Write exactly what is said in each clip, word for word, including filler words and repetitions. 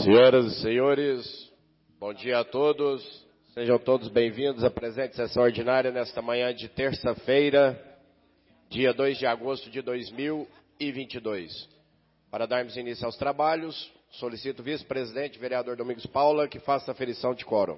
Senhoras e senhores, bom dia a todos. Sejam todos bem-vindos à presente sessão ordinária nesta manhã de terça-feira, dia dois de agosto de dois mil e vinte e dois. Para darmos início aos trabalhos, solicito o vice-presidente, vereador Domingos Paula, que faça a aferição de quórum.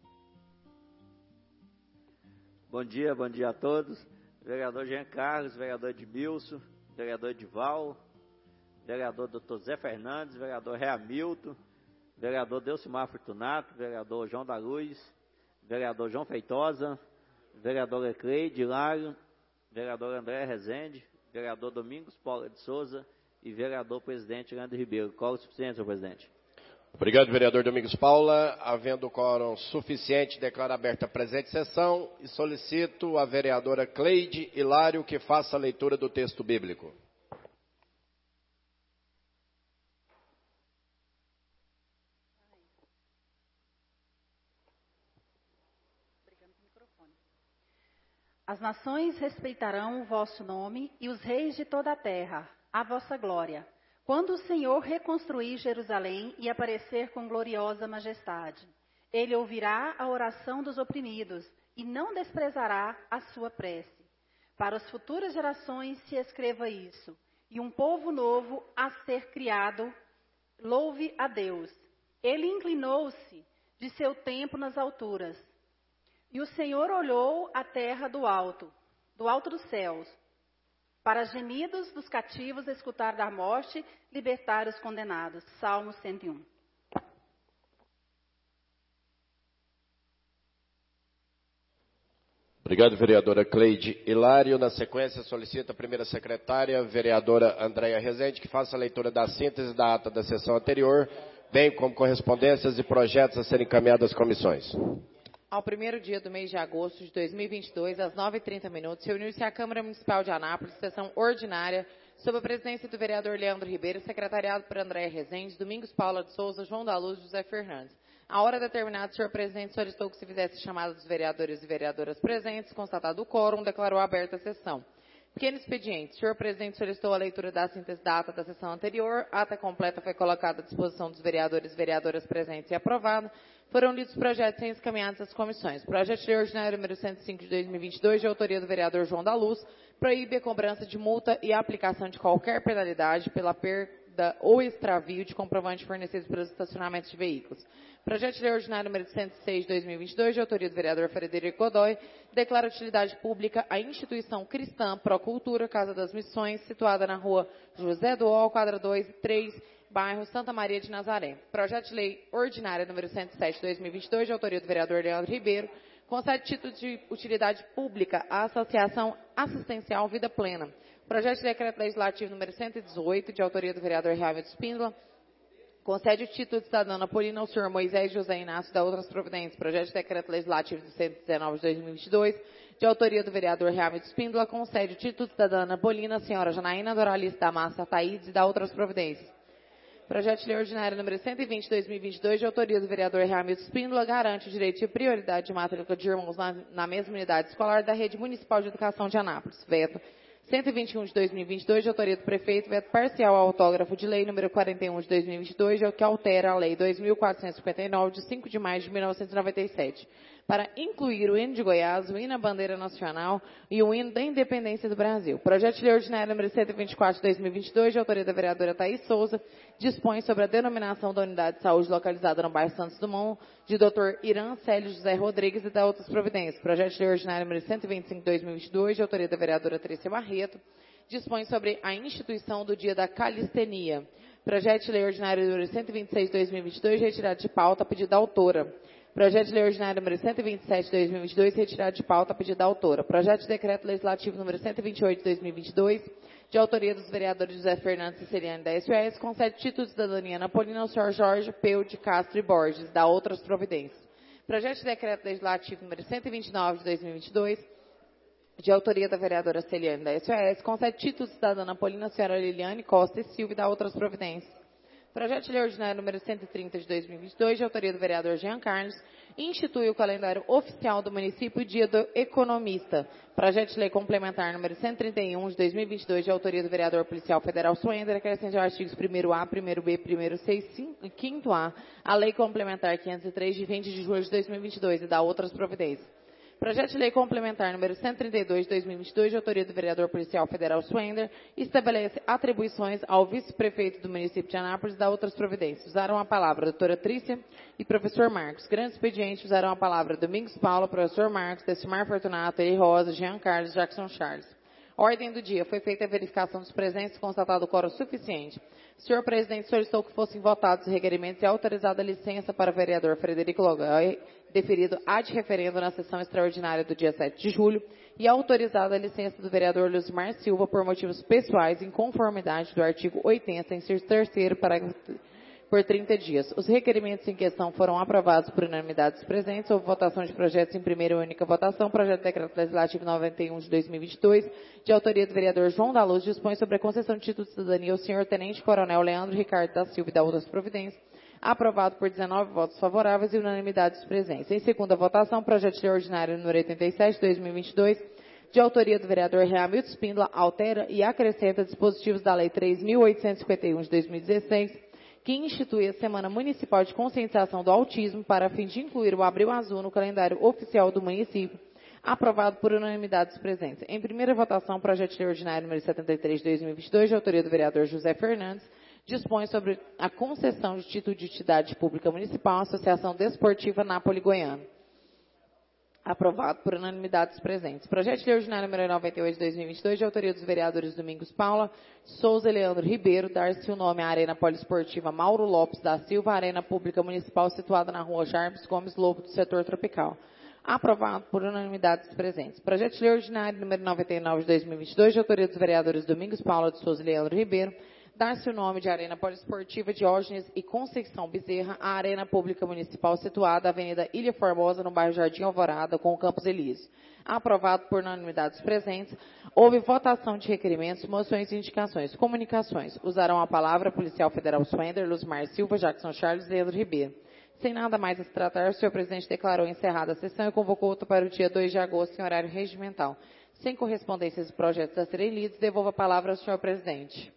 Bom dia, bom dia a todos. Vereador Jean Carlos, vereador Edmilson, vereador Edival, vereador doutor Zé Fernandes, vereador Reamilton, vereador Delcimar Fortunato, vereador João da Luz, vereador João Feitosa, vereador Ecleide Hilário, vereador André Rezende, vereador Domingos Paula de Souza e vereador presidente Leandro Ribeiro. Quórum suficiente, senhor presidente. Obrigado, vereador Domingos Paula. Havendo quórum suficiente, declaro aberta a presente sessão e solicito a vereadora Cleide Hilário que faça a leitura do texto bíblico. As nações respeitarão o vosso nome e os reis de toda a terra, a vossa glória, quando o Senhor reconstruir Jerusalém e aparecer com gloriosa majestade. Ele ouvirá a oração dos oprimidos e não desprezará a sua prece. Para as futuras gerações se escreva isso, e um povo novo a ser criado, louve a Deus. Ele inclinou-se de seu tempo nas alturas. E o Senhor olhou a terra do alto, do alto dos céus, para gemidos dos cativos escutar da morte, libertar os condenados. Salmo cento e um. Obrigado, vereadora Cleide Hilário. Na sequência, solicita a primeira secretária, vereadora Andréia Rezende, que faça a leitura da síntese da ata da sessão anterior, bem como correspondências e projetos a serem encaminhados às comissões. Ao primeiro dia do mês de agosto de dois mil e vinte e dois, às nove e trinta minutos, reuniu-se a Câmara Municipal de Anápolis, sessão ordinária, sob a presidência do vereador Leandro Ribeiro, secretariado por André Rezende, Domingos Paula de Souza, João da Luz e José Fernandes. A hora determinada, o senhor presidente solicitou que se fizesse chamada dos vereadores e vereadoras presentes, constatado o quórum, declarou aberta a sessão. Pequeno expediente. O senhor presidente solicitou a leitura da síntese da ata da sessão anterior. A ata completa foi colocada à disposição dos vereadores e vereadoras presentes e aprovada. Foram lidos projetos e encaminhados às comissões. Projeto de lei ordinário número cento e cinco de dois mil e vinte e dois, de autoria do vereador João da Luz, proíbe a cobrança de multa e a aplicação de qualquer penalidade pela perda ou extravio de comprovante fornecidos pelos estacionamentos de veículos. Projeto de lei ordinário número cento e seis de dois mil e vinte e dois, de autoria do vereador Frederico Godoy, declara utilidade pública a instituição cristã Procultura Casa das Missões, situada na rua José do Ó, quadra dois e três, bairro Santa Maria de Nazaré. Projeto de lei ordinária número cento e sete de dois mil e vinte e dois, de autoria do vereador Leandro Ribeiro, concede título de utilidade pública à Associação Assistencial Vida Plena. Projeto de decreto legislativo número cento e dezoito, de autoria do vereador Reamilton Spínola, concede o título de cidadão napolino ao senhor Moisés José Inácio da outras providências. Projeto de decreto legislativo cento e dezenove de dois mil e vinte e dois, de autoria do vereador Reamilton Spínola, concede o título de cidadã napolina à senhora Janaína Doralice da Massa Taídes e da outras providências. Projeto de lei ordinário número cento e vinte de dois mil e vinte e dois, de autoria do vereador Reamilton Spínola, garante o direito de prioridade de matrícula de irmãos na, na mesma unidade escolar da Rede Municipal de Educação de Anápolis. Veto cento e vinte e um de dois mil e vinte e dois, de autoria do prefeito, veto parcial ao autógrafo de lei número quarenta e um de dois mil e vinte e dois, que altera a lei dois mil quatrocentos e cinquenta e nove, de cinco de maio de mil novecentos e noventa e sete, para incluir o hino de Goiás, o hino à bandeira nacional e o hino da independência do Brasil. Projeto de lei ordinário número cento e vinte e quatro de dois mil e vinte e dois, de autoria da vereadora Thaís Souza, dispõe sobre a denominação da unidade de saúde localizada no bairro Santos Dumont, de doutor Irã Célio José Rodrigues e da outras providências. Projeto de lei ordinário número cento e vinte e cinco de dois mil e vinte e dois, de autoria da vereadora Trícia Barreto, dispõe sobre a instituição do Dia da Calistenia. Projeto de lei ordinário número cento e vinte e seis de dois mil e vinte e dois, retirado de pauta, pedido da autora. Projeto de lei ordinário número cento e vinte e sete de dois mil e vinte e dois, retirado de pauta, pedido da autora. Projeto de decreto legislativo número cento e vinte e oito de dois mil e vinte e dois, de autoria dos vereadores José Fernandes e Celiane da S O S, concede título de cidadania napolina ao senhor Jorge Peu de Castro e Borges, da outras providências. Projeto de decreto legislativo número cento e vinte e nove de dois mil e vinte e dois, de autoria da vereadora Celiane da S O S, concede título de cidadã napolina à senhora Liliane Costa e Silva, da outras providências. Projeto de Lei Ordinário número cento e trinta de dois mil e vinte e dois, de autoria do vereador Jean Carlos, institui o calendário oficial do município Dia do Economista. Projeto de Lei Complementar número cento e trinta e um de dois mil e vinte e dois, de autoria do vereador policial federal Suender, acrescenta os artigos primeiro A, primeiro B, primeiro C e quinto A, a Lei Complementar quinhentos e três de vinte de julho de dois mil e vinte e dois e dá outras providências. Projeto de Lei Complementar número cento e trinta e dois de dois mil e vinte e dois, de autoria do vereador policial federal Suender, estabelece atribuições ao vice-prefeito do município de Anápolis e dá outras providências. Usaram a palavra a doutora Trícia e professor Marcos. Grande expediente, usaram a palavra Domingos Paulo, professor Marcos, Decimar Fortunato, Eli Rosa, Jean Carlos, Jackson Charles. Ordem do dia. Foi feita a verificação dos presentes, constatado o quórum suficiente. O senhor presidente solicitou que fossem votados os requerimentos e autorizada a licença para o vereador Frederico Logai, deferido ad referendo na sessão extraordinária do dia sete de julho, e autorizada a licença do vereador Luzmar Silva por motivos pessoais, em conformidade do artigo oitenta, inciso terceiro, parágrafo por trinta dias. Os requerimentos em questão foram aprovados por unanimidade dos presentes. Houve votação de projetos em primeira e única votação. Projeto de Decreto Legislativo noventa e um de dois mil e vinte e dois, de autoria do vereador João da Luz, dispõe sobre a concessão de título de cidadania ao senhor Tenente Coronel Leandro Ricardo da Silva e da outras providências. Aprovado por dezenove votos favoráveis e unanimidade dos presentes. Em segunda votação, projeto de lei ordinário número oitenta e sete de dois mil e vinte e dois, de autoria do vereador Reamildo Spínola, altera e acrescenta dispositivos da Lei três mil oitocentos e cinquenta e um de dois mil e dezesseis, que institui a Semana Municipal de Conscientização do Autismo para fim de incluir o Abril Azul no calendário oficial do município, aprovado por unanimidade dos presentes. Em primeira votação, projeto de lei ordinário número setenta e três de dois mil e vinte e dois, de autoria do vereador José Fernandes, dispõe sobre a concessão de título de utilidade pública municipal à Associação Desportiva Nápoles Goiano. Aprovado por unanimidade dos presentes. Projeto de lei ordinário número noventa e oito de dois mil e vinte e dois, de autoria dos vereadores Domingos Paula, Souza e Leandro Ribeiro, dar-se o nome à Arena Poliesportiva Mauro Lopes da Silva, Arena Pública Municipal situada na rua Jarvis Gomes Lobo, do setor tropical. Aprovado por unanimidade dos presentes. Projeto de lei ordinário número noventa e nove de dois mil e vinte e dois, de autoria dos vereadores Domingos Paula de Souza e Leandro Ribeiro, dar-se o nome de Arena Poliesportiva Diógenes e Conceição Bezerra, a Arena Pública Municipal situada na Avenida Ilha Formosa, no bairro Jardim Alvorada, com o Campos Elísio. Aprovado por unanimidade dos presentes. Houve votação de requerimentos, moções e indicações. Comunicações. Usaram a palavra Policial Federal Suender, Luzmar Silva, Jackson Charles e Leandro Ribeiro. Sem nada mais a se tratar, o senhor presidente declarou encerrada a sessão e convocou outra para o dia dois de agosto, em horário regimental. Sem correspondências e projetos a serem lidos, devolvo a palavra ao senhor presidente.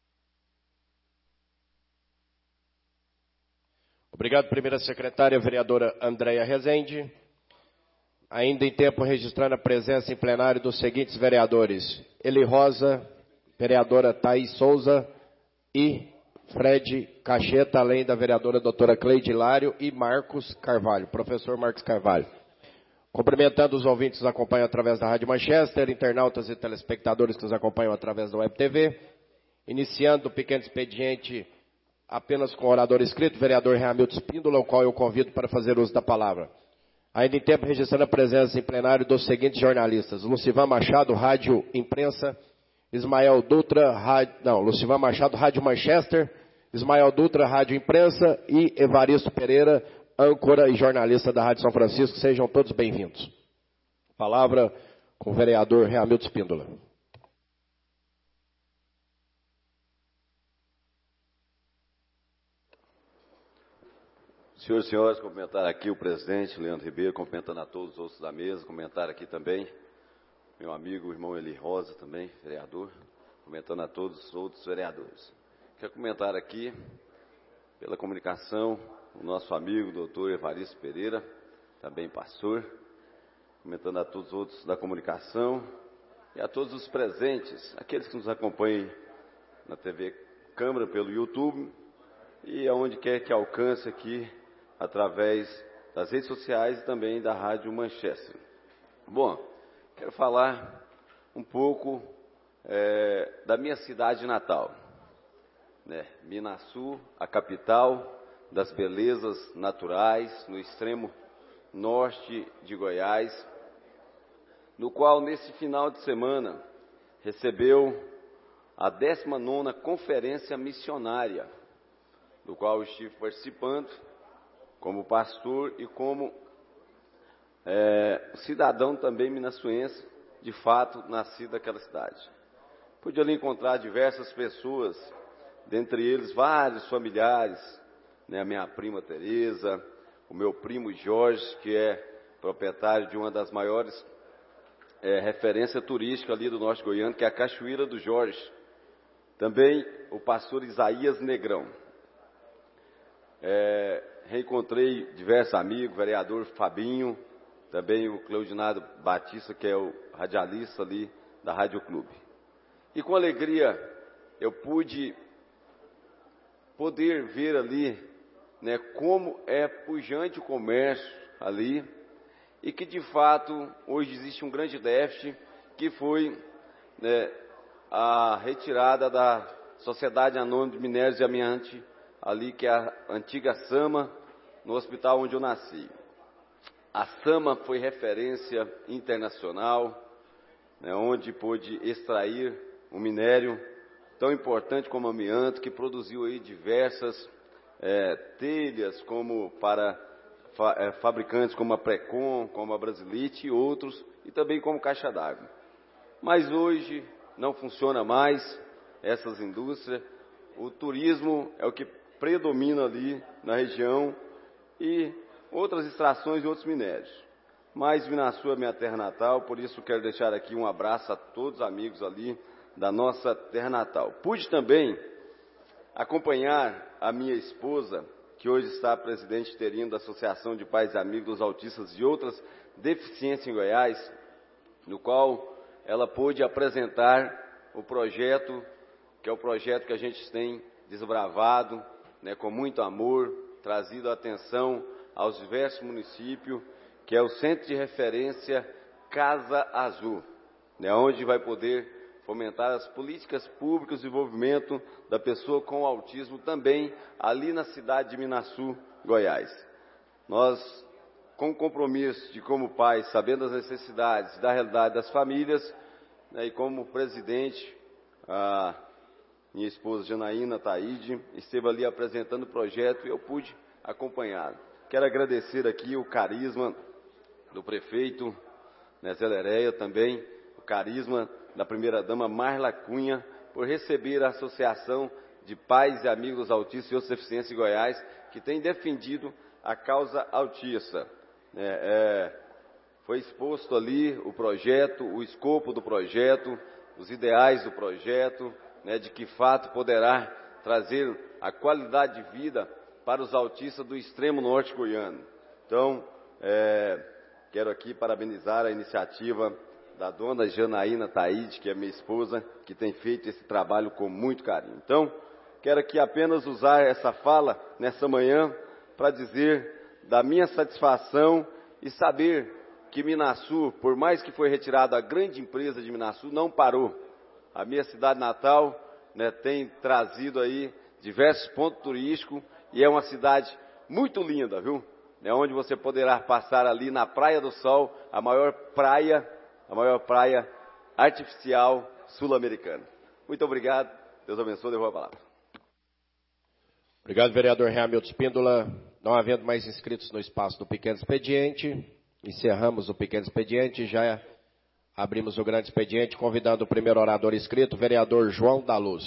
Obrigado, primeira secretária, vereadora Andréia Rezende. Ainda em tempo, registrando a presença em plenário dos seguintes vereadores: Eli Rosa, vereadora Thaís Souza e Fred Cacheta, além da vereadora doutora Cleide Hilário e Marcos Carvalho, professor Marcos Carvalho. Cumprimentando os ouvintes que nos acompanham através da Rádio Manchester, internautas e telespectadores que nos acompanham através da Web T V. Iniciando o pequeno expediente apenas com o orador escrito, vereador Reamildo Spínola, o qual eu convido para fazer uso da palavra. Ainda em tempo, registrando a presença em plenário dos seguintes jornalistas: Lucivan Machado, Rádio Imprensa, Ismael Dutra, Rádio, não, Lucivan Machado, Rádio Manchester, Ismael Dutra, Rádio Imprensa e Evaristo Pereira, âncora e jornalista da Rádio São Francisco. Sejam todos bem-vindos. Palavra com o vereador Reamildo Spínola. Senhoras e senhores, cumprimentar aqui o presidente Leandro Ribeiro, cumprimentando a todos os outros da mesa, comentar aqui também meu amigo, o irmão Eli Rosa também, vereador, comentando a todos os outros vereadores. Quero comentar aqui, pela comunicação, o nosso amigo, doutor Evaristo Pereira, também pastor, comentando a todos os outros da comunicação e a todos os presentes, aqueles que nos acompanhem na T V Câmara, pelo YouTube e aonde quer que alcance aqui, através das redes sociais e também da Rádio Manchester. Bom, quero falar um pouco é, da minha cidade natal, né? Minaçu, a capital das belezas naturais, no extremo norte de Goiás, no qual, nesse final de semana, recebeu a décima nona Conferência Missionária, do qual eu estive participando, como pastor e como é, cidadão também minaçuense, de fato, nascido naquela cidade. Pude ali encontrar diversas pessoas dentre eles vários familiares, né, a minha prima Tereza, o meu primo Jorge, que é proprietário de uma das maiores é, referências turísticas ali do norte goiano, que é a Cachoeira do Jorge. Também o pastor Isaías Negrão. É, reencontrei diversos amigos, o vereador Fabinho, também o Claudinado Batista, que é o radialista ali da Rádio Clube. E com alegria eu pude poder ver ali, né, como é pujante o comércio ali, e que de fato hoje existe um grande déficit, que foi, né, a retirada da Sociedade Anônima de Minérios e Amiantes, ali que é a antiga SAMA, no hospital onde eu nasci. A SAMA foi referência internacional, né, onde pôde extrair um minério tão importante como amianto, que produziu aí diversas é, telhas, como para fa, é, fabricantes como a Precon, como a Brasilite e outros, e também como caixa d'água. Mas hoje não funciona mais essas indústrias, o turismo é o que predomina ali na região e outras extrações e outros minérios. Mas Minaçu é minha terra natal, por isso quero deixar aqui um abraço a todos os amigos ali da nossa terra natal. Pude também acompanhar a minha esposa, que hoje está presidente interino da Associação de Pais e Amigos dos Autistas e outras deficiências em Goiás, no qual ela pôde apresentar o projeto, que é o projeto que a gente tem desbravado, né, com muito amor, trazido atenção aos diversos municípios, que é o Centro de Referência Casa Azul, né, onde vai poder fomentar as políticas públicas de desenvolvimento da pessoa com autismo também ali na cidade de Minaçu, Goiás. Nós, com o compromisso de como pais, sabendo as necessidades da realidade das famílias, né, e como presidente, a minha esposa Janaína Taide esteve ali apresentando o projeto e eu pude acompanhar. Quero agradecer aqui o carisma do prefeito, né, Zé Lereia, também o carisma da primeira-dama Marla Cunha, por receber a Associação de Pais e Amigos Autistas e outras deficiências em Goiás, que tem defendido a causa autista. É, é, foi exposto ali o projeto, o escopo do projeto, os ideais do projeto, né, de que fato poderá trazer a qualidade de vida para os autistas do extremo norte goiano. Então, é, quero aqui parabenizar a iniciativa da dona Janaína Taide, que é minha esposa, que tem feito esse trabalho com muito carinho. Então, quero aqui apenas usar essa fala nessa manhã para dizer da minha satisfação e saber que Minaçu, por mais que foi retirada a grande empresa de Minaçu, não parou. A minha cidade natal, né, tem trazido aí diversos pontos turísticos e é uma cidade muito linda, viu? É onde você poderá passar ali na Praia do Sol, a maior praia, a maior praia artificial sul-americana. Muito obrigado, Deus abençoe, devolvo a palavra. Obrigado, vereador Hamilton Espíndola. Não havendo mais inscritos no espaço do pequeno expediente, encerramos o pequeno expediente, já abrimos o grande expediente, convidando o primeiro orador inscrito, o vereador João da Luz.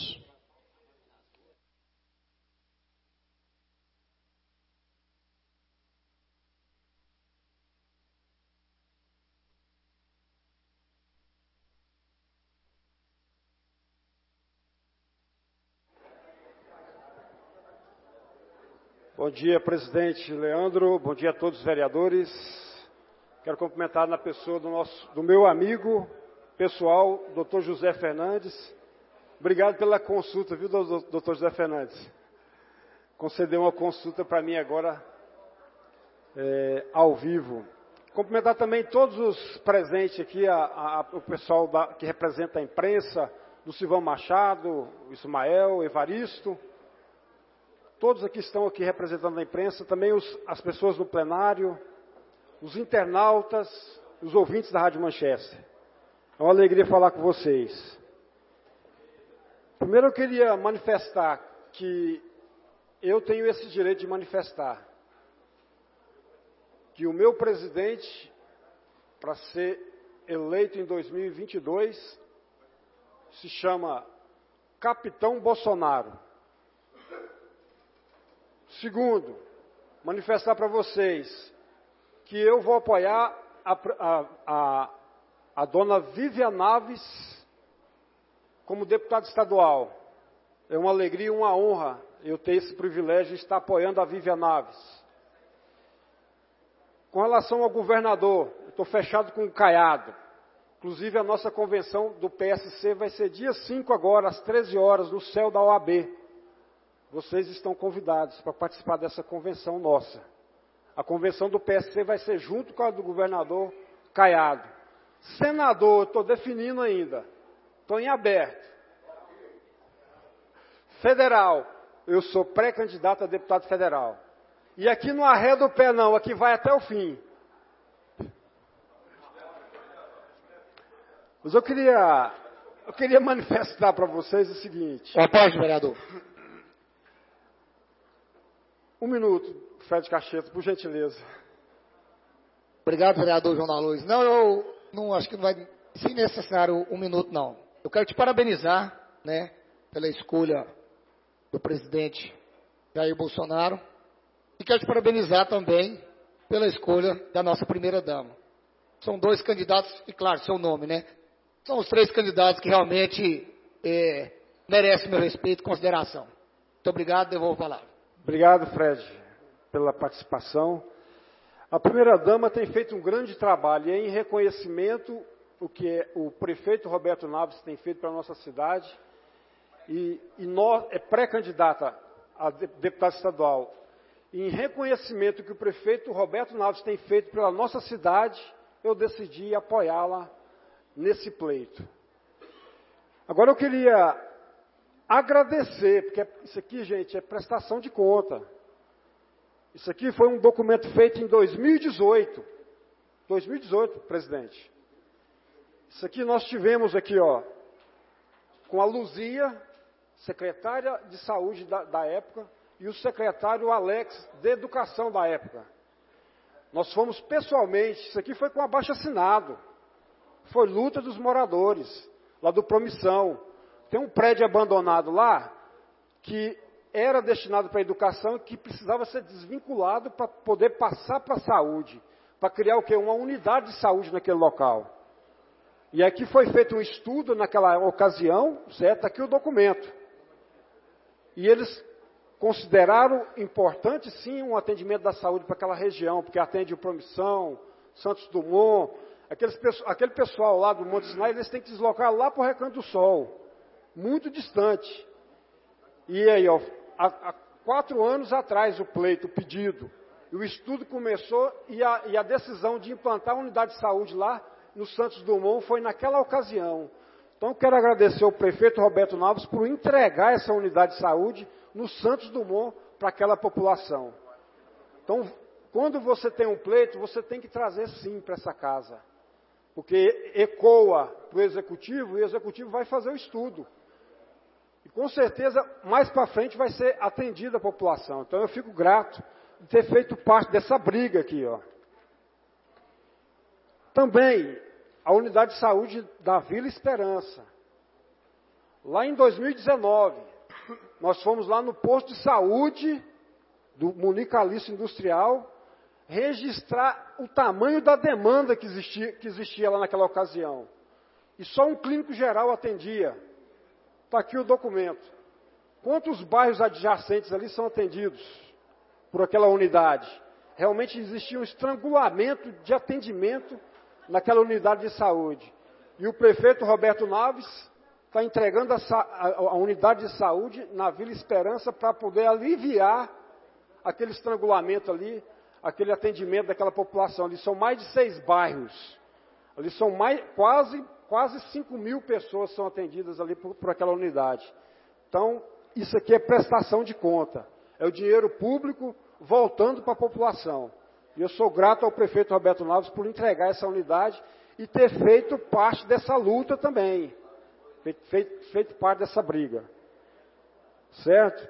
Bom dia, presidente Leandro. Bom dia a todos os vereadores. Quero cumprimentar na pessoa do, nosso, do meu amigo pessoal, doutor José Fernandes. Obrigado pela consulta, viu, doutor José Fernandes? Concedeu uma consulta para mim agora, é, ao vivo. Cumprimentar também todos os presentes aqui, a, a, o pessoal da, que representa a imprensa, do Silvão Machado, o Ismael, o Evaristo. Todos aqui estão aqui representando a imprensa, também os, as pessoas do plenário, os internautas, os ouvintes da Rádio Manchester. É uma alegria falar com vocês. Primeiro eu queria manifestar que eu tenho esse direito de manifestar que o meu presidente, para ser eleito em dois mil e vinte e dois, se chama Capitão Bolsonaro. Segundo, manifestar para vocês que eu vou apoiar a, a, a, a dona Vivian Naves como deputada estadual. É uma alegria e uma honra eu ter esse privilégio de estar apoiando a Vivian Naves. Com relação ao governador, estou fechado com o Caiado. Inclusive, a nossa convenção do P S C vai ser dia cinco agora, às treze horas, no céu da O A B. Vocês estão convidados para participar dessa convenção nossa. A convenção do P S C vai ser junto com a do governador Caiado. Senador, estou definindo ainda. Estou em aberto. Federal, eu sou pré-candidato a deputado federal. E aqui não arreda o pé não, aqui vai até o fim. Mas eu queria, eu queria manifestar para vocês o seguinte. Boa tarde, vereador. Um minuto, Fred Cacheto, por gentileza. Obrigado, vereador João da Luz. Não, eu não acho que não vai ser necessário um minuto, não. Eu quero te parabenizar, né, pela escolha do presidente Jair Bolsonaro e quero te parabenizar também pela escolha da nossa primeira-dama. São dois candidatos, e claro, seu nome, né? São os três candidatos que realmente é, merecem meu respeito e consideração. Muito obrigado, devolvo a palavra. Obrigado, Fred, pela participação. A primeira-dama tem feito um grande trabalho e é em reconhecimento o que o prefeito Roberto Naves tem feito para a nossa cidade e, e nós, é pré-candidata a deputada estadual. E em reconhecimento que o prefeito Roberto Naves tem feito pela nossa cidade, eu decidi apoiá-la nesse pleito. Agora eu queria agradecer, porque isso aqui, gente, é prestação de conta. Isso aqui foi um documento feito em dois mil e dezoito. dois mil e dezoito, presidente. Isso aqui nós tivemos aqui, ó, com a Luzia, secretária de saúde da, da época, e o secretário Alex, de educação da época. Nós fomos pessoalmente, isso aqui foi com abaixo-assinado. Foi luta dos moradores, lá do Promissão. Tem um prédio abandonado lá, que era destinado para a educação e que precisava ser desvinculado para poder passar para a saúde, para criar o quê? Uma unidade de saúde naquele local. E aqui foi feito um estudo naquela ocasião, certo? Aqui o documento. E eles consideraram importante, sim, um atendimento da saúde para aquela região, porque atende o Promissão, Santos Dumont, aqueles, aquele pessoal lá do Monte Sinai, eles têm que deslocar lá para o Recanto do Sol, muito distante. E aí, ó, há, há quatro anos atrás o pleito, o pedido, e o estudo começou e a, e a decisão de implantar a unidade de saúde lá no Santos Dumont foi naquela ocasião. Então, eu quero agradecer ao prefeito Roberto Naves por entregar essa unidade de saúde no Santos Dumont para aquela população. Então, quando você tem um pleito, você tem que trazer sim para essa casa. Porque ecoa para o executivo e o executivo vai fazer o estudo. E com certeza, mais para frente vai ser atendida a população. Então, eu fico grato de ter feito parte dessa briga aqui, ó. Também, a unidade de saúde da Vila Esperança. Lá em dois mil e dezenove, nós fomos lá no posto de saúde do Municalista Industrial registrar o tamanho da demanda que existia, que existia lá naquela ocasião. E só um clínico geral atendia. Está aqui o documento. Quantos bairros adjacentes ali são atendidos por aquela unidade? Realmente existia um estrangulamento de atendimento naquela unidade de saúde. E o prefeito Roberto Naves está entregando a, a, a unidade de saúde na Vila Esperança para poder aliviar aquele estrangulamento ali, aquele atendimento daquela população. Ali são mais de seis bairros. Ali são mais, quase, quase cinco mil pessoas são atendidas ali por, por aquela unidade. Então, isso aqui é prestação de conta. É o dinheiro público voltando para a população. E eu sou grato ao prefeito Roberto Naves por entregar essa unidade e ter feito parte dessa luta também. Feito, feito, feito parte dessa briga. Certo?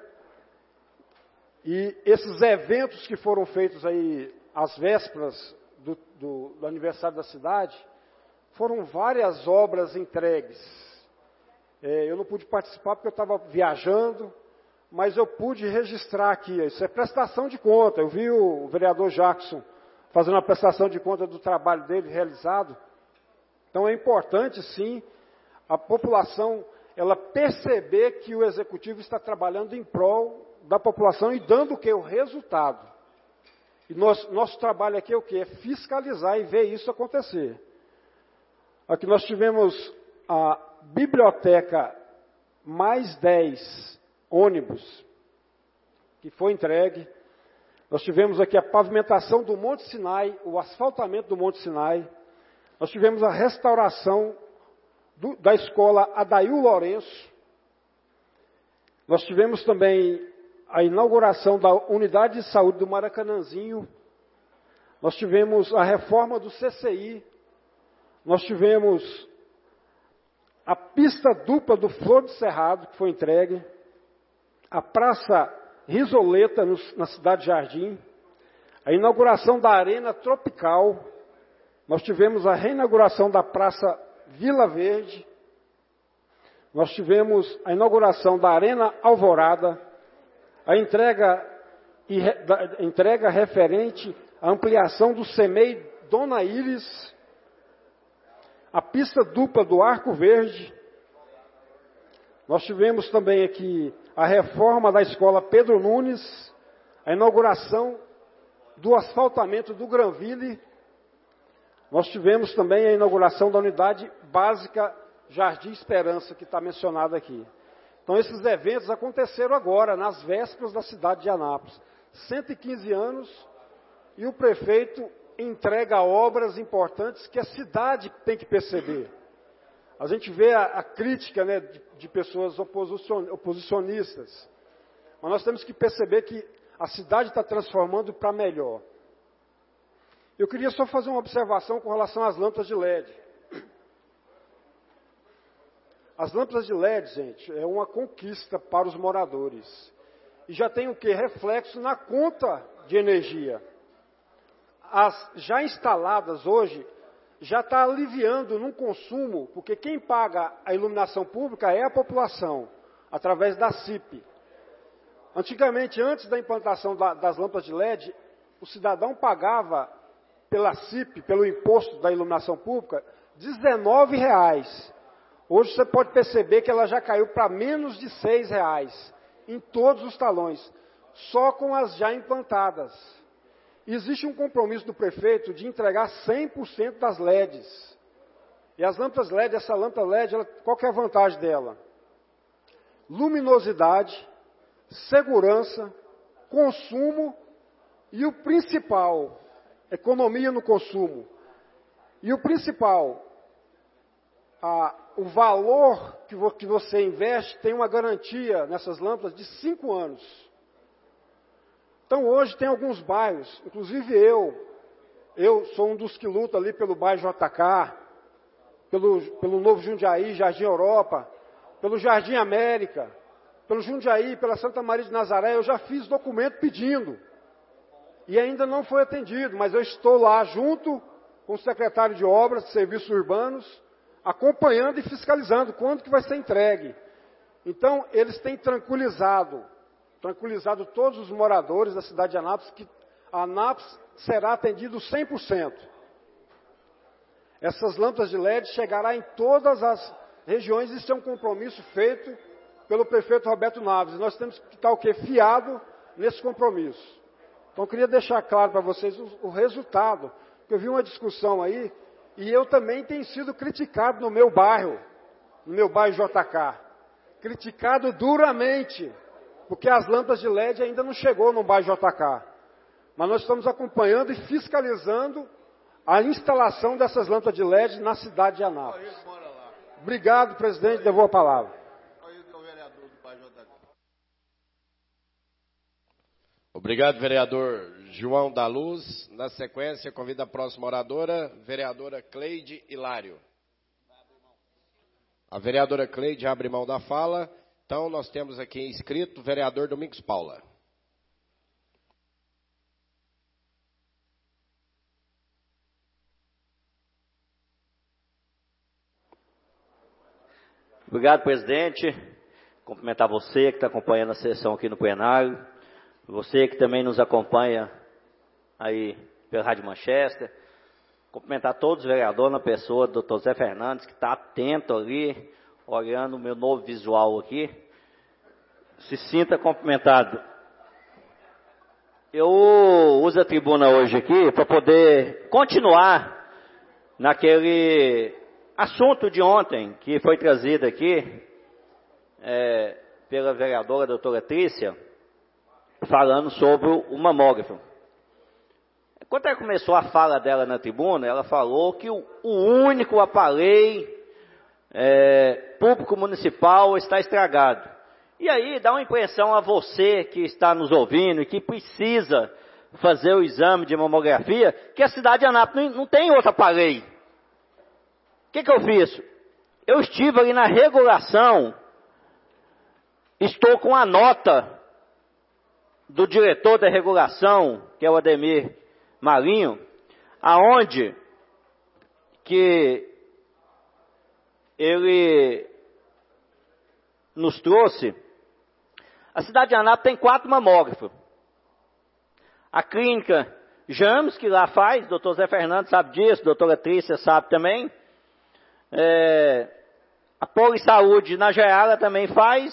E esses eventos que foram feitos aí às vésperas do, do, do aniversário da cidade, foram várias obras entregues. É, eu não pude participar porque eu estava viajando, mas eu pude registrar aqui. Isso é prestação de conta. Eu vi o vereador Jackson fazendo uma prestação de conta do trabalho dele realizado. Então é importante, sim, a população ela perceber que o executivo está trabalhando em prol da população e dando o que? O resultado. E nosso, nosso trabalho aqui é o quê? É fiscalizar e ver isso acontecer. Aqui nós tivemos a biblioteca mais dez ônibus que foi entregue. Nós tivemos aqui a pavimentação do Monte Sinai, o asfaltamento do Monte Sinai. Nós tivemos a restauração do, da escola Adail Lourenço. Nós tivemos também a inauguração da unidade de saúde do Maracanãzinho. Nós tivemos a reforma do C C I. Nós tivemos a pista dupla do Flor de Cerrado, que foi entregue. A Praça Risoleta, no, na Cidade Jardim. A inauguração da Arena Tropical. Nós tivemos a reinauguração da Praça Vila Verde. Nós tivemos a inauguração da Arena Alvorada. A entrega, a entrega referente à ampliação do C M E I Dona Iris, a pista dupla do Arco Verde. Nós tivemos também aqui a reforma da escola Pedro Nunes, a inauguração do asfaltamento do Granville. Nós tivemos também a inauguração da unidade básica Jardim Esperança, que está mencionada aqui. Então, esses eventos aconteceram agora, nas vésperas da cidade de Anápolis. cento e quinze anos, e o prefeito entrega obras importantes que a cidade tem que perceber. A gente vê a, a crítica, né, de, de pessoas oposicion, oposicionistas, mas nós temos que perceber que a cidade está transformando para melhor. Eu queria só fazer uma observação com relação às lâmpadas de L E D. As lâmpadas de L E D, gente, é uma conquista para os moradores. E já tem o quê? Reflexo na conta de energia. As já instaladas hoje, já está aliviando no consumo, porque quem paga a iluminação pública é a população, através da C I P. Antigamente, antes da implantação da, das lâmpadas de L E D, o cidadão pagava pela C I P, pelo imposto da iluminação pública, dezenove reais. Hoje você pode perceber que ela já caiu para menos de seis reais, em todos os talões, só com as já implantadas. Existe um compromisso do prefeito de entregar cem por cento das L E Ds. E as lâmpadas L E D, essa lâmpada L E D, ela, qual que é a vantagem dela? Luminosidade, segurança, consumo e o principal, economia no consumo. E o principal, a, o valor que, vo, que você investe tem uma garantia nessas lâmpadas de cinco anos. Então hoje tem alguns bairros, inclusive eu, eu sou um dos que luta ali pelo bairro J K, pelo, pelo Novo Jundiaí, Jardim Europa, pelo Jardim América, pelo Jundiaí, pela Santa Maria de Nazaré, eu já fiz documento pedindo. E ainda não foi atendido, mas eu estou lá junto com o secretário de Obras, de Serviços Urbanos, acompanhando e fiscalizando quando que vai ser entregue. Então, eles têm tranquilizado, tranquilizado todos os moradores da cidade de Anápolis, que a Anápolis será atendido cem por cento. Essas lâmpadas de L E D chegarão em todas as regiões, isso é um compromisso feito pelo prefeito Roberto Naves. E nós temos que estar o quê? Fiado nesse compromisso. Então, eu queria deixar claro para vocês o, o resultado. Eu vi uma discussão aí, e eu também tenho sido criticado no meu bairro, no meu bairro J K. Criticado duramente, porque as lâmpadas de L E D ainda não chegou no bairro J K. Mas nós estamos acompanhando e fiscalizando a instalação dessas lâmpadas de L E D na cidade de Anápolis. Obrigado, presidente, devolvo a palavra. Obrigado, vereador João da Luz. Na sequência, convido a próxima oradora, vereadora Cleide Hilário. A vereadora Cleide abre mão da fala. Então, nós temos aqui inscrito o vereador Domingos Paula. Obrigado, presidente. cumprimentar você que está acompanhando a sessão aqui no plenário, você que também nos acompanha aí pela Rádio Manchester, cumprimentar todos os vereadores na pessoa do doutor Zé Fernandes, que está atento ali, olhando o meu novo visual aqui. Se sinta cumprimentado. Eu uso a tribuna hoje aqui para poder continuar naquele assunto de ontem que foi trazido aqui é, pela vereadora doutora Trícia, falando sobre o mamógrafo. Quando ela começou a fala dela na tribuna, ela falou que o, o único aparelho é, público municipal está estragado. E aí dá uma impressão a você que está nos ouvindo e que precisa fazer o exame de mamografia, que a cidade de Anápolis não, não tem outro aparelho. O que, que eu fiz? Eu estive ali na regulação, estou com a nota do diretor da regulação, que é o Ademir Marinho, aonde que ele nos trouxe. A cidade de Anápolis tem quatro mamógrafos. A clínica James, que lá faz, o doutor Zé Fernandes sabe disso, a doutora Trícia sabe também. É, a Polisaúde na Geara também faz.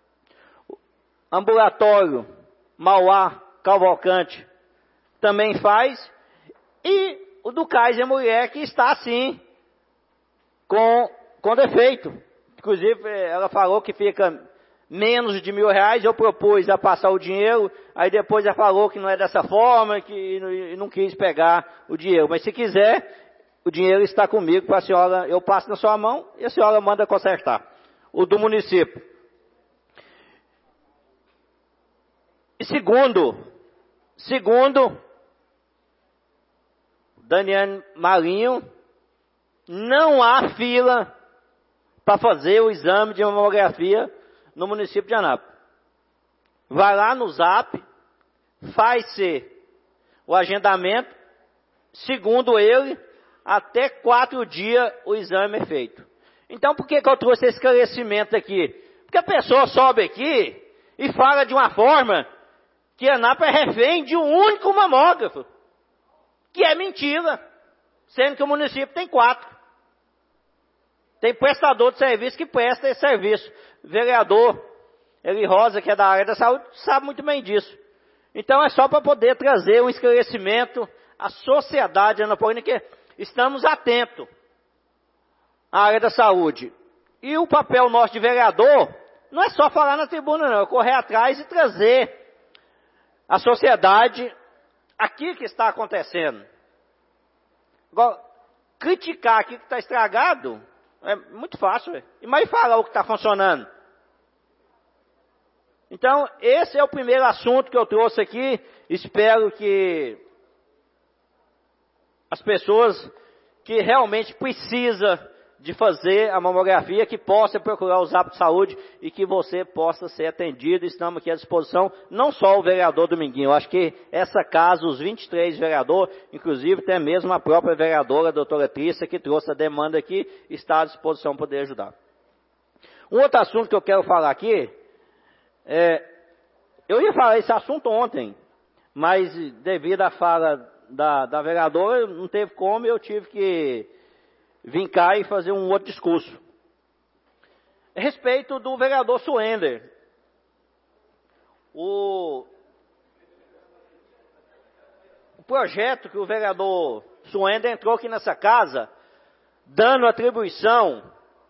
Ambulatório Mauá Cavalcante também faz. E o do Kaiser Mulher, que está assim, com, com defeito. Inclusive, ela falou que fica menos de mil reais. Eu propus a passar o dinheiro, aí depois ela falou que não é dessa forma, que não quis pegar o dinheiro. Mas se quiser, o dinheiro está comigo para a senhora, eu passo na sua mão e a senhora manda consertar. O do município. E segundo, segundo, Daniel Marinho, não há fila para fazer o exame de mamografia no município de Anápolis. Vai lá no Zap, faz-se o agendamento, segundo ele, até quatro dias o exame é feito. Então, por que, que eu trouxe esse esclarecimento aqui? Porque a pessoa sobe aqui e fala de uma forma que Anápolis é refém de um único mamógrafo, que é mentira, sendo que o município tem quatro. Tem prestador de serviço que presta esse serviço. O vereador Eli Rosa, que é da área da saúde, sabe muito bem disso. Então é só para poder trazer um esclarecimento à sociedade anapolina, que estamos atentos à área da saúde. E o papel nosso de vereador não é só falar na tribuna, não, é correr atrás e trazer à sociedade aquilo que está acontecendo. Agora, criticar aquilo que está estragado é muito fácil, véio. E mais falar o que está funcionando. Então, esse é o primeiro assunto que eu trouxe aqui. Espero que as pessoas que realmente precisam de fazer a mamografia, que possam procurar os Zap de saúde e que você possa ser atendido. Estamos aqui à disposição, não só o vereador Dominguinho. Eu acho que essa casa, os vinte e três vereadores, inclusive até mesmo a própria vereadora, a doutora Trícia, que trouxe a demanda aqui, está à disposição para poder ajudar. Um outro assunto que eu quero falar aqui, é, eu ia falar esse assunto ontem, mas devido à fala da, da vereadora, não teve como, eu tive que vim cá e fazer um outro discurso. A respeito do vereador Suender. O, o projeto que o vereador Suender entrou aqui nessa casa, dando atribuição,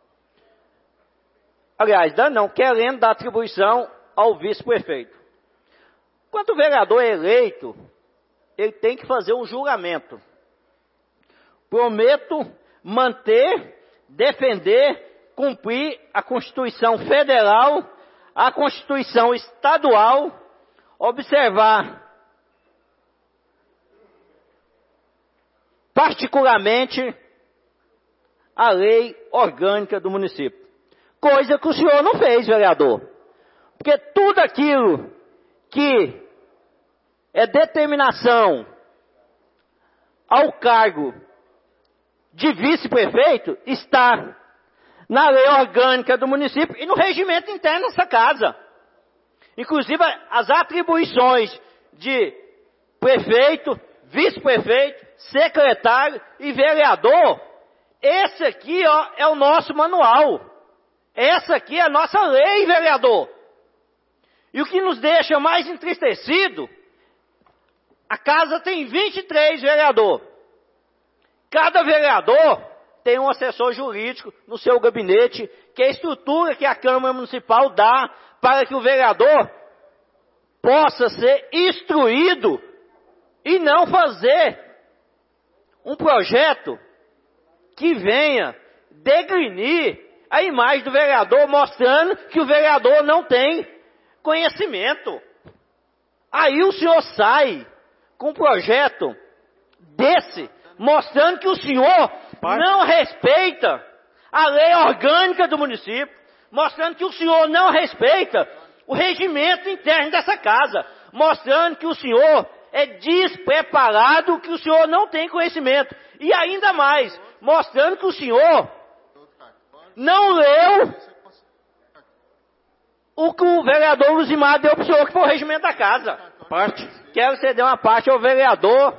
aliás, dando não, querendo dar atribuição ao vice-prefeito. Quando o vereador é eleito, ele tem que fazer um juramento. Prometo manter, defender, cumprir a Constituição Federal, a Constituição Estadual, observar particularmente a lei orgânica do município. Coisa que o senhor não fez, vereador. Porque tudo aquilo que é determinação ao cargo de vice-prefeito está na lei orgânica do município e no regimento interno dessa casa. Inclusive, as atribuições de prefeito, vice-prefeito, secretário e vereador, esse aqui, ó, é o nosso manual. Essa aqui é a nossa lei, vereador. E o que nos deixa mais entristecido, a casa tem vinte e três vereadores. Cada vereador tem um assessor jurídico no seu gabinete, que é a estrutura que a Câmara Municipal dá para que o vereador possa ser instruído e não fazer um projeto que venha degrinir a imagem do vereador, mostrando que o vereador não tem conhecimento. Aí o senhor sai com um projeto desse, mostrando que o senhor não respeita a lei orgânica do município, mostrando que o senhor não respeita o regimento interno dessa casa, mostrando que o senhor é despreparado, que o senhor não tem conhecimento. E ainda mais, mostrando que o senhor não leu o que o vereador Luzimar deu para o senhor, que foi o regimento da casa. Parte. Quero ceder uma parte ao vereador.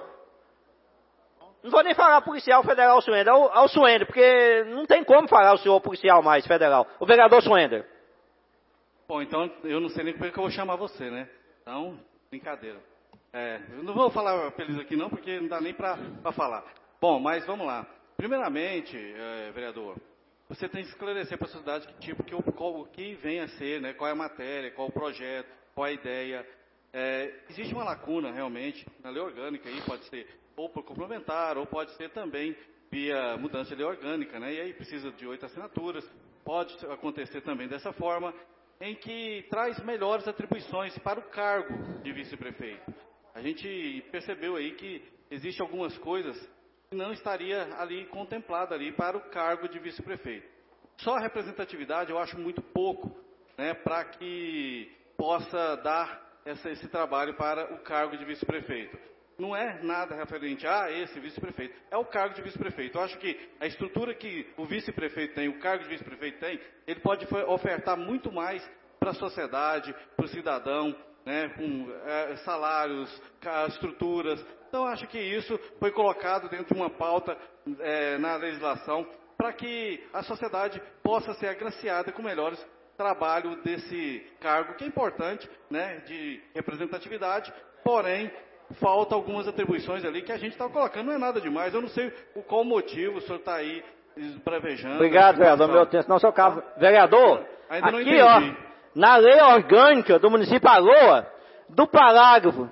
Não vou nem falar policial federal Suender, ao, ao Suender, porque não tem como falar o senhor policial mais federal. O vereador Suender. Bom, então eu não sei nem como é que eu vou chamar você, né? Então, brincadeira. É, eu não vou falar feliz aqui não, porque não dá nem para falar. Bom, mas vamos lá. Primeiramente, é, vereador, você tem que esclarecer para a sociedade que tipo, que, qual, o que vem a ser, né? Qual é a matéria, qual o projeto, qual a ideia. É, existe uma lacuna realmente na lei orgânica aí, pode ser ou por complementar, ou pode ser também via mudança de lei orgânica, né? E aí precisa de oito assinaturas, pode acontecer também dessa forma, em que traz melhores atribuições para o cargo de vice-prefeito. A gente percebeu aí que existem algumas coisas que não estaria ali contemplada ali para o cargo de vice-prefeito. Só a representatividade eu acho muito pouco, né, para que possa dar essa, esse trabalho para o cargo de vice-prefeito. Não é nada referente a esse vice-prefeito, é o cargo de vice-prefeito. Eu acho que a estrutura que o vice-prefeito tem, o cargo de vice-prefeito tem, ele pode ofertar muito mais para a sociedade, para o cidadão, né, com é, salários, estruturas. Então, acho que isso foi colocado dentro de uma pauta é, na legislação para que a sociedade possa ser agraciada com melhores trabalho desse cargo, que é importante, né, de representatividade, porém, falta algumas atribuições ali que a gente está colocando, não é nada demais. Eu não sei o qual motivo o senhor está aí prevejando. Obrigado, vereador, meu tempo, não, seu caso. Vereador, ainda não aqui, entendi. Ó, na lei orgânica do município Alagoa, do parágrafo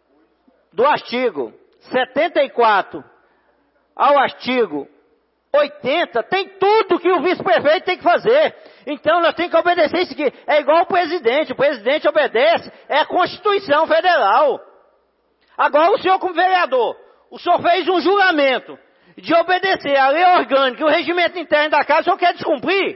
do artigo setenta e quatro ao artigo oitenta, tem tudo que o vice-prefeito tem que fazer. Então, nós temos que obedecer isso aqui. É igual o presidente, o presidente obedece, é a Constituição Federal. Agora, o senhor como vereador, o senhor fez um juramento de obedecer a lei orgânica e o regimento interno da casa, o senhor quer descumprir?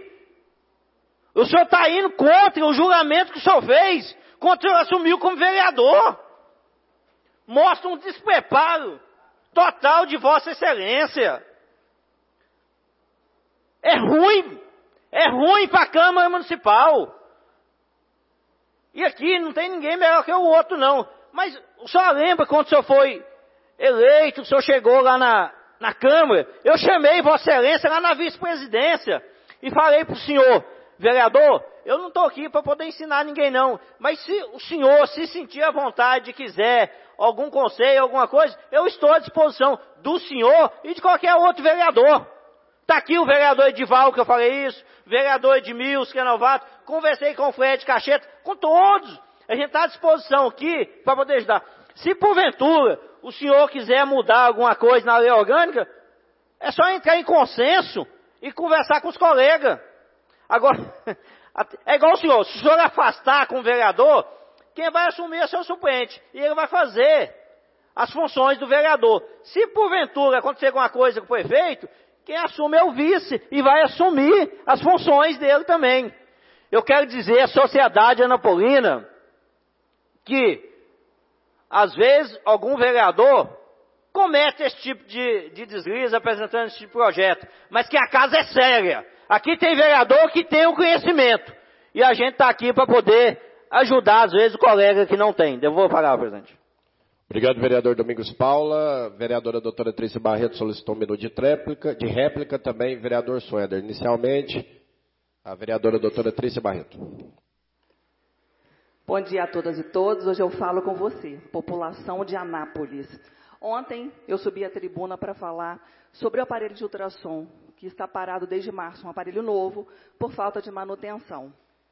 O senhor está indo contra o juramento que o senhor fez, quando o senhor assumiu como vereador. Mostra um despreparo total de Vossa Excelência. É ruim, é ruim para a Câmara Municipal. E aqui não tem ninguém melhor que o outro, não. Mas o senhor lembra quando o senhor foi eleito, o senhor chegou lá na, na Câmara, eu chamei Vossa Excelência lá na vice-presidência e falei para o senhor, vereador, eu não estou aqui para poder ensinar ninguém não, mas se o senhor se sentir à vontade e quiser algum conselho, alguma coisa, eu estou à disposição do senhor e de qualquer outro vereador. Está aqui o vereador Edival, que eu falei isso, vereador Edmilson, que é novato, conversei com o Fred Cacheta, com todos. A gente está à disposição aqui para poder ajudar. Se porventura o senhor quiser mudar alguma coisa na lei orgânica, é só entrar em consenso e conversar com os colegas. Agora, é igual o senhor, se o senhor afastar com o vereador, quem vai assumir é o seu suplente. E ele vai fazer as funções do vereador. Se porventura acontecer alguma coisa com o prefeito, quem assume é o vice e vai assumir as funções dele também. Eu quero dizer à sociedade anapolina que, às vezes, algum vereador comete esse tipo de, de deslize apresentando esse tipo de projeto, mas que a casa é séria. Aqui tem vereador que tem o conhecimento. E a gente está aqui para poder ajudar, às vezes, o colega que não tem. Devolvo a palavra, presidente. Obrigado, vereador Domingos Paula. Vereadora doutora Trícia Barreto solicitou um minuto de réplica, de réplica também, vereador Suender. Inicialmente, a vereadora doutora Trícia Barreto. Bom dia a todas e todos. Hoje eu falo com você, população de Anápolis. Ontem eu subi à tribuna para falar sobre o aparelho de ultrassom, que está parado desde março, um aparelho novo, por falta de manutenção.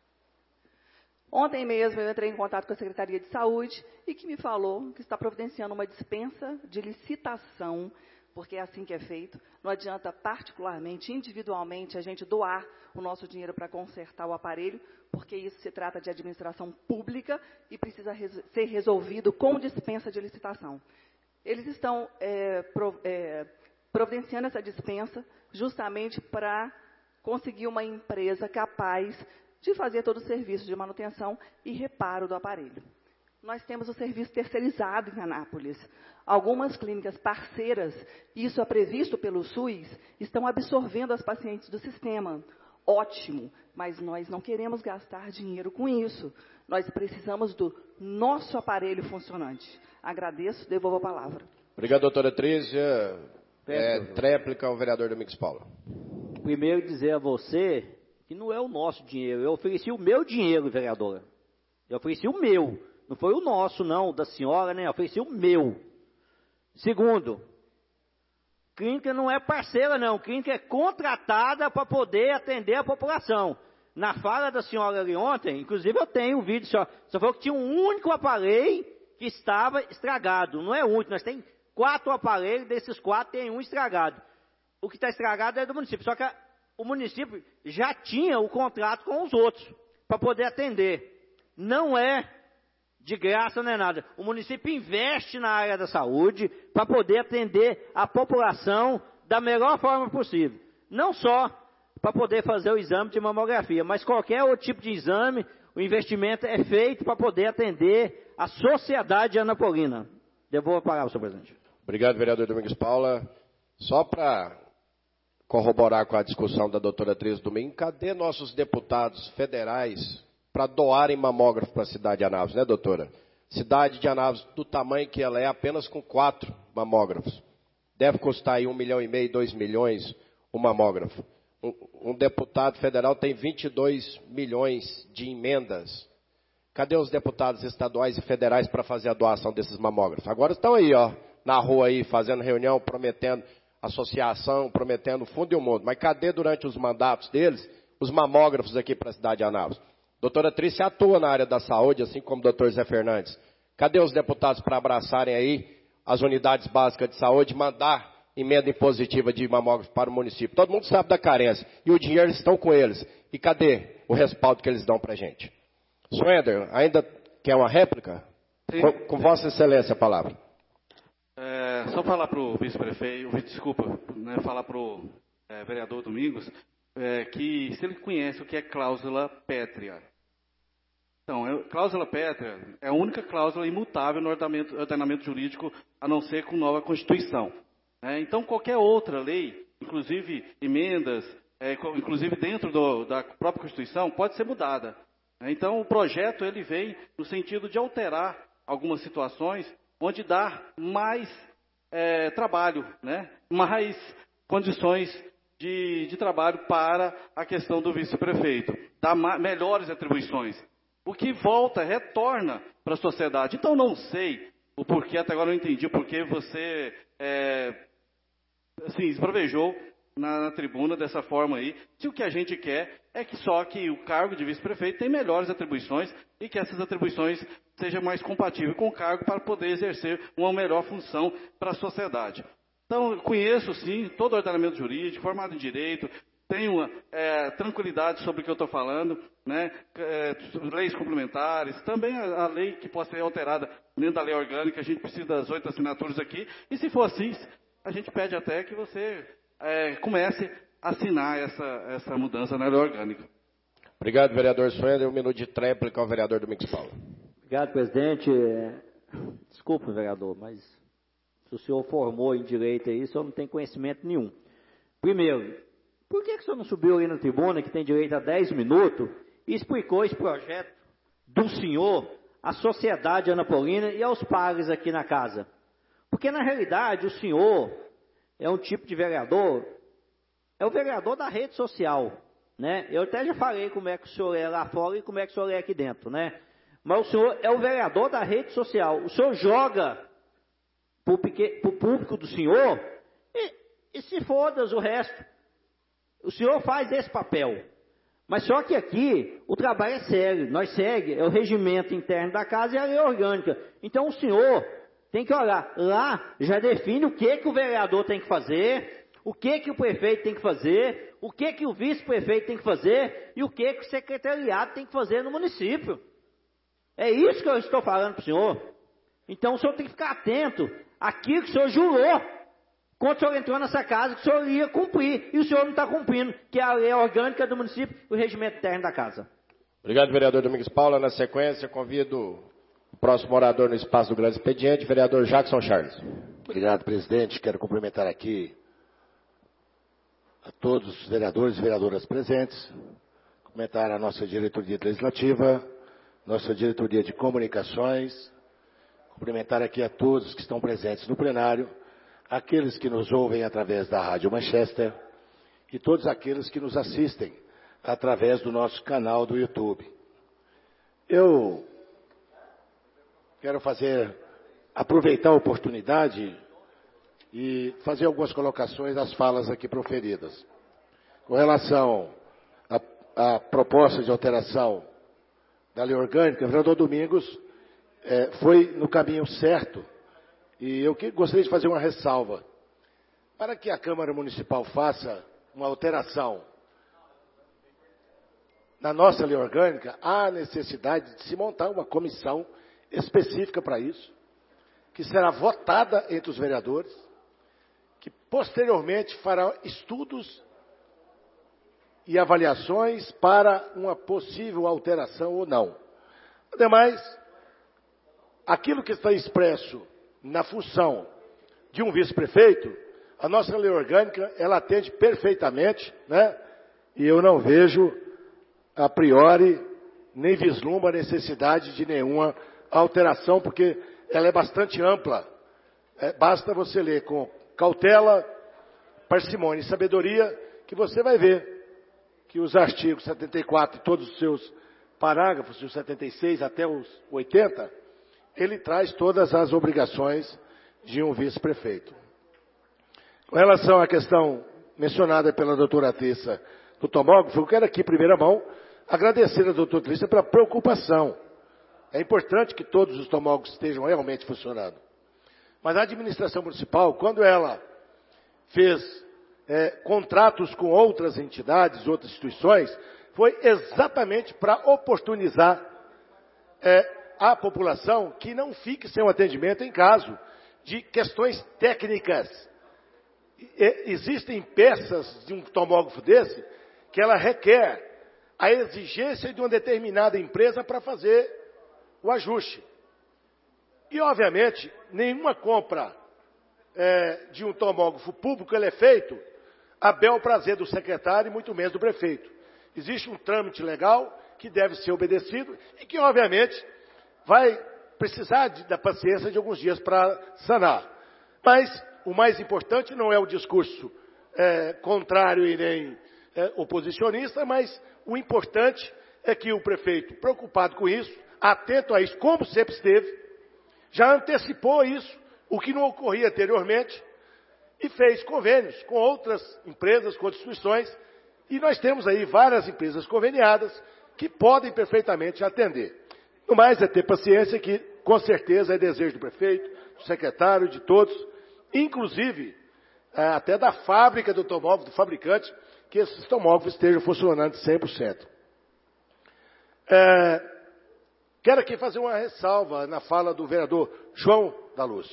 Ontem mesmo eu entrei em contato com a Secretaria de Saúde e que me falou que está providenciando uma dispensa de licitação, porque é assim que é feito. Não adianta particularmente, individualmente, a gente doar o nosso dinheiro para consertar o aparelho, porque isso se trata de administração pública e precisa res- ser resolvido com dispensa de licitação. Eles estão é, pro, é, providenciando essa dispensa justamente para conseguir uma empresa capaz de fazer todo o serviço de manutenção e reparo do aparelho. Nós temos o serviço terceirizado em Anápolis. Algumas clínicas parceiras, isso é previsto pelo SUS, estão absorvendo as pacientes do sistema. Ótimo, mas nós não queremos gastar dinheiro com isso. Nós precisamos do nosso aparelho funcionante. Agradeço, devolvo a palavra. Obrigado, doutora Trícia. É, tréplica ao vereador Domingos Paula. Primeiro dizer a você que não é o nosso dinheiro. Eu ofereci o meu dinheiro, vereadora. Eu ofereci o meu. Não foi o nosso, não, da senhora, né? Eu ofereci o meu. Segundo, clínica não é parceira, não. Clínica é contratada para poder atender a população. Na fala da senhora ali ontem, inclusive eu tenho um vídeo, só, só falou que tinha um único aparelho que estava estragado. Não é único, nós temos quatro aparelhos, desses quatro tem um estragado. O que está estragado é do município, só que a, o município já tinha o contrato com os outros, para poder atender. Não é de graça, não é nada. O município investe na área da saúde para poder atender a população da melhor forma possível. Não só para poder fazer o exame de mamografia, mas qualquer outro tipo de exame, o investimento é feito para poder atender a sociedade anapolina. Devolvo a palavra, senhor presidente. Obrigado, vereador Domingos Paula. Só para corroborar com a discussão da doutora Trícia Domingos, cadê nossos deputados federais para doarem mamógrafo para a cidade de Anápolis, né, doutora? Cidade de Anápolis, do tamanho que ela é, apenas com quatro mamógrafos. Deve custar aí um milhão e meio, dois milhões o mamógrafo. Um, um deputado federal tem vinte e dois milhões de emendas. Cadê os deputados estaduais e federais para fazer a doação desses mamógrafos? Agora estão aí, ó, na rua aí, fazendo reunião, prometendo associação, prometendo fundo e o mundo. Mas cadê durante os mandatos deles os mamógrafos aqui para a cidade de Anápolis? Doutora Trícia atua na área da saúde, assim como o doutor Zé Fernandes. Cadê os deputados para abraçarem aí as unidades básicas de saúde, mandar emenda impositiva de mamógrafo para o município? Todo mundo sabe da carência. E o dinheiro estão com eles. E cadê o respaldo que eles dão para a gente? Suender, ainda quer uma réplica? Sim, com com sim. Vossa Excelência a palavra. É, só falar para o vice-prefeito, desculpa, né, falar para o é, vereador Domingos, é, que se ele conhece o que é cláusula pétrea. Então, é, cláusula pétrea é a única cláusula imutável no ordenamento, ordenamento jurídico, a não ser com nova Constituição. É, então, qualquer outra lei, inclusive emendas, é, inclusive dentro do, da própria Constituição, pode ser mudada. É, então, o projeto ele vem no sentido de alterar algumas situações onde dá mais é, trabalho, né? Mais condições de, de trabalho para a questão do vice-prefeito, dá ma- melhores atribuições. O que volta, retorna para a sociedade. Então, não sei o porquê, até agora eu não entendi o porquê você é, assim, esprovejou na, na tribuna dessa forma aí, se o que a gente quer é que só que o cargo de vice-prefeito tem melhores atribuições e que essas atribuições sejam mais compatíveis com o cargo para poder exercer uma melhor função para a sociedade. Então, eu conheço sim todo o ordenamento jurídico, formado em direito, tenho é, tranquilidade sobre o que eu estou falando, né? É, leis complementares, também a, a lei que pode ser alterada dentro da lei orgânica, a gente precisa das oito assinaturas aqui, e se for assim, a gente pede até que você é, comece a assinar essa, essa mudança na lei orgânica. Obrigado, vereador Suender. Um minuto de tréplica ao vereador Domingos Paula. Obrigado, presidente. Desculpa, vereador, mas se o senhor formou em direito aí, o senhor não tem conhecimento nenhum. Primeiro, por que, que o senhor não subiu aí na tribuna, que tem direito a dez minutos, e explicou esse projeto do senhor à sociedade anapolina e aos pares aqui na casa? Porque, na realidade, o senhor é um tipo de vereador, é o vereador da rede social, né? Eu até já falei como é que o senhor é lá fora e como é que o senhor é aqui dentro, né? Mas o senhor é o vereador da rede social. O senhor joga para o público do senhor e, e se foda o resto. O senhor faz esse papel. Mas só que aqui o trabalho é sério. Nós segue, é o regimento interno da casa e a lei orgânica. Então o senhor tem que olhar. Lá já define o que, que o vereador tem que fazer, o que, que o prefeito tem que fazer, o que, que o vice-prefeito tem que fazer e o que, que o secretariado tem que fazer no município. É isso que eu estou falando para o senhor. Então o senhor tem que ficar atento àquilo que o senhor jurou quando o senhor entrou nessa casa, que o senhor ia cumprir, e o senhor não está cumprindo, que é a lei orgânica do município e o regimento interno da casa. Obrigado, vereador Domingos Paula. Na sequência, convido o próximo orador no espaço do grande expediente, vereador Jackson Charles. Obrigado, presidente. Quero cumprimentar aqui a todos os vereadores e vereadoras presentes, cumprimentar a nossa diretoria legislativa, nossa diretoria de comunicações, cumprimentar aqui a todos que estão presentes no plenário, aqueles que nos ouvem através da Rádio Manchester e todos aqueles que nos assistem através do nosso canal do YouTube. Eu quero fazer, aproveitar a oportunidade e fazer algumas colocações às falas aqui proferidas. Com relação à, à proposta de alteração da lei orgânica, o vereador Domingos é, foi no caminho certo. E eu que, gostaria de fazer uma ressalva. Para que a Câmara Municipal faça uma alteração na nossa lei orgânica, há necessidade de se montar uma comissão específica para isso, que será votada entre os vereadores, que posteriormente fará estudos e avaliações para uma possível alteração ou não. Ademais, aquilo que está expresso na função de um vice-prefeito, a nossa lei orgânica, ela atende perfeitamente, né? E eu não vejo, a priori, nem vislumbro a necessidade de nenhuma alteração, porque ela é bastante ampla. É, basta você ler com cautela, parcimônia e sabedoria, que você vai ver que os artigos setenta e quatro e todos os seus parágrafos, dos setenta e seis até os oitenta, ele traz todas as obrigações de um vice-prefeito. Com relação à questão mencionada pela doutora Tissa do tomógrafo, eu quero aqui, em primeira mão, agradecer a doutora Tissa pela preocupação. É importante que todos os tomógrafos estejam realmente funcionando. Mas a administração municipal, quando ela fez é, contratos com outras entidades, outras instituições, foi exatamente para oportunizar é, a população que não fique sem o atendimento em caso de questões técnicas. E, existem peças de um tomógrafo desse que ela requer a exigência de uma determinada empresa para fazer o ajuste. E, obviamente, nenhuma compra é, de um tomógrafo público ele é feito a bel prazer do secretário e muito menos do prefeito. Existe um trâmite legal que deve ser obedecido e que, obviamente, vai precisar de, da paciência de alguns dias para sanar. Mas o mais importante não é o discurso é, contrário e nem é, oposicionista, mas o importante é que o prefeito, preocupado com isso, atento a isso, como sempre esteve, já antecipou isso, o que não ocorria anteriormente, e fez convênios com outras empresas, com outras instituições, e nós temos aí várias empresas conveniadas que podem perfeitamente atender. No mais é ter paciência, que com certeza é desejo do prefeito, do secretário, de todos, inclusive até da fábrica do tomógrafo, do fabricante, que esses tomógrafos estejam funcionando cem por cento. É, quero aqui fazer uma ressalva na fala do vereador João da Luz.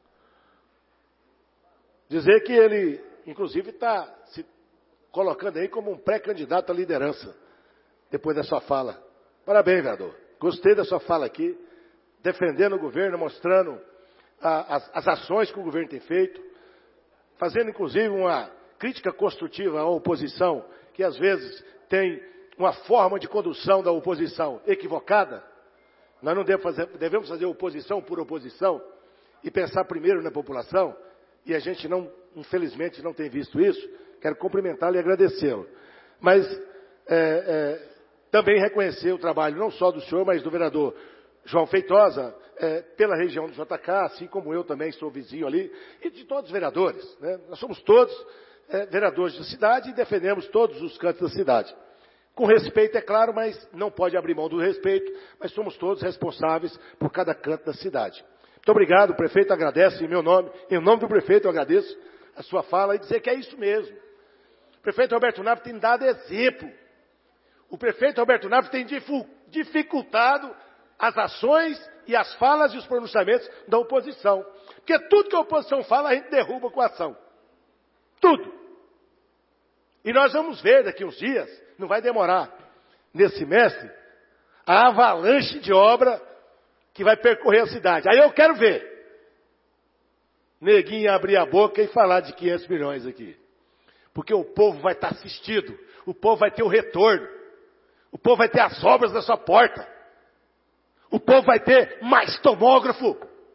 Dizer que ele, inclusive, está se colocando aí como um pré-candidato à liderança, depois da sua fala. Parabéns, vereador. Gostei da sua fala aqui, defendendo o governo, mostrando a, as, as ações que o governo tem feito, fazendo, inclusive, uma crítica construtiva à oposição, que às vezes tem uma forma de condução da oposição equivocada, nós não devemos fazer, devemos fazer oposição por oposição e pensar primeiro na população, e a gente não, infelizmente, não tem visto isso. Quero cumprimentá-lo e agradecê-lo. Mas é, é, também reconhecer o trabalho não só do senhor, mas do vereador João Feitosa, é, pela região do J K, assim como eu também sou vizinho ali, e de todos os vereadores, né? Nós somos todos é, vereadores da cidade e defendemos todos os cantos da cidade. Com respeito, é claro, mas não pode abrir mão do respeito, mas somos todos responsáveis por cada canto da cidade. Muito obrigado, o prefeito agradece em meu nome, em nome do prefeito eu agradeço a sua fala e dizer que é isso mesmo. O prefeito Roberto Naves tem dado exemplo. O prefeito Roberto Naves tem dificultado as ações e as falas e os pronunciamentos da oposição. Porque tudo que a oposição fala, a gente derruba com a ação. Tudo. E nós vamos ver daqui uns dias, não vai demorar, nesse semestre, a avalanche de obra que vai percorrer a cidade. Aí eu quero ver neguinho abrir a boca e falar de quinhentos milhões aqui. Porque o povo vai estar assistido, o povo vai ter o retorno, o povo vai ter as obras na sua porta, o povo vai ter mais tomógrafo.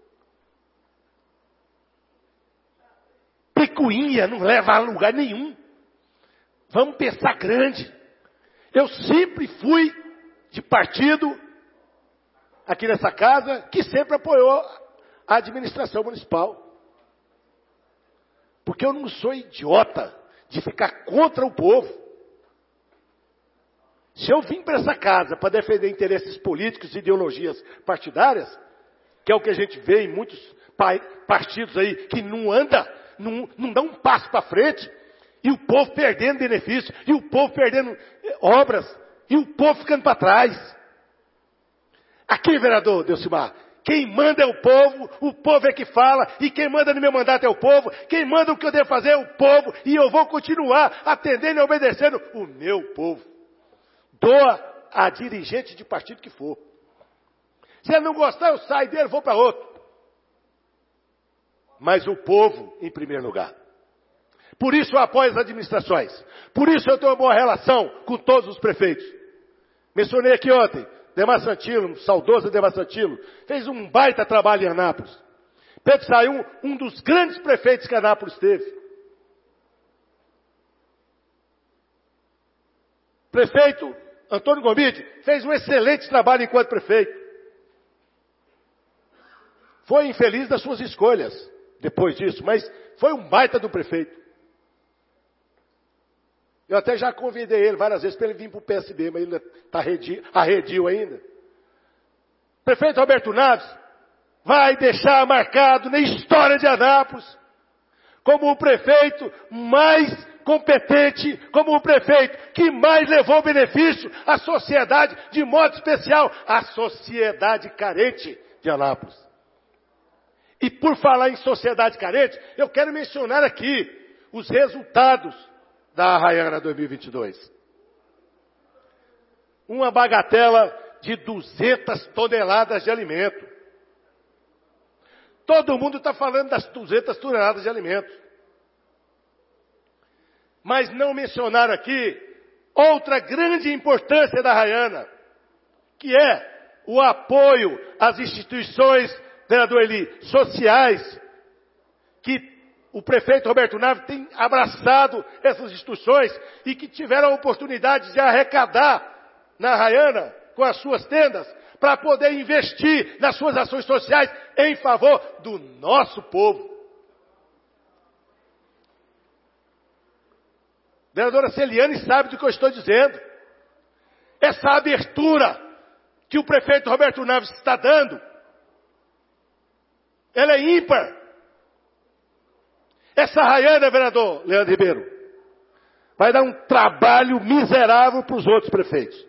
Picuinha não leva a lugar nenhum. Vamos pensar grande. Eu sempre fui de partido, aqui nessa casa, que sempre apoiou a administração municipal. Porque eu não sou idiota de ficar contra o povo. Se eu vim para essa casa para defender interesses políticos e ideologias partidárias, que é o que a gente vê em muitos partidos aí, que não anda, não, não dá um passo para frente, e o povo perdendo benefícios, e o povo perdendo obras, e o povo ficando para trás. Aqui, vereador Delcimar, quem manda é o povo, o povo é que fala, e quem manda no meu mandato é o povo, quem manda o que eu devo fazer é o povo, e eu vou continuar atendendo e obedecendo o meu povo. Doa a dirigente de partido que for. Se ele não gostar, eu saio dele, vou para outro. Mas o povo em primeiro lugar. Por isso eu apoio as administrações. Por isso eu tenho uma boa relação com todos os prefeitos. Mencionei aqui ontem, Demar Santilo, saudoso Demar Santilo, fez um baita trabalho em Anápolis. Pedro Sayum, um dos grandes prefeitos que Anápolis teve. Prefeito Antônio Gomide fez um excelente trabalho enquanto prefeito. Foi infeliz das suas escolhas depois disso, mas foi um baita do prefeito. Eu até já convidei ele várias vezes para ele vir para o P S B, mas ele está arredio, arredio ainda. Prefeito Roberto Naves vai deixar marcado na história de Anápolis como o prefeito mais competente, como o prefeito que mais levou benefício à sociedade, de modo especial à sociedade carente de Anápolis. E por falar em sociedade carente, eu quero mencionar aqui os resultados da Arraiana dois mil e vinte e dois. Uma bagatela de duzentas toneladas de alimento. Todo mundo está falando das duzentas toneladas de alimento. Mas não mencionaram aqui outra grande importância da Arraiana, que é o apoio às instituições, vereador Eli, sociais, que o prefeito Roberto Naves tem abraçado essas instituições e que tiveram a oportunidade de arrecadar na Arraiana com as suas tendas para poder investir nas suas ações sociais em favor do nosso povo. Vereadora Celiane sabe do que eu estou dizendo. Essa abertura que o prefeito Roberto Naves está dando, ela é ímpar. Essa Arraiana, vereador Leandro Ribeiro, vai dar um trabalho miserável para os outros prefeitos.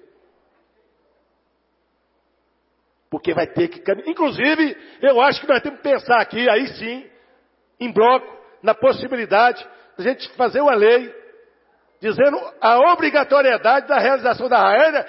Porque vai ter que caminhar. Inclusive, eu acho que nós temos que pensar aqui, aí sim, em bloco, na possibilidade de a gente fazer uma lei dizendo a obrigatoriedade da realização da Arraiana,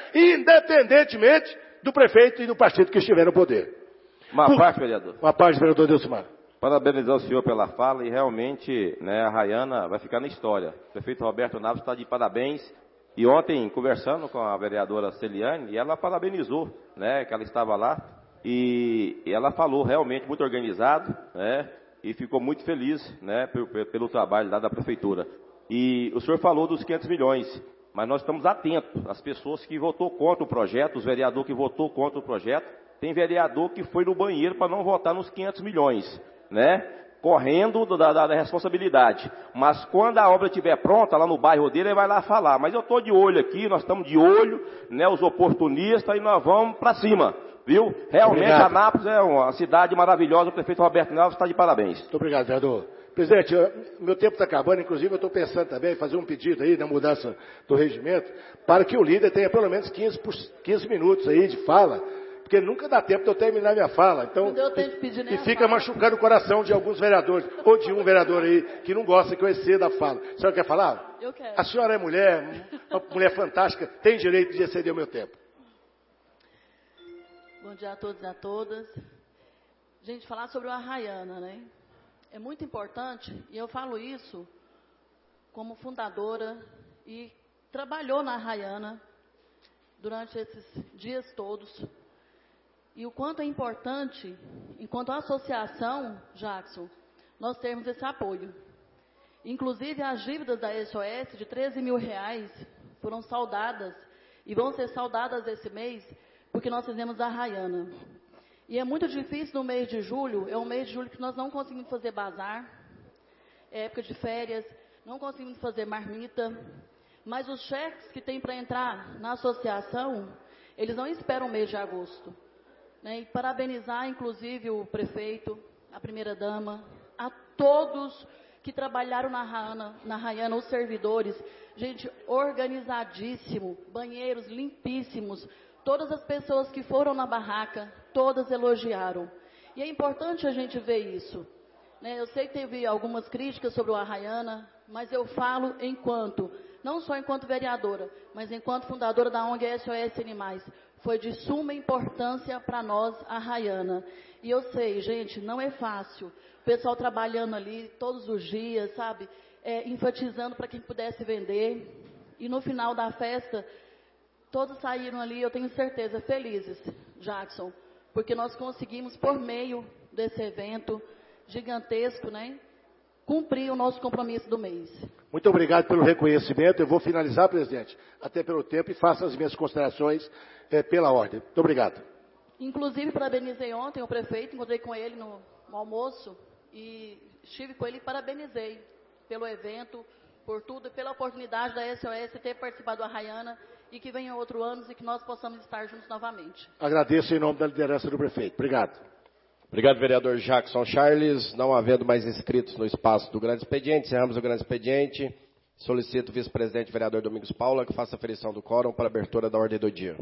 independentemente do prefeito e do partido que estiver no poder. Uma Por... parte, vereador. Uma parte, vereador Delcimar. parabenizar o senhor pela fala e realmente, né, a Rayana vai ficar na história. O prefeito Roberto Naves está de parabéns. E ontem, conversando com a vereadora Celiane, e ela parabenizou, né, que ela estava lá, e, e ela falou realmente muito organizado, né, e ficou muito feliz, né, pelo, pelo trabalho lá da prefeitura. E o senhor falou dos quinhentos milhões, mas nós estamos atentos às pessoas que votou contra o projeto, os vereadores que votou contra o projeto. Tem vereador que foi no banheiro para não votar nos quinhentos milhões, né? Correndo da, da, da responsabilidade. Mas quando a obra estiver pronta, lá no bairro dele, ele vai lá falar. Mas eu estou de olho aqui, nós estamos de olho, né, os oportunistas, e nós vamos para cima, viu? Realmente, obrigado. Anápolis é uma cidade maravilhosa, o prefeito Roberto Naves está de parabéns. Muito obrigado, vereador. Presidente, eu, meu tempo está acabando, inclusive eu estou pensando também em fazer um pedido aí na mudança do regimento, para que o líder tenha pelo menos quinze, quinze minutos aí de fala, porque nunca dá tempo de eu terminar minha fala. Então, e, e fica machucando o coração de alguns vereadores, ou de um vereador aí, que não gosta que eu exceda a fala. A senhora quer falar? Eu quero. A senhora é mulher, uma mulher fantástica, tem direito de exceder o meu tempo. Bom dia a todos e a todas. Gente, falar sobre o Arraiana, né? É muito importante, e eu falo isso como fundadora e trabalhou na Arraiana durante esses dias todos. E o quanto é importante, enquanto associação, Jackson, nós termos esse apoio. Inclusive, as dívidas da S O S de treze mil reais foram saldadas e vão ser saldadas esse mês, porque nós fizemos a Arraiana. E é muito difícil no mês de julho, é um mês de julho que nós não conseguimos fazer bazar, é época de férias, não conseguimos fazer marmita, mas os cheques que tem para entrar na associação, eles não esperam o mês de agosto. Né, e parabenizar, inclusive, o prefeito, a primeira-dama, a todos que trabalharam na Rayana, na Rayana, os servidores, gente, organizadíssimo, banheiros limpíssimos, todas as pessoas que foram na barraca, todas elogiaram. E é importante a gente ver isso. Né, eu sei que teve algumas críticas sobre o Arraiana, mas eu falo enquanto, não só enquanto vereadora, mas enquanto fundadora da O N G S O S Animais. Foi de suma importância para nós, a Rayana. E eu sei, gente, não é fácil. O pessoal trabalhando ali todos os dias, sabe? É, enfatizando para quem pudesse vender. E no final da festa, todos saíram ali, eu tenho certeza, felizes, Jackson. Porque nós conseguimos, por meio desse evento gigantesco, né? Cumprir o nosso compromisso do mês. Muito obrigado pelo reconhecimento. Eu vou finalizar, presidente, até pelo tempo, e faço as minhas considerações é, pela ordem. Muito obrigado. Inclusive, parabenizei ontem o prefeito, encontrei com ele no, no almoço, e estive com ele e parabenizei pelo evento, por tudo, e pela oportunidade da S O S ter participado da Rayana, e que venham outros anos e que nós possamos estar juntos novamente. Agradeço em nome da liderança do prefeito. Obrigado. Obrigado, vereador Jackson Charles. Não havendo mais inscritos no espaço do grande expediente, encerramos o grande expediente. Solicito o vice-presidente, vereador Domingos Paula, que faça a aferição do quórum para a abertura da ordem do dia.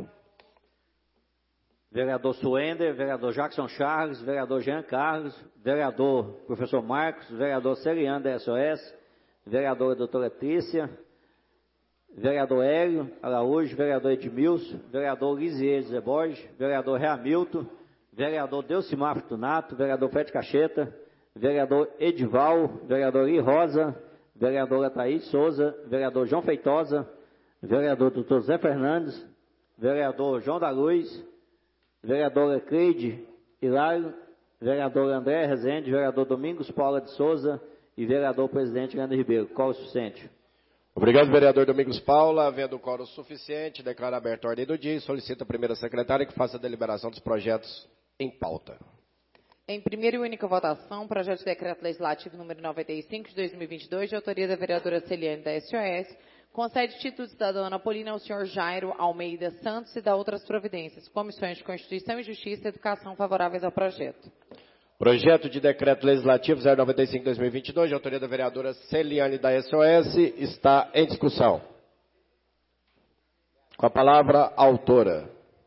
Vereador Suender, vereador Jackson Charles, vereador Jean Carlos, vereador professor Marcos, vereador Celiane da S O S, vereadora doutora Trícia, vereador Hélio Araújo, vereador Edmilson, vereador Lisier José Borges, vereador Reamilton, vereador Delcimar Fortunato, vereador Fred Cacheta, vereador Edival, vereador I Rosa, vereadora Thaís Souza, vereador João Feitosa, vereador doutor Zé Fernandes, vereador João da Luz, vereadora Cleide Hilário, vereador André Rezende, vereador Domingos Paula de Souza e vereador presidente Leandro Ribeiro. Quórum suficiente. Obrigado, vereador Domingos Paula. Havendo quórum suficiente, declaro aberta a ordem do dia e solicito a primeira secretária que faça a deliberação dos projetos em pauta. Em primeira e única votação, projeto de decreto legislativo número noventa e cinco de dois mil e vinte e dois, de autoria da vereadora Celiane da S O S, concede título de cidadão anapolina ao senhor Jairo Almeida Santos e dá outras providências. Comissões de Constituição e Justiça e Educação favoráveis ao projeto. Projeto de decreto legislativo zero noventa e cinco de dois mil e vinte e dois, de autoria da vereadora Celiane da S O S, está em discussão. Com a palavra, a autora.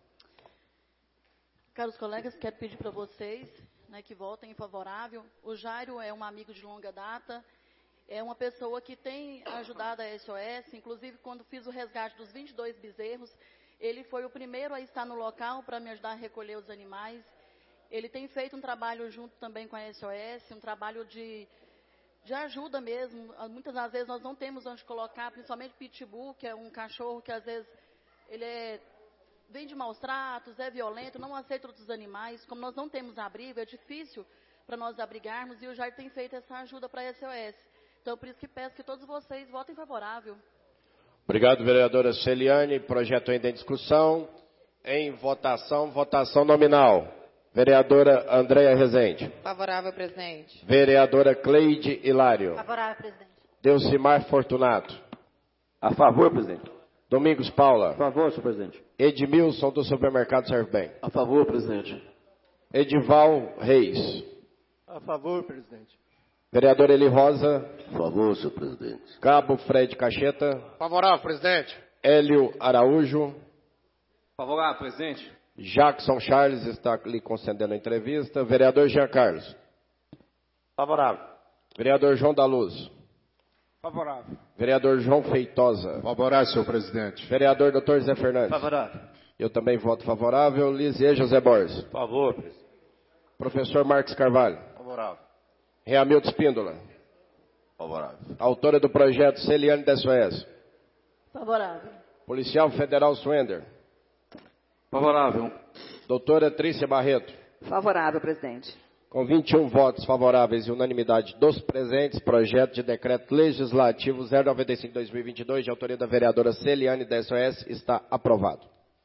Caros colegas, quero pedir para vocês, né, que votem favorável. O Jairo é um amigo de longa data, é uma pessoa que tem ajudado a S O S, inclusive quando fiz o resgate dos vinte e dois bezerros, ele foi o primeiro a estar no local para me ajudar a recolher os animais. ele tem feito um trabalho junto também com a S O S, um trabalho de, de ajuda mesmo. Muitas das vezes nós não temos onde colocar, principalmente Pitbull, que é um cachorro que às vezes ele é, vem de maus tratos, é violento, não aceita outros animais. Como nós não temos abrigo, é difícil para nós abrigarmos, e o Jair tem feito essa ajuda para a S O S. Então, por isso que peço que todos vocês votem favorável. Obrigado, vereadora Celiane. Projeto ainda em discussão. Em votação, votação nominal. Vereadora Andréia Rezende. Favorável, presidente. Vereadora Cleide Hilário. Favorável, presidente. Delcimar Fortunato. A favor, presidente. Domingos Paula. A favor, senhor presidente. Edmilson do Supermercado Serve Bem. A favor, presidente. Edival Reis. A favor, presidente. Vereadora Eli Rosa. A favor, senhor presidente. Cabo Fred Cacheta. Favorável, presidente. Hélio Araújo. Favorável, presidente. Jackson Charles está lhe concedendo a entrevista. Vereador Jean Carlos. Favorável. Vereador João da Luz. Favorável. Vereador João Feitosa. Favorável, senhor presidente. Vereador doutor Zé Fernandes. Favorável. Eu também voto favorável. Lisier José Borges. Favor, presidente. Professor Marcos Carvalho. Favorável. Reamildo Espíndola. Favorável. Autora do projeto Celiane da S O S. Favorável. Policial Federal Swender. Favorável. Doutora Trícia Barreto. Favorável, presidente. Com vinte e um votos favoráveis e unanimidade dos presentes, projeto de decreto legislativo zero noventa e cinco barra dois mil e vinte e dois, de autoria da vereadora Celiane da S O S, está aprovado.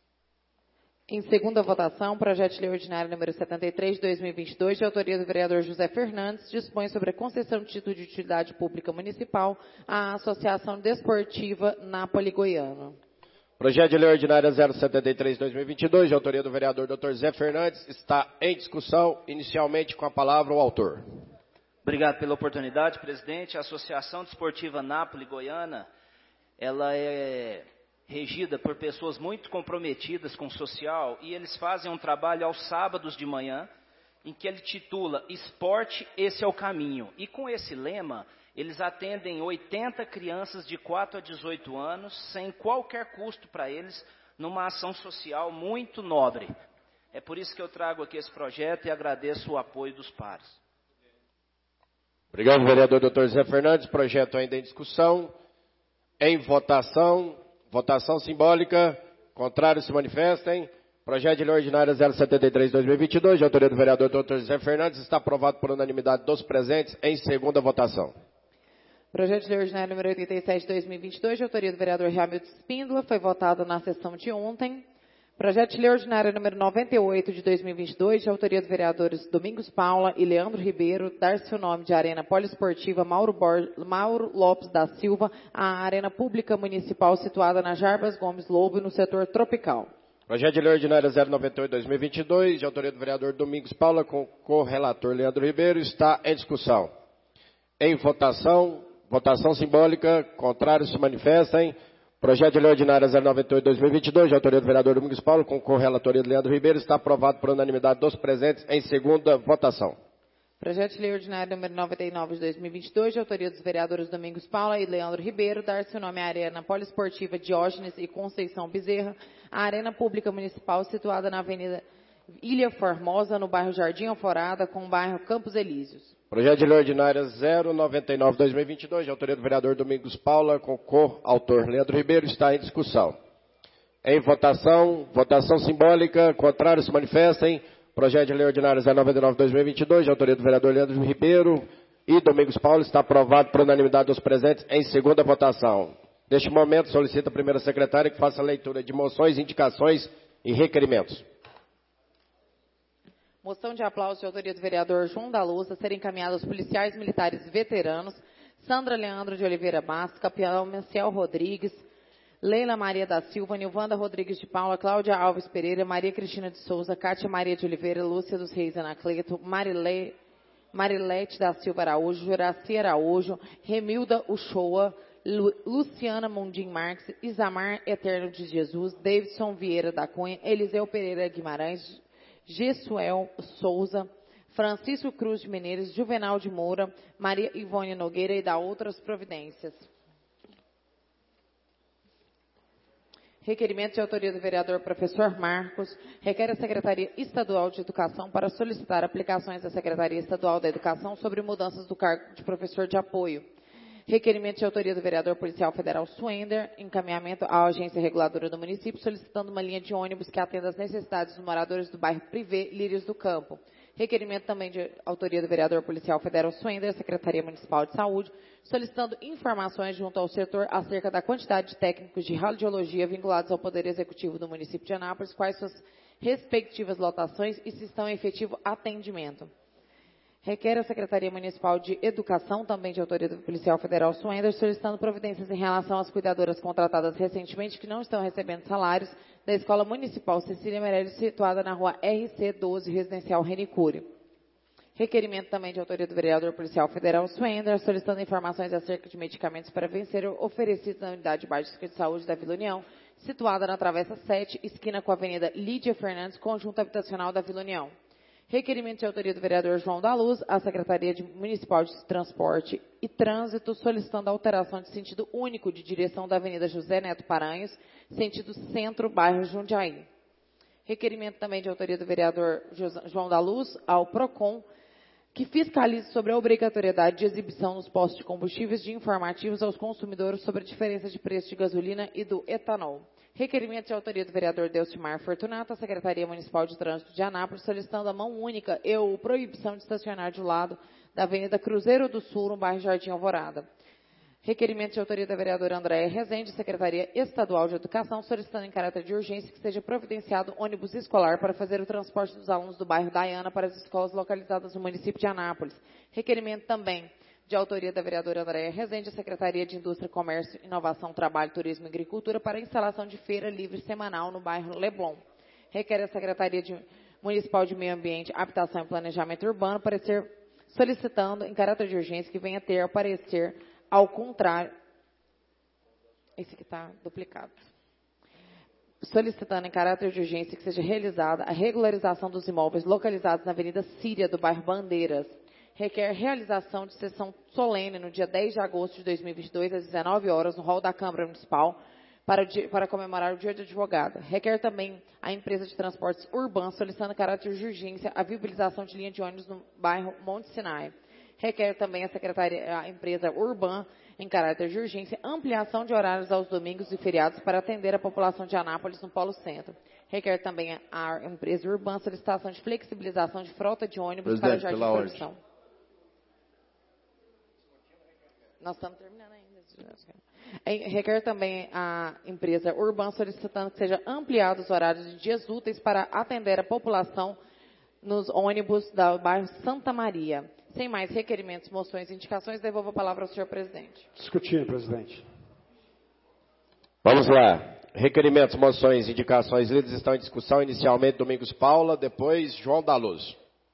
Em segunda votação, projeto de lei ordinário número setenta e três de dois mil e vinte e dois, de autoria do vereador José Fernandes, dispõe sobre a concessão de título de utilidade pública municipal à Associação Desportiva Nápoles Goiano. Projeto de lei ordinária zero setenta e três de dois mil e vinte e dois, de autoria do vereador doutor Zé Fernandes, está em discussão, inicialmente com a palavra o autor. Obrigado pela oportunidade, presidente. A Associação Desportiva Nápoles Goiana, ela é regida por pessoas muito comprometidas com o social, e eles fazem um trabalho aos sábados de manhã, em que ele titula Esporte, esse é o caminho. E com esse lema, eles atendem oitenta crianças de quatro a dezoito anos, sem qualquer custo para eles, numa ação social muito nobre. É por isso que eu trago aqui esse projeto e agradeço o apoio dos pares. Obrigado, vereador doutor Zé Fernandes. Projeto ainda em discussão. Em votação. Votação simbólica. Contrário se manifestem. Projeto de lei ordinária zero setenta e três de dois mil e vinte e dois, de autoria do vereador doutor Zé Fernandes, está aprovado por unanimidade dos presentes em segunda votação. Projeto de lei ordinário número oitenta e sete de dois mil e vinte e dois, de autoria do vereador Reamildo Espíndola, foi votado na sessão de ontem. Projeto de lei ordinário número noventa e oito de dois mil e vinte e dois, de autoria dos vereadores Domingos Paula e Leandro Ribeiro, dar-se o nome de Arena Poliesportiva Mauro, Bor... Mauro Lopes da Silva, à Arena Pública Municipal situada na Jarbas Gomes Lobo, no setor tropical. Projeto de lei ordinária zero noventa e oito de dois mil e vinte e dois, de autoria do vereador Domingos Paula, com correlator Leandro Ribeiro, está em discussão. Em votação, votação simbólica, contrários se manifestem. Projeto de lei ordinária zero noventa e oito de dois mil e vinte e dois, de autoria do vereador Domingos Paula, com correlatoria do Leandro Ribeiro, está aprovado por unanimidade dos presentes em segunda votação. Projeto de lei ordinário número noventa e nove de dois mil e vinte e dois, de autoria dos vereadores Domingos Paula e Leandro Ribeiro, dar-se o nome à Arena Poliesportiva Diógenes e Conceição Bezerra, a Arena Pública Municipal situada na Avenida Ilha Formosa, no bairro Jardim Alvorada, com o bairro Campos Elíseos. Projeto de lei ordinária zero noventa e nove de dois mil e vinte e dois, de autoria do vereador Domingos Paula, com coautor Leandro Ribeiro, está em discussão. Em votação, votação simbólica, contrários se manifestem. Projeto de lei ordinária zero noventa e nove de dois mil e vinte e dois, de autoria do vereador Leandro Ribeiro e Domingos Paula, está aprovado por unanimidade dos presentes em segunda votação. Neste momento, solicito a primeira secretária que faça a leitura de moções, indicações e requerimentos. Moção de aplauso de autoria do vereador João da Luz a ser encaminhada aos policiais militares veteranos Sandra Leandro de Oliveira Bastos, capitão Maciel Rodrigues, Leila Maria da Silva, Nilvanda Rodrigues de Paula, Cláudia Alves Pereira, Maria Cristina de Souza, Cátia Maria de Oliveira, Lúcia dos Reis Anacleto, Marile, Marilete da Silva Araújo, Juraci Araújo, Remilda Uchoa, Lu, Luciana Mundim Marques, Isamar Eterno de Jesus, Davidson Vieira da Cunha, Eliseu Pereira Guimarães, Gesuel Souza, Francisco Cruz de Menezes, Juvenal de Moura, Maria Ivone Nogueira e da outras providências. Requerimento de autoria do vereador professor Marcos. Requer a Secretaria Estadual de Educação para solicitar aplicações da Secretaria Estadual da Educação sobre mudanças do cargo de professor de apoio. Requerimento de autoria do vereador policial federal Swender. Encaminhamento à agência reguladora do município solicitando uma linha de ônibus que atenda às necessidades dos moradores do bairro Privé, Lírios do Campo. Requerimento também de autoria do vereador policial federal Swender, Secretaria Municipal de Saúde, solicitando informações junto ao setor acerca da quantidade de técnicos de radiologia vinculados ao Poder Executivo do município de Anápolis, quais suas respectivas lotações e se estão em efetivo atendimento. Requer a Secretaria Municipal de Educação, também de autoria do policial federal Swender, solicitando providências em relação às cuidadoras contratadas recentemente que não estão recebendo salários da Escola Municipal Cecília Meirelles, situada na rua R C doze, Residencial Renicure. Requerimento também de autoria do vereador policial federal Swender, solicitando informações acerca de medicamentos para vencer oferecidos na Unidade Básica de Saúde da Vila União, situada na Travessa sete, esquina com a Avenida Lídia Fernandes, conjunto habitacional da Vila União. Requerimento de autoria do vereador João da Luz, à Secretaria de Municipal de Transporte e Trânsito, solicitando a alteração de sentido único de direção da Avenida José Neto Paranhos, sentido centro, bairro Jundiaí. Requerimento também de autoria do vereador João da Luz, ao PROCON, que fiscalize sobre a obrigatoriedade de exibição nos postos de combustíveis de informativos aos consumidores sobre a diferença de preço de gasolina e do etanol. Requerimento de autoria do vereador Delcimar Fortunato, à Secretaria Municipal de Trânsito de Anápolis, solicitando a mão única e ou proibição de estacionar do lado da Avenida Cruzeiro do Sul, no bairro Jardim Alvorada. Requerimento de autoria da vereadora Andréia Rezende, Secretaria Estadual de Educação, solicitando em caráter de urgência que seja providenciado ônibus escolar para fazer o transporte dos alunos do bairro Daiana para as escolas localizadas no município de Anápolis. Requerimento também de autoria da vereadora Andréia Rezende, Secretaria de Indústria, Comércio, Inovação, Trabalho, Turismo e Agricultura para a instalação de feira livre semanal no bairro Leblon. Requer a Secretaria de Municipal de Meio Ambiente, Habitação e Planejamento Urbano para ser solicitando em caráter de urgência que venha a ter ao parecer ao contrário. Esse aqui está duplicado. Solicitando em caráter de urgência que seja realizada a regularização dos imóveis localizados na Avenida Síria do bairro Bandeiras. Requer realização de sessão solene no dia dez de agosto de dois mil e vinte e dois, às dezenove horas, no hall da Câmara Municipal, para, o dia, para comemorar o Dia do Advogado. Requer também a empresa de transportes Urban, solicitando em caráter de urgência a viabilização de linha de ônibus no bairro Monte Sinai. Requer também a, secretaria, a empresa Urban, em caráter de urgência, ampliação de horários aos domingos e feriados para atender a população de Anápolis no Polo Centro. Requer também a, a empresa Urban solicitação de flexibilização de frota de ônibus para o Jardim de Produção. Nós estamos terminando ainda. Requer também a empresa Urban solicitando que seja ampliados os horários de dias úteis para atender a população nos ônibus do bairro Santa Maria. Sem mais requerimentos, moções e indicações, devolvo a palavra ao senhor presidente. Discutindo, presidente. Vamos lá. Requerimentos, moções e indicações lidas estão em discussão. Inicialmente, Domingos Paula, depois João da Luz.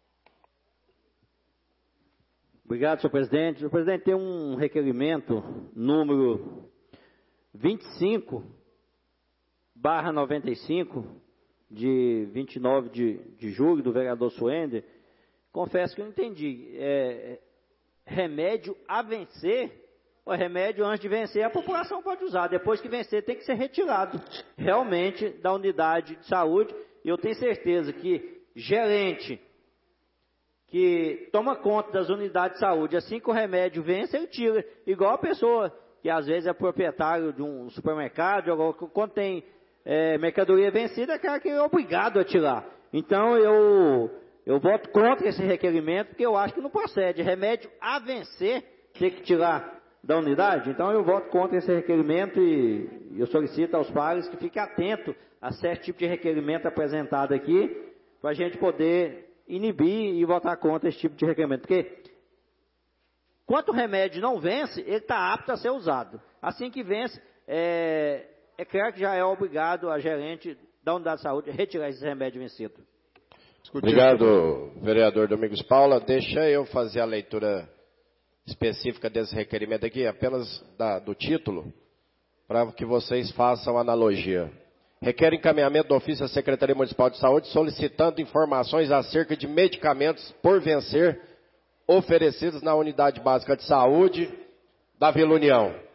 Obrigado, senhor presidente. Senhor presidente, tem um requerimento número vinte e cinco barra noventa e cinco, de vinte e nove de, de julho, do vereador Swender. Confesso que eu não entendi. É, remédio a vencer? O remédio antes de vencer a população pode usar. Depois que vencer tem que ser retirado realmente da unidade de saúde. E eu tenho certeza que gerente que toma conta das unidades de saúde, assim que o remédio vence, ele tira. Igual a pessoa que às vezes é proprietário de um supermercado, quando tem é, mercadoria vencida, é cara que é obrigado a tirar. Então eu, eu voto contra esse requerimento, porque eu acho que não procede. Remédio a vencer, tem que tirar da unidade. Então eu voto contra esse requerimento e eu solicito aos pares que fiquem atentos a certo tipo de requerimento apresentado aqui, para a gente poder inibir e votar contra esse tipo de requerimento. Porque, quanto o remédio não vence, ele está apto a ser usado. Assim que vence, é, é claro que já é obrigado a gerente da unidade de saúde retirar esse remédio vencido. Obrigado, vereador Domingos Paula. Deixa eu fazer a leitura específica desse requerimento aqui, apenas da, do título, para que vocês façam analogia. Requer encaminhamento do ofício à Secretaria Municipal de Saúde solicitando informações acerca de medicamentos por vencer oferecidos na Unidade Básica de Saúde da Vila União.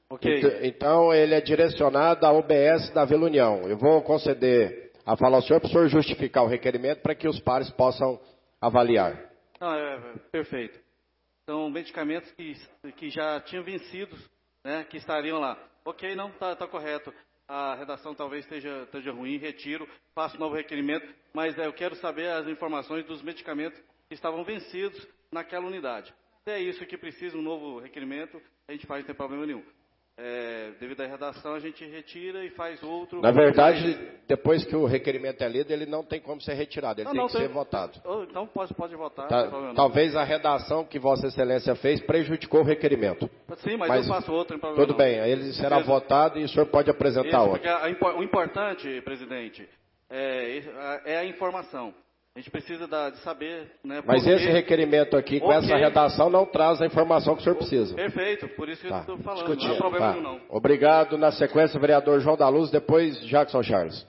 Ok. Então, ele é direcionado à U B S da Vila União. Eu vou conceder a fala ao senhor para o senhor justificar o requerimento para que os pares possam avaliar. Não, é, perfeito. São medicamentos que, que já tinham vencido, né, que estariam lá. Ok, não, está tá correto. A redação talvez esteja, esteja ruim, retiro, faço novo requerimento, mas é, eu quero saber as informações dos medicamentos que estavam vencidos naquela unidade. Se é isso que precisa, um novo requerimento, a gente faz, não tem problema nenhum. É, devido à redação, a gente retira e faz outro. Na verdade, depois que o requerimento é lido, ele não tem como ser retirado, ele não, tem não, que tem... ser votado. Então pode, pode votar. Tá, talvez a redação que Vossa Excelência fez prejudicou o requerimento. Sim, mas, mas eu faço outro. Tudo não. Bem, ele será Beleza. Votado e o senhor pode apresentar Isso, outro. A, o importante, presidente, é, é a informação. A gente precisa da, de saber, né? Mas porque... esse requerimento aqui, com okay. essa redação, não traz a informação que o senhor precisa. Perfeito, por isso que tá. eu estou falando. Discutir. Não há problema tá. nenhum, não. Obrigado. Na sequência, o vereador João da Luz, depois Jackson Charles.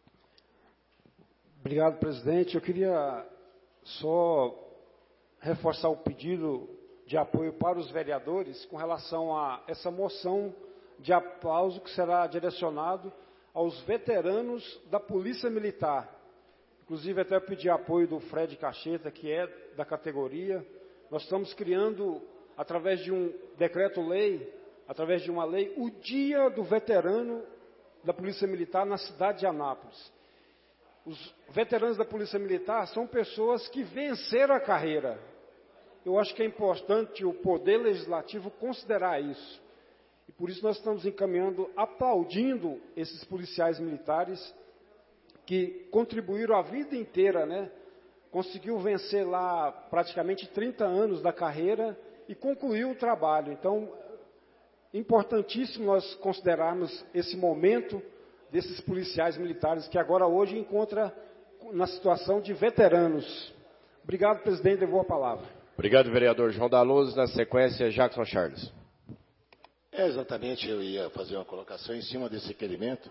Obrigado, presidente. Eu queria só reforçar o pedido de apoio para os vereadores com relação a essa moção de aplauso que será direcionado aos veteranos da Polícia Militar. Inclusive, até pedi apoio do Fred Cacheta, que é da categoria. Nós estamos criando, através de um decreto-lei, através de uma lei, o Dia do Veterano da Polícia Militar na cidade de Anápolis. Os veteranos da Polícia Militar são pessoas que venceram a carreira. Eu acho que é importante o Poder Legislativo considerar isso. E por isso nós estamos encaminhando, aplaudindo esses policiais militares que contribuíram a vida inteira, né? Conseguiu vencer lá praticamente trinta anos da carreira e concluiu o trabalho. Então, importantíssimo nós considerarmos esse momento desses policiais militares que agora hoje encontra na situação de veteranos. Obrigado, presidente, devolvo a palavra. Obrigado, vereador João da Luz. Na sequência, Jackson Charles. É, exatamente, eu ia fazer uma colocação em cima desse requerimento.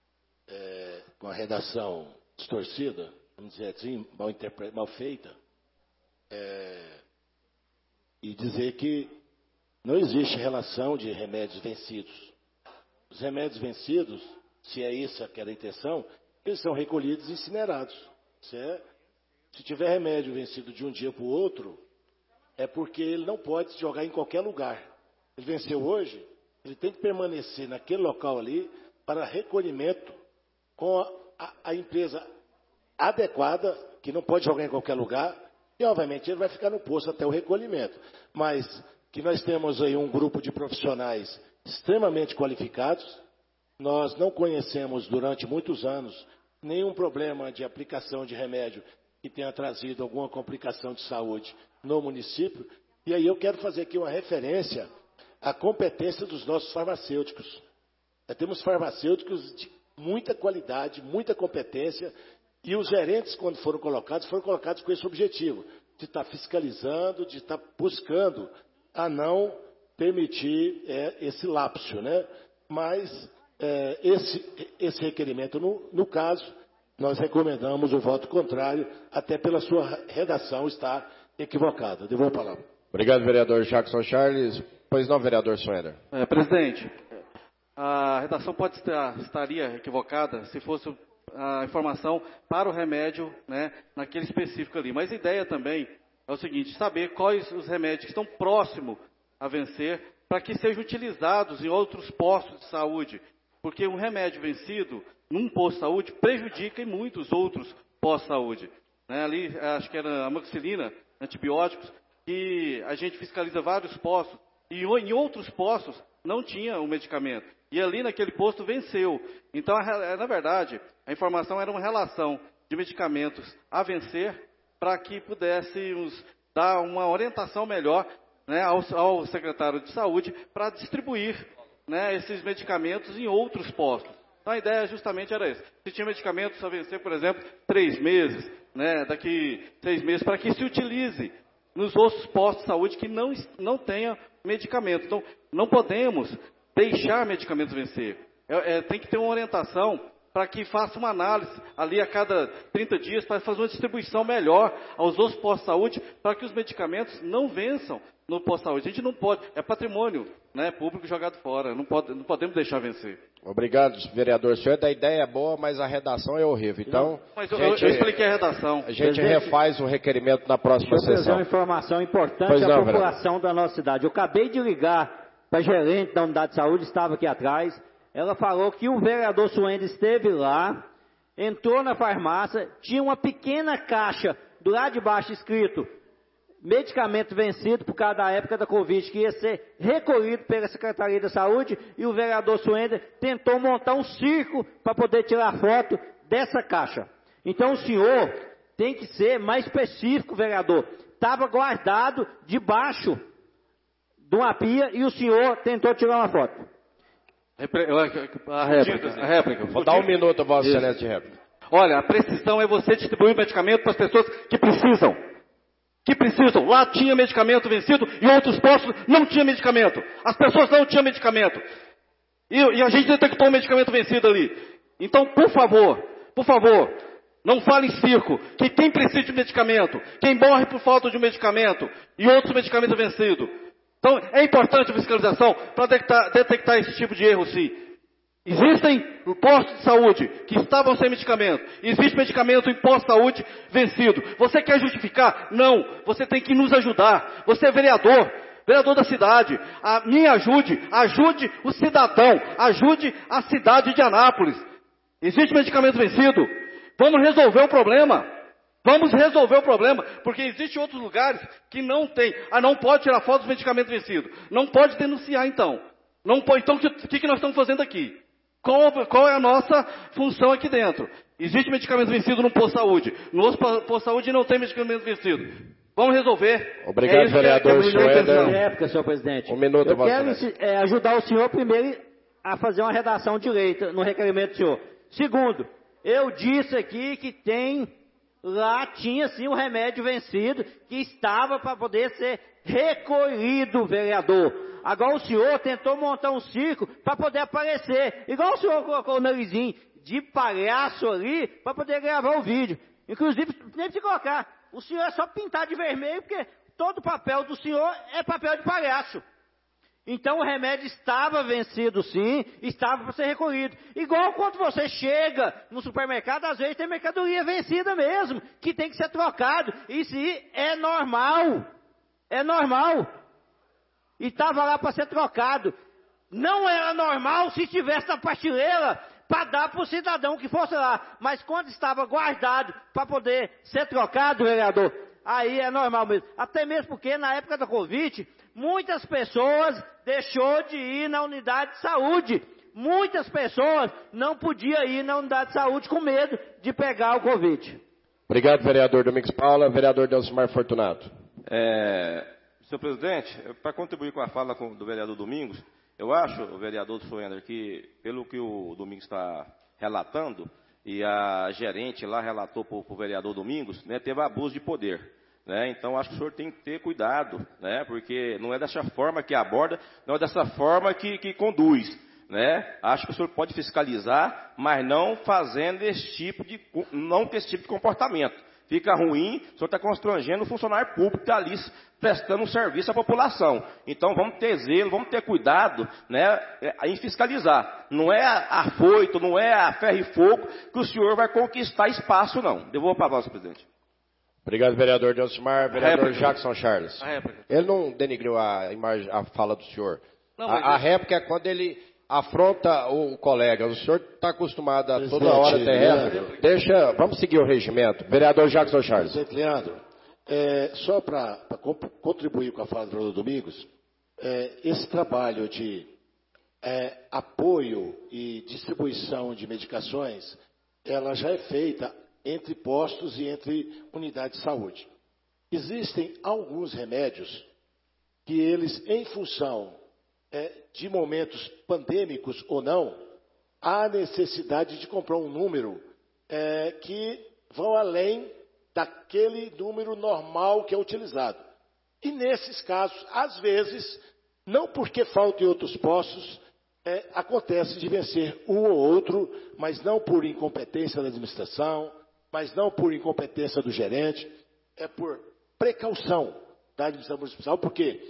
É, com a redação distorcida, vamos dizer assim, mal, interpre... mal feita, é, e dizer que não existe relação de remédios vencidos. Os remédios vencidos, se é isso que era a intenção, eles são recolhidos e incinerados. Se, é, se tiver remédio vencido de um dia para o outro, é porque ele não pode se jogar em qualquer lugar. Ele venceu hoje, ele tem que permanecer naquele local ali para recolhimento com a, a, a empresa adequada, que não pode jogar em qualquer lugar, e obviamente ele vai ficar no posto até o recolhimento. Mas que nós temos aí um grupo de profissionais extremamente qualificados, nós não conhecemos durante muitos anos nenhum problema de aplicação de remédio que tenha trazido alguma complicação de saúde no município, e aí eu quero fazer aqui uma referência à competência dos nossos farmacêuticos. Nós temos farmacêuticos de muita qualidade, muita competência, e os gerentes, quando foram colocados, foram colocados com esse objetivo, de estar fiscalizando, de estar buscando a não permitir é, esse lapso, né? Mas é, esse, esse requerimento, no, no caso, nós recomendamos o voto contrário, até pela sua redação estar equivocada. Devolvo a palavra. Obrigado, vereador Jackson Charles. Pois não, vereador Soeder. É, presidente, a redação pode estar, estaria equivocada se fosse a informação para o remédio, né, naquele específico ali. Mas a ideia também é o seguinte, saber quais os remédios que estão próximos a vencer, para que sejam utilizados em outros postos de saúde. Porque um remédio vencido num posto de saúde prejudica em muitos outros postos de saúde. Né, ali, acho que era amoxicilina, antibióticos, que a gente fiscaliza vários postos, e em outros postos não tinha o medicamento. E ali naquele posto venceu. Então, na verdade, a informação era uma relação de medicamentos a vencer para que pudéssemos dar uma orientação melhor, né, ao, ao secretário de saúde para distribuir, né, esses medicamentos em outros postos. Então a ideia justamente era essa. Se tinha medicamentos a vencer, por exemplo, três meses, né, daqui seis meses, para que se utilize nos outros postos de saúde que não, não tenha medicamento. Então, não podemos deixar medicamentos vencer. É, é, tem que ter uma orientação para que faça uma análise ali a cada trinta dias, para fazer uma distribuição melhor aos outros postos de saúde, para que os medicamentos não vençam no posto de saúde. A gente não pode, é patrimônio, né, público jogado fora, não, pode, não podemos deixar vencer. Obrigado, vereador. O senhor da ideia é boa, mas a redação é horrível. Então, mas eu, gente, eu expliquei a redação. A gente refaz o requerimento na próxima Deixa eu sessão. trazer uma informação importante Pois à não, população vereador. da nossa cidade. Eu acabei de ligar para a gerente da unidade de saúde, estava aqui atrás. Ela falou que o vereador Suenda esteve lá, entrou na farmácia, tinha uma pequena caixa do lado de baixo escrito medicamento vencido por causa da época da Covid, que ia ser recolhido pela Secretaria da Saúde, e o vereador Suenda tentou montar um circo para poder tirar foto dessa caixa. Então o senhor tem que ser mais específico, vereador. Estava guardado debaixo de uma pia e o senhor tentou tirar uma foto. A réplica. A réplica. Vou dar um minuto, Vossa Excelência, de réplica. Olha, a precisão é você distribuir medicamento para as pessoas que precisam. Que precisam. Lá tinha medicamento vencido e outros postos não tinha medicamento. As pessoas não tinham medicamento. E, e a gente detectou o medicamento vencido ali. Então, por favor, por favor, não fale em circo que quem precisa de medicamento, quem morre por falta de um medicamento e outros medicamentos vencidos. Então, é importante a fiscalização para detectar, detectar esse tipo de erro, sim. Existem postos de saúde que estavam sem medicamento. Existe medicamento em posto de saúde vencido. Você quer justificar? Não. Você tem que nos ajudar. Você é vereador, vereador da cidade. A, me ajude, ajude o cidadão, ajude a cidade de Anápolis. Existe medicamento vencido. Vamos resolver o problema. Vamos resolver o problema, porque existem outros lugares que não tem. Ah, não pode tirar foto dos medicamentos vencidos. Não pode denunciar, então. Não pode. Então, o que, que nós estamos fazendo aqui? Qual, qual é a nossa função aqui dentro? Existe medicamento vencido no posto de saúde. No outro posto de saúde não tem medicamento vencido. Vamos resolver. Obrigado, é vereador Suenda. De época, senhor presidente. Um minuto, Eu Vossa quero Excelência. é, ajudar o senhor primeiro a fazer uma redação de lei no requerimento do senhor. Segundo, eu disse aqui que tem, lá tinha sim um remédio vencido que estava para poder ser recolhido, vereador. Agora o senhor tentou montar um circo para poder aparecer. Igual o senhor colocou o narizinho de palhaço ali para poder gravar o vídeo. Inclusive, nem se colocar. O senhor é só pintar de vermelho, porque todo o papel do senhor é papel de palhaço. Então o remédio estava vencido sim, estava para ser recolhido. Igual quando você chega no supermercado, às vezes tem mercadoria vencida mesmo, que tem que ser trocado. Isso é normal. É normal. E estava lá para ser trocado. Não era normal se estivesse na prateleira para dar para o cidadão que fosse lá. Mas quando estava guardado para poder ser trocado, vereador, aí é normal mesmo. Até mesmo porque na época da Covid, muitas pessoas deixou de ir na unidade de saúde. Muitas pessoas não podiam ir na unidade de saúde com medo de pegar o Covid. Obrigado, vereador Domingos Paula. Vereador Delcimar Fortunato. É... Senhor presidente, para contribuir com a fala do vereador Domingos, eu acho, o vereador Suenda, que pelo que o Domingos está relatando, e a gerente lá relatou para o vereador Domingos, né, teve abuso de poder. Né? Então, acho que o senhor tem que ter cuidado, né, porque não é dessa forma que aborda, não é dessa forma que, que conduz. Né? Acho que o senhor pode fiscalizar, mas não fazendo esse tipo de, não com esse tipo de comportamento. Fica ruim, o senhor está constrangendo o funcionário público que está ali prestando um serviço à população. Então vamos ter zelo, vamos ter cuidado, né, em fiscalizar. Não é afoito, não é a ferro e fogo que o senhor vai conquistar espaço, não. Devolvo para você, presidente. Obrigado, vereador Delcimar. Vereador réplica. Jackson Charles. A réplica. Ele não denigriu a, imagem, a fala do senhor. Não, a, a réplica é quando ele afronta o colega. O senhor está acostumado a presidente, toda hora ter réplica. Deixa, vamos seguir o regimento. Vereador Jackson Charles. Presidente Leandro, é, só para contribuir com a fala do vereador Domingos, é, esse trabalho de é, apoio e distribuição de medicações, ela já é feita entre postos e entre unidades de saúde. Existem alguns remédios que eles, em função é, de momentos pandêmicos ou não, há necessidade de comprar um número é, que vão além daquele número normal que é utilizado. E nesses casos, às vezes, não porque faltam outros postos, é, acontece de vencer um ou outro, mas não por incompetência da administração, mas não por incompetência do gerente, é por precaução da administração municipal, porque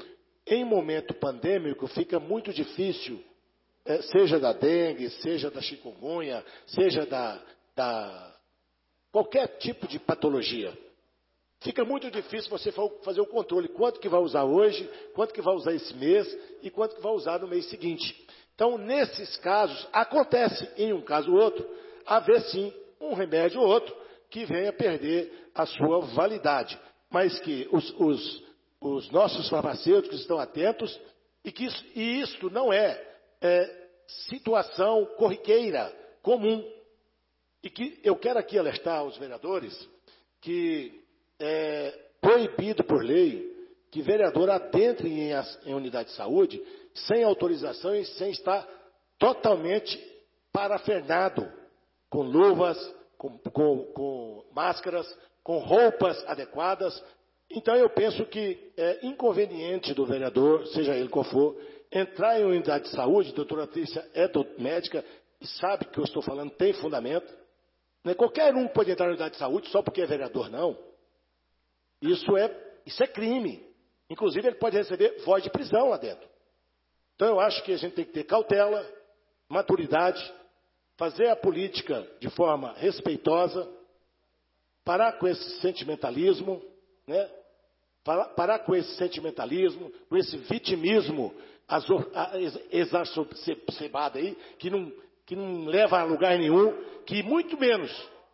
em momento pandêmico fica muito difícil, é, seja da dengue, seja da chikungunya, seja da, da qualquer tipo de patologia. Fica muito difícil você fazer o controle, quanto que vai usar hoje, quanto que vai usar esse mês e quanto que vai usar no mês seguinte. Então, nesses casos, acontece em um caso ou outro, haver sim um remédio ou outro que venha perder a sua validade, mas que os, os, os nossos farmacêuticos estão atentos e que isso, e isto não é, é situação corriqueira, comum. E que eu quero aqui alertar aos vereadores que é proibido por lei que vereador adentre em, em unidade de saúde sem autorização e sem estar totalmente parafernado, com luvas, com, com, com máscaras, com roupas adequadas. Então eu penso que é inconveniente do vereador, seja ele qual for, entrar em unidade de saúde. A doutora Trícia é médica e sabe que eu estou falando, tem fundamento. Não é qualquer um pode entrar em unidade de saúde só porque é vereador, não. Isso é, isso é crime. Inclusive, ele pode receber voz de prisão lá dentro. Então, eu acho que a gente tem que ter cautela, maturidade, fazer a política de forma respeitosa, parar com esse sentimentalismo, né? Parar com esse sentimentalismo, com esse vitimismo exacerbado aí, que não, que não leva a lugar nenhum, que muito menos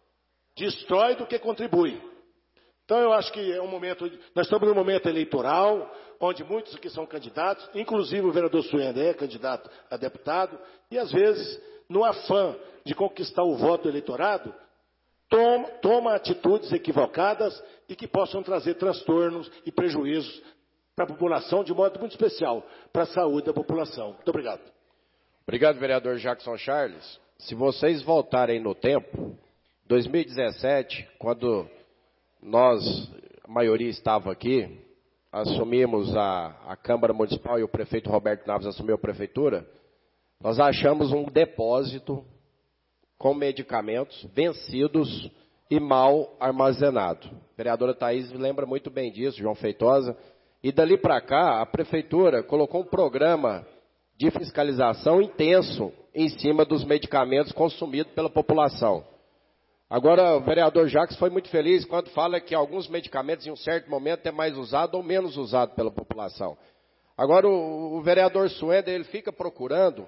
destrói do que contribui. Então, eu acho que é um momento, nós estamos num momento eleitoral, onde muitos aqui são candidatos, inclusive o vereador Suender é candidato a deputado, e às vezes, no afã de conquistar o voto do eleitorado, toma, toma atitudes equivocadas e que possam trazer transtornos e prejuízos para a população, de modo muito especial, para a saúde da população. Muito obrigado. Obrigado, vereador Jackson Charles. Se vocês voltarem no tempo, dois mil e dezessete, quando nós, a maioria estava aqui, assumimos a, a Câmara Municipal e o prefeito Roberto Naves assumiu a prefeitura, nós achamos um depósito com medicamentos vencidos e mal armazenados. A vereadora Thaís lembra muito bem disso, João Feitosa. E dali para cá, a prefeitura colocou um programa de fiscalização intenso em cima dos medicamentos consumidos pela população. Agora, o vereador Jacques foi muito feliz quando fala que alguns medicamentos, em um certo momento, é mais usado ou menos usado pela população. Agora, o, o vereador Suender, ele fica procurando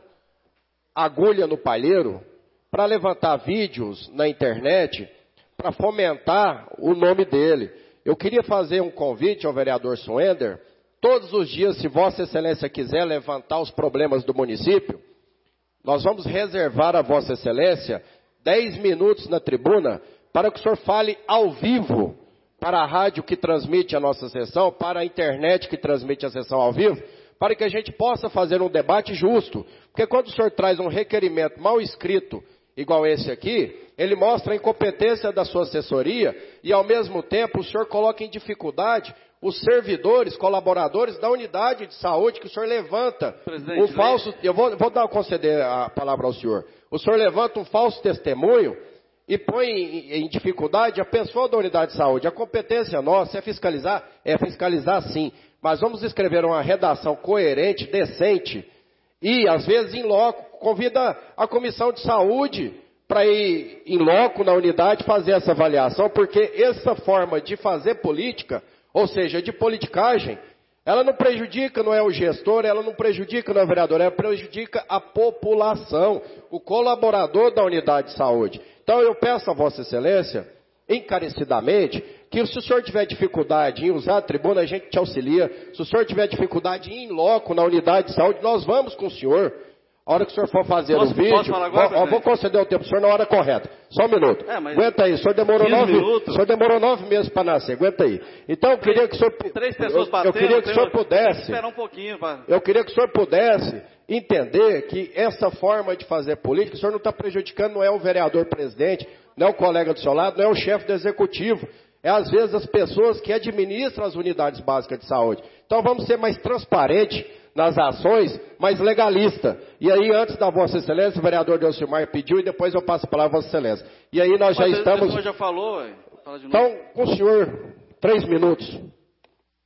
agulha no palheiro para levantar vídeos na internet, para fomentar o nome dele. Eu queria fazer um convite ao vereador Suender, todos os dias, se Vossa Excelência quiser levantar os problemas do município, nós vamos reservar a Vossa Excelência dez minutos na tribuna, para que o senhor fale ao vivo, para a rádio que transmite a nossa sessão, para a internet que transmite a sessão ao vivo, para que a gente possa fazer um debate justo. Porque quando o senhor traz um requerimento mal escrito, igual esse aqui, ele mostra a incompetência da sua assessoria e, ao mesmo tempo, o senhor coloca em dificuldade os servidores, colaboradores da unidade de saúde que o senhor levanta. Presidente, o falso, eu vou, vou dar conceder a palavra ao senhor. O senhor levanta um falso testemunho e põe em, em dificuldade a pessoa da unidade de saúde. A competência nossa é fiscalizar, é fiscalizar sim, mas vamos escrever uma redação coerente, decente e, às vezes, em loco, convida a comissão de saúde para ir em loco na unidade fazer essa avaliação, porque essa forma de fazer política, ou seja, de politicagem, ela não prejudica, não é o gestor, ela não prejudica, não é o vereador, ela prejudica a população, o colaborador da unidade de saúde. Então eu peço a Vossa Excelência, encarecidamente, que se o senhor tiver dificuldade em usar a tribuna, a gente te auxilia. Se o senhor tiver dificuldade em ir em loco na unidade de saúde, nós vamos com o senhor. A hora que o senhor for fazer posso, o vídeo, posso falar agora, vou, vou conceder o tempo pro senhor na hora correta. Só um minuto. É, aguenta aí, o senhor demorou nove, minutos. O senhor demorou nove meses para nascer, aguenta aí. Então eu queria que o senhor... Três pessoas batendo, eu queria que o senhor pudesse... Esperar um pouquinho, pra... Eu queria que o senhor pudesse entender que essa forma de fazer política, o senhor não está prejudicando, não é o vereador presidente, não é o colega do seu lado, não é o chefe do executivo. É, às vezes, as pessoas que administram as unidades básicas de saúde. Então, vamos ser mais transparentes nas ações, mais legalista. E aí, antes da Vossa Excelência, o vereador Delcimar pediu, e depois eu passo a palavra à Vossa Excelência. E aí, nós já Mas estamos... Você já falou, fala de novo. Então, com o senhor, três minutos.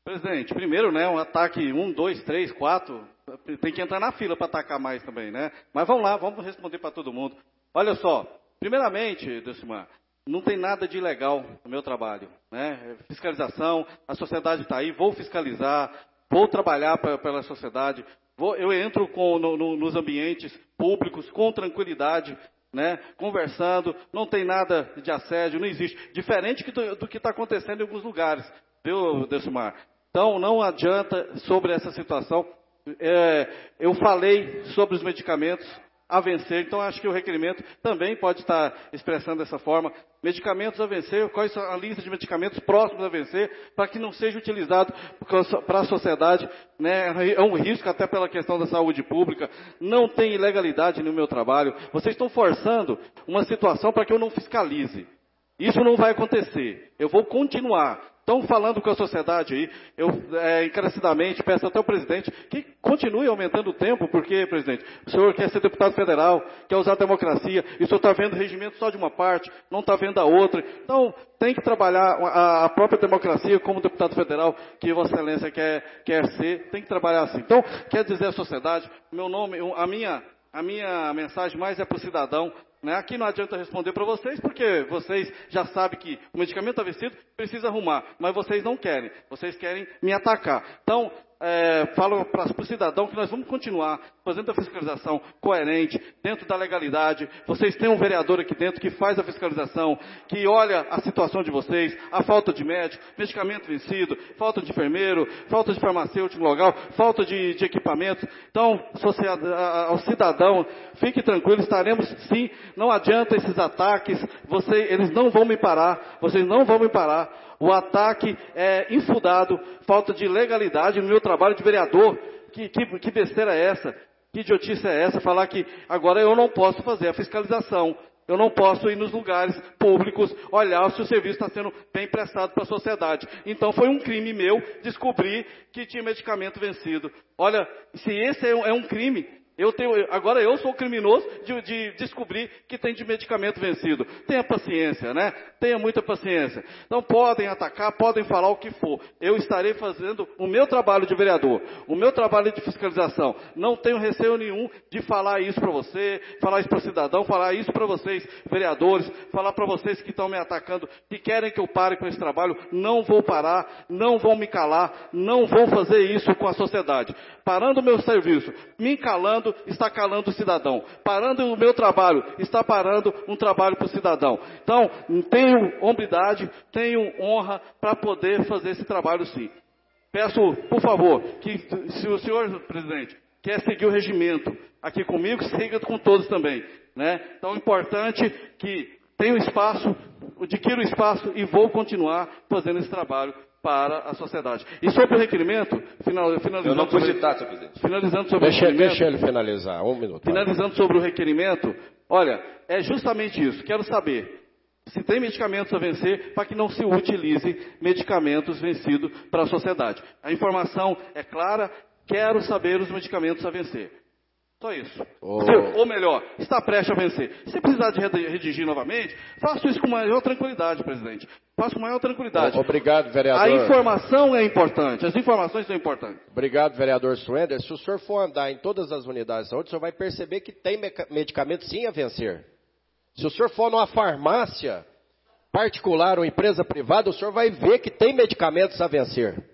Presidente, primeiro, né, um ataque um, dois, três, quatro, tem que entrar na fila para atacar mais também, né? Mas vamos lá, vamos responder para todo mundo. Olha só, primeiramente, Delcimar, não tem nada de ilegal no meu trabalho, né? Fiscalização, a sociedade está aí, vou fiscalizar, vou trabalhar pra, pela sociedade, vou, eu entro com, no, no, nos ambientes públicos com tranquilidade, né? Conversando, não tem nada de assédio, não existe. Diferente que do, do que está acontecendo em alguns lugares, viu, Delcimar? Então, não adianta sobre essa situação. É, eu falei sobre os medicamentos a vencer, então acho que o requerimento também pode estar expressando dessa forma. Medicamentos a vencer, quais são a lista de medicamentos próximos a vencer, para que não seja utilizado para a sociedade, né? É um risco até pela questão da saúde pública. Não tem ilegalidade no meu trabalho. Vocês estão forçando uma situação para que eu não fiscalize. Isso não vai acontecer. Eu vou continuar. Estão falando com a sociedade aí, eu é, encarecidamente peço até ao presidente que continue aumentando o tempo, porque, presidente, o senhor quer ser deputado federal, quer usar a democracia, e o senhor está vendo regimento só de uma parte, não está vendo a outra. Então, tem que trabalhar a, a própria democracia como deputado federal, que Vossa Excelência quer, quer ser, tem que trabalhar assim. Então, quer dizer à sociedade, meu nome, a minha, a minha mensagem mais é para o cidadão. Né? Aqui não adianta responder para vocês, porque vocês já sabem que o medicamento está vencido, precisa arrumar, mas vocês não querem, vocês querem me atacar. Então, é, falo para o cidadão que nós vamos continuar fazendo a fiscalização coerente, dentro da legalidade. Vocês têm um vereador aqui dentro que faz a fiscalização, que olha a situação de vocês, a falta de médico, medicamento vencido, falta de enfermeiro, falta de farmacêutico no local, falta de, de equipamentos. Então, ao cidadão, fique tranquilo, estaremos sim. Não adianta esses ataques, você, eles não vão me parar, vocês não vão me parar. O ataque é infundado, falta de legalidade no meu trabalho de vereador. Que, que, que besteira é essa? Que idiotice é essa? Falar que agora eu não posso fazer a fiscalização. Eu não posso ir nos lugares públicos olhar se o serviço está sendo bem prestado para a sociedade. Então foi um crime meu descobrir que tinha medicamento vencido. Olha, se esse é um, é um crime... Eu tenho, agora eu sou o criminoso de, de descobrir que tem de medicamento vencido. Tenha paciência, né? Tenha muita paciência. Então podem atacar, podem falar o que for. Eu estarei fazendo o meu trabalho de vereador, o meu trabalho de fiscalização. Não tenho receio nenhum de falar isso para você, falar isso para o cidadão, falar isso para vocês, vereadores, falar para vocês que estão me atacando, que querem que eu pare com esse trabalho. Não vou parar, não vou me calar, não vou fazer isso com a sociedade. Parando o meu serviço, me calando, está calando o cidadão. Parando o meu trabalho, está parando um trabalho para o cidadão. Então, tenho hombridade, tenho honra para poder fazer esse trabalho sim. Peço, por favor, que se o senhor, presidente, quer seguir o regimento aqui comigo, siga com todos também. Né? Então, é importante que tenha espaço, adquira o espaço e vou continuar fazendo esse trabalho para a sociedade. E sobre o requerimento, final, finalizando... Eu não fui sobre, citado, senhor presidente. Finalizando sobre deixa, o requerimento... Deixa ele finalizar, um minuto. Finalizando sobre o requerimento, olha, é justamente isso. Quero saber se tem medicamentos a vencer para que não se utilize medicamentos vencidos para a sociedade. A informação é clara, quero saber os medicamentos a vencer. Só isso. Oh. Ou melhor, está prestes a vencer. Se precisar de redigir novamente, faço isso com maior tranquilidade, presidente. Faço com maior tranquilidade. Obrigado, vereador. A informação é importante, as informações são importantes. Obrigado, vereador Suender. Se o senhor for andar em todas as unidades de saúde, o senhor vai perceber que tem medicamento sim a vencer. Se o senhor for numa farmácia particular ou empresa privada, o senhor vai ver que tem medicamentos a vencer.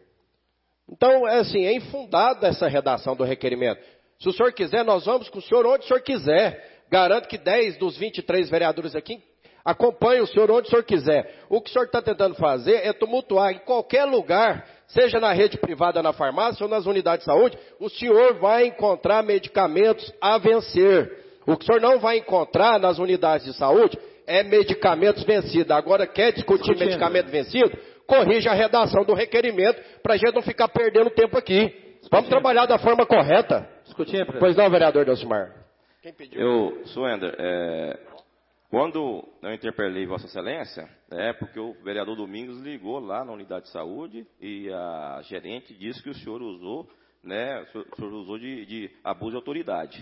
Então, é assim, é infundada essa redação do requerimento. Se o senhor quiser, nós vamos com o senhor onde o senhor quiser. Garanto que dez dos vinte e três vereadores aqui acompanham o senhor onde o senhor quiser. O que o senhor está tentando fazer é tumultuar em qualquer lugar, seja na rede privada, na farmácia ou nas unidades de saúde, o senhor vai encontrar medicamentos a vencer. O que o senhor não vai encontrar nas unidades de saúde é medicamentos vencidos. Agora, quer discutir Discutindo. medicamento vencido? Corrija a redação do requerimento para a gente não ficar perdendo tempo aqui. Discutindo. Vamos trabalhar da forma correta. Discutindo, pois não, vereador Delcimar. Quem pediu? Eu, Suender, é, quando eu interpelei Vossa Excelência, é porque o vereador Domingos ligou lá na unidade de saúde e a gerente disse que o senhor usou, né, o senhor usou de, de abuso de autoridade.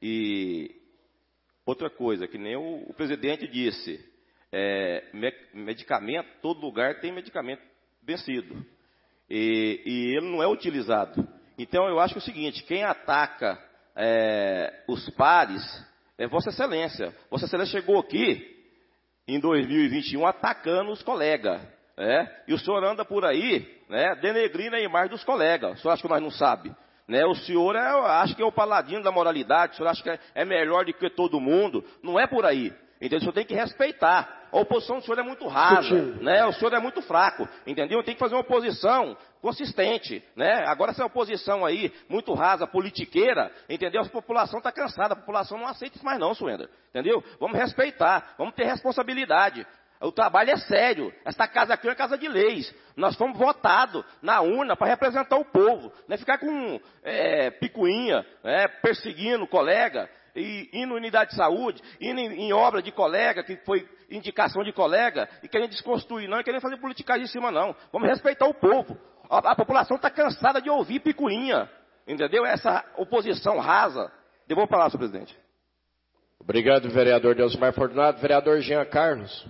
E outra coisa, que nem o, o presidente disse, é, me, medicamento, todo lugar tem medicamento vencido. e, e ele não é utilizado. Então, eu acho que é o seguinte, quem ataca é, os pares é Vossa Excelência. Vossa Excelência chegou aqui em dois mil e vinte e um atacando os colegas. Né? E o senhor anda por aí, né, denegrindo a imagem dos colegas. O senhor acha que nós não sabe? Né? O senhor é, acha que é o paladino da moralidade, o senhor acha que é, é melhor do que todo mundo. Não é por aí. Então, o senhor tem que respeitar. A oposição do senhor é muito rasa, né? O senhor é muito fraco, entendeu? Tem que fazer uma oposição consistente, né? Agora essa oposição aí, muito rasa, politiqueira, entendeu? A população está cansada, a população não aceita isso mais não, Suender, entendeu? Vamos respeitar, vamos ter responsabilidade. O trabalho é sério. Esta casa aqui é uma casa de leis. Nós fomos votados na urna para representar o povo. Não é ficar com é, picuinha, é, perseguindo o colega, e indo em unidade de saúde, indo em, em obra de colega, que foi indicação de colega, e querendo desconstruir, não, e querendo fazer politicagem em cima, não. Vamos respeitar o povo. A, a população está cansada de ouvir picuinha, entendeu? Essa oposição rasa. Devolvo a palavra, senhor presidente. Obrigado, vereador Deusmar Fortunato. Vereador Jean Carlos.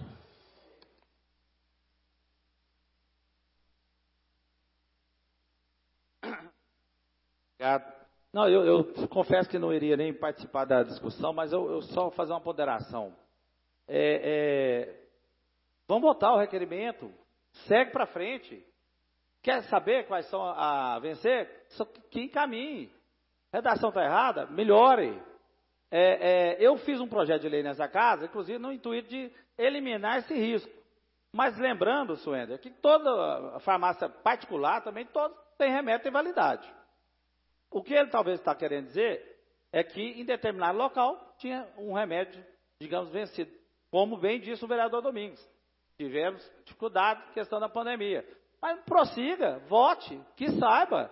Obrigado. Não, eu, eu confesso que não iria nem participar da discussão, mas eu, eu só vou fazer uma ponderação. É, é, vamos votar o requerimento, segue para frente. Quer saber quais são a, a vencer? Só que encaminhe. Redação está errada? Melhore. É, é, eu fiz um projeto de lei nessa casa, inclusive no intuito de eliminar esse risco. Mas lembrando, Suender, que toda farmácia particular também todo, tem remédio em validade. O que ele talvez está querendo dizer é que em determinado local tinha um remédio, digamos, vencido. Como bem disse o vereador Domingos. Tivemos dificuldade na questão da pandemia. Mas prossiga, vote, que saiba.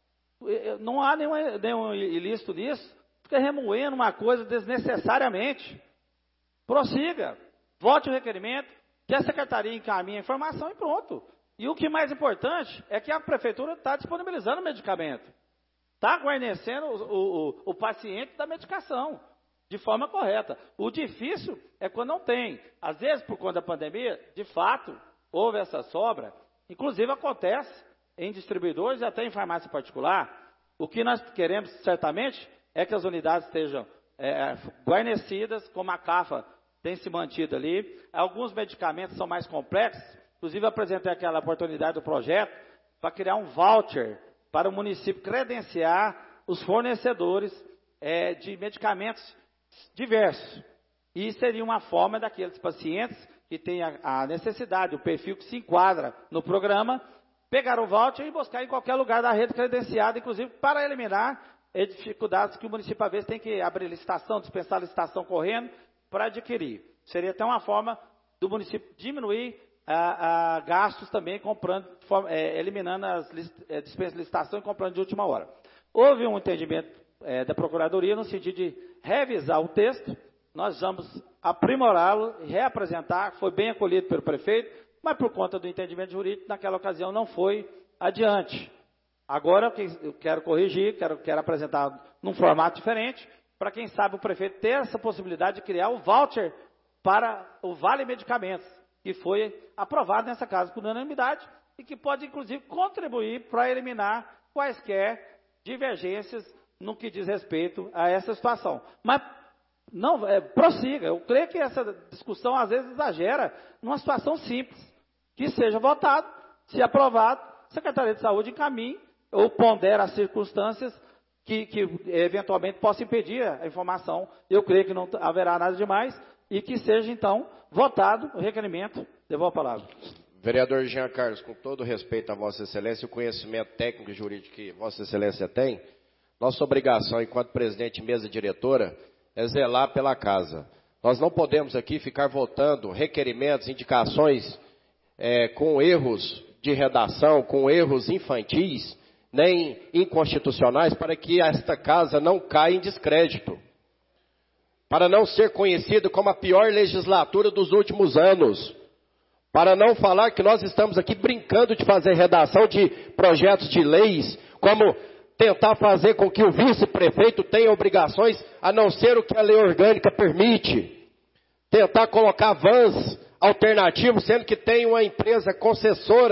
Não há nenhum, nenhum ilícito nisso. Fica remoendo uma coisa desnecessariamente. Prossiga, vote o requerimento, que a secretaria encaminhe a informação e pronto. E o que mais importante é que a prefeitura está disponibilizando o medicamento. Está guarnecendo o, o, o paciente da medicação, de forma correta. O difícil é quando não tem. Às vezes, por conta da pandemia, de fato, houve essa sobra. Inclusive, acontece em distribuidores e até em farmácia particular. O que nós queremos, certamente, é que as unidades estejam é, guarnecidas, como a CAFA tem se mantido ali. Alguns medicamentos são mais complexos. Inclusive, apresentei aquela oportunidade do projeto para criar um voucher para o município credenciar os fornecedores é, de medicamentos diversos. E seria uma forma daqueles pacientes que têm a, a necessidade, o perfil que se enquadra no programa, pegar o voucher e buscar em qualquer lugar da rede credenciada, inclusive para eliminar as dificuldades que o município, às vezes, tem que abrir licitação, dispensar licitação correndo para adquirir. Seria até uma forma do município diminuir A, a gastos também comprando, é, eliminando as é, dispensas de licitação e comprando de última hora. Houve um entendimento é, da Procuradoria no sentido de revisar o texto, nós vamos aprimorá-lo e reapresentar, foi bem acolhido pelo prefeito, mas por conta do entendimento jurídico, naquela ocasião não foi adiante. Agora eu quero corrigir, quero, quero apresentar num formato diferente, para quem sabe o prefeito ter essa possibilidade de criar o voucher para o Vale Medicamentos, que foi aprovado nessa casa por unanimidade e que pode, inclusive, contribuir para eliminar quaisquer divergências no que diz respeito a essa situação. Mas não é, prossiga. Eu creio que essa discussão, às vezes, exagera numa situação simples. Que seja votado, se aprovado, a Secretaria de Saúde encaminhe ou pondera as circunstâncias que, que eventualmente possa impedir a informação. Eu creio que não haverá nada demais. E que seja, então, votado o requerimento. Devolvo a palavra. Vereador Jean Carlos, com todo respeito a Vossa Excelência e o conhecimento técnico e jurídico que Vossa Excelência tem, nossa obrigação, enquanto presidente e mesa diretora, é zelar pela casa. Nós não podemos aqui ficar votando requerimentos, indicações é, com erros de redação, com erros infantis, nem inconstitucionais, para que esta casa não caia em descrédito. Para não ser conhecido como a pior legislatura dos últimos anos, para não falar que nós estamos aqui brincando de fazer redação de projetos de leis, como tentar fazer com que o vice-prefeito tenha obrigações a não ser o que a lei orgânica permite, tentar colocar vans alternativos, sendo que tem uma empresa concessora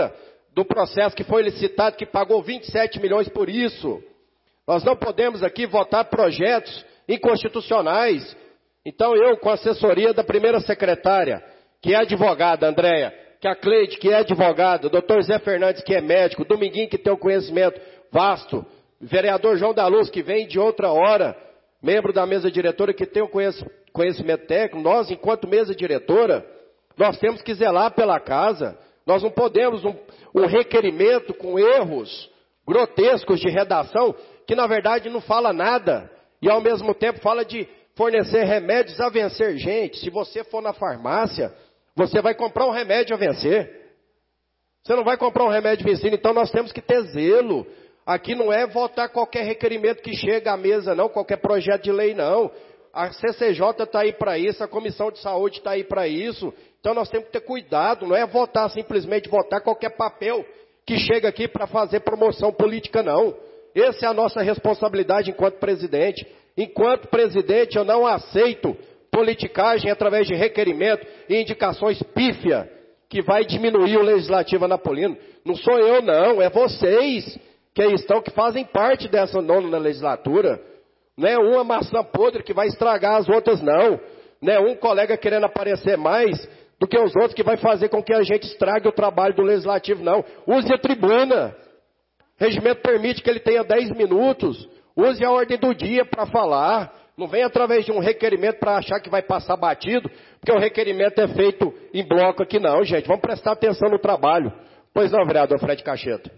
do processo que foi licitado, que pagou vinte e sete milhões por isso. Nós não podemos aqui votar projetos inconstitucionais. Então eu, com a assessoria da primeira secretária, que é advogada, Andréia, que a Cleide, que é advogada, o doutor Zé Fernandes, que é médico, Dominguinho, que tem um conhecimento vasto, vereador João da Luz, que vem de outra hora, membro da mesa diretora, que tem um conhecimento técnico, nós, enquanto mesa diretora, nós temos que zelar pela casa. Nós não podemos um, um requerimento com erros grotescos de redação, que na verdade não fala nada, e ao mesmo tempo fala de fornecer remédios a vencer. Gente, se você for na farmácia, você vai comprar um remédio a vencer. Você não vai comprar um remédio vencido, então nós temos que ter zelo. Aqui não é votar qualquer requerimento que chega à mesa, não, qualquer projeto de lei, não. A C C J está aí para isso, a Comissão de Saúde está aí para isso. Então nós temos que ter cuidado, não é votar simplesmente, votar qualquer papel que chega aqui para fazer promoção política, não. Essa é a nossa responsabilidade enquanto presidente. Enquanto presidente, eu não aceito politicagem através de requerimento e indicações pífia, que vai diminuir o Legislativo Anapolino. Não sou eu, não, é vocês que estão, que fazem parte dessa nona legislatura. Não é uma maçã podre que vai estragar as outras, não. Não é um colega querendo aparecer mais do que os outros que vai fazer com que a gente estrague o trabalho do Legislativo, não. Use a tribuna. O regimento permite que ele tenha dez minutos. Use a ordem do dia para falar. Não vem através de um requerimento para achar que vai passar batido, porque o requerimento é feito em bloco aqui, não, gente. Vamos prestar atenção no trabalho. Pois não, vereador Fred Cacheta.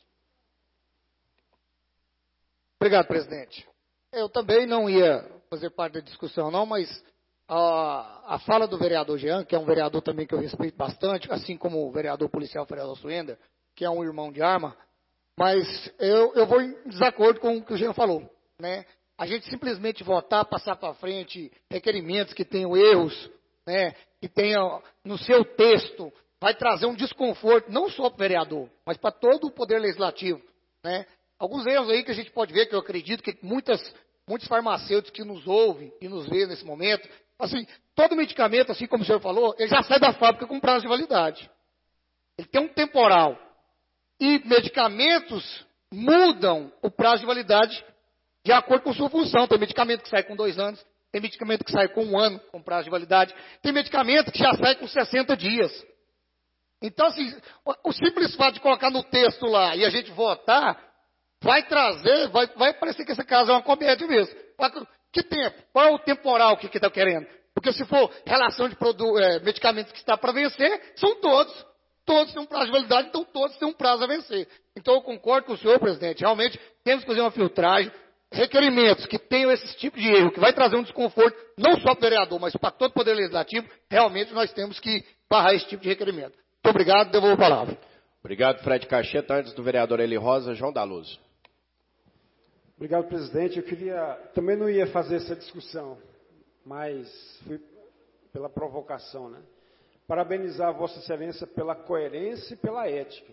Obrigado, presidente. Eu também não ia fazer parte da discussão, não, mas a, a fala do vereador Jean, que é um vereador também que eu respeito bastante, assim como o vereador policial Fernando Suenda, que é um irmão de arma, mas eu, eu vou em desacordo com o que o Jean falou, né? A gente simplesmente votar, passar para frente requerimentos que tenham erros, né, que tenham no seu texto, vai trazer um desconforto, não só para o vereador, mas para todo o poder legislativo, né? Alguns erros aí que a gente pode ver, que eu acredito que muitas, muitos farmacêuticos que nos ouvem e nos veem nesse momento, assim, todo medicamento, assim como o senhor falou, ele já sai da fábrica com prazo de validade. Ele tem um temporal. E medicamentos mudam o prazo de validade de acordo com sua função. Tem medicamento que sai com dois anos, tem medicamento que sai com um ano, com prazo de validade, tem medicamento que já sai com sessenta dias. Então, assim, o simples fato de colocar no texto lá e a gente votar, vai trazer, vai, vai parecer que esse caso é uma comédia mesmo. Que tempo? Qual é o temporal que está querendo? Porque se for relação de produ- é, medicamentos que está para vencer, são todos. Todos têm um prazo de validade, então todos têm um prazo a vencer. Então eu concordo com o senhor, presidente. Realmente temos que fazer uma filtragem. Requerimentos que tenham esse tipo de erro, que vai trazer um desconforto, não só para o vereador, mas para todo o Poder Legislativo, realmente nós temos que barrar esse tipo de requerimento. Muito obrigado, devolvo a palavra. Obrigado, Fred Cacheta. Antes do vereador Eli Rosa, João da Luz. Obrigado, presidente. Eu queria, também não ia fazer essa discussão, mas fui pela provocação, né? Parabenizar a Vossa Excelência pela coerência e pela ética.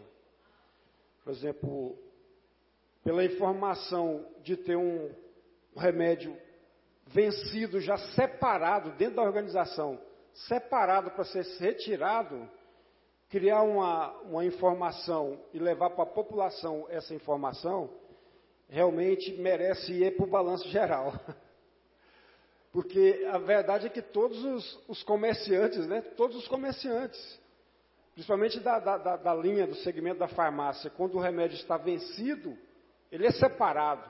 Por exemplo, pela informação de ter um remédio vencido, já separado dentro da organização, separado para ser retirado, criar uma, uma informação e levar para a população essa informação, realmente merece ir para o balanço geral. Porque a verdade é que todos os, os comerciantes, né, todos os comerciantes, principalmente da, da, da linha, do segmento da farmácia, quando o remédio está vencido, ele é separado.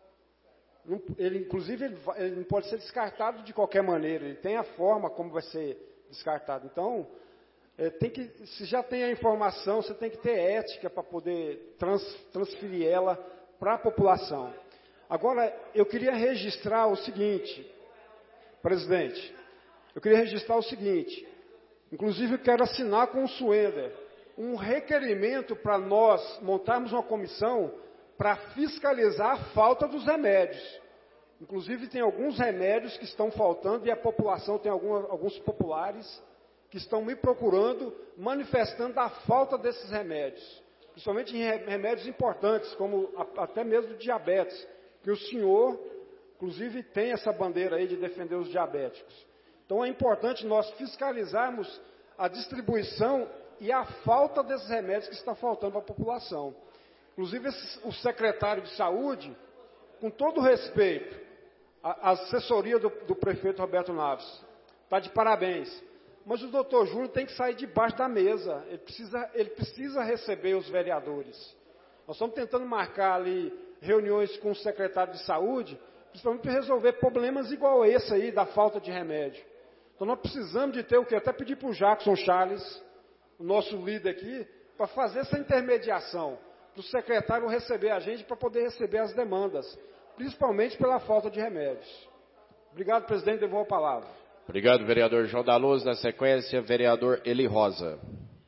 Ele, inclusive, ele, ele não pode ser descartado de qualquer maneira. Ele tem a forma como vai ser descartado. Então, é, tem que, se já tem a informação, você tem que ter ética para poder trans, transferir ela para a população. Agora, eu queria registrar o seguinte, presidente. Eu queria registrar o seguinte. Inclusive, eu quero assinar com o Suenda um requerimento para nós montarmos uma comissão para fiscalizar a falta dos remédios. Inclusive, tem alguns remédios que estão faltando e a população, tem alguma, alguns populares que estão me procurando, manifestando a falta desses remédios. Principalmente em remédios importantes, como a, até mesmo diabetes, que o senhor, inclusive, tem essa bandeira aí de defender os diabéticos. Então, é importante nós fiscalizarmos a distribuição e a falta desses remédios que está faltando para a população. Inclusive, esse, o secretário de Saúde, com todo o respeito, a, a assessoria do, do prefeito Roberto Naves, está de parabéns. Mas o doutor Júlio tem que sair debaixo da mesa. Ele precisa, ele precisa receber os vereadores. Nós estamos tentando marcar ali reuniões com o secretário de Saúde, principalmente para resolver problemas igual esse aí, da falta de remédio. Então nós precisamos de ter o quê? Até pedir para o Jackson Charles, o nosso líder aqui, para fazer essa intermediação, para o secretário receber a gente, para poder receber as demandas, principalmente pela falta de remédios. Obrigado, presidente, devolvo a palavra. Obrigado, vereador João da Luz. Na sequência, vereador Eli Rosa.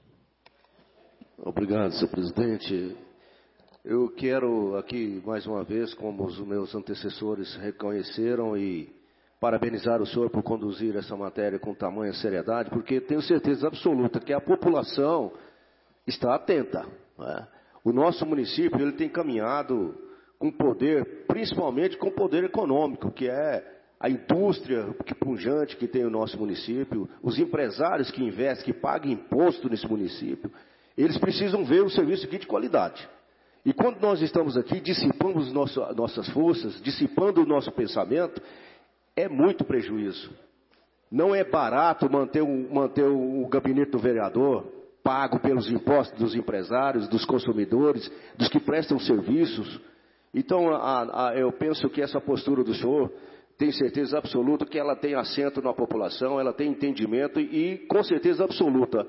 Obrigado, senhor presidente. Eu quero aqui, mais uma vez, como os meus antecessores reconheceram, e parabenizar o senhor por conduzir essa matéria com tamanha seriedade, porque tenho certeza absoluta que a população está atenta, né? O nosso município ele tem caminhado com poder, principalmente com poder econômico, que é a indústria que pujante que tem o nosso município, os empresários que investem, que pagam imposto nesse município, eles precisam ver o serviço aqui de qualidade. E quando nós estamos aqui, dissipando as nossas, nossas forças, dissipando o nosso pensamento, é muito prejuízo. Não é barato manter o, manter o gabinete do vereador, pago pelos impostos dos empresários, dos consumidores, dos que prestam serviços. Então, a, a, eu penso que essa postura do senhor, tenho certeza absoluta que ela tem assento na população, ela tem entendimento e, com certeza absoluta,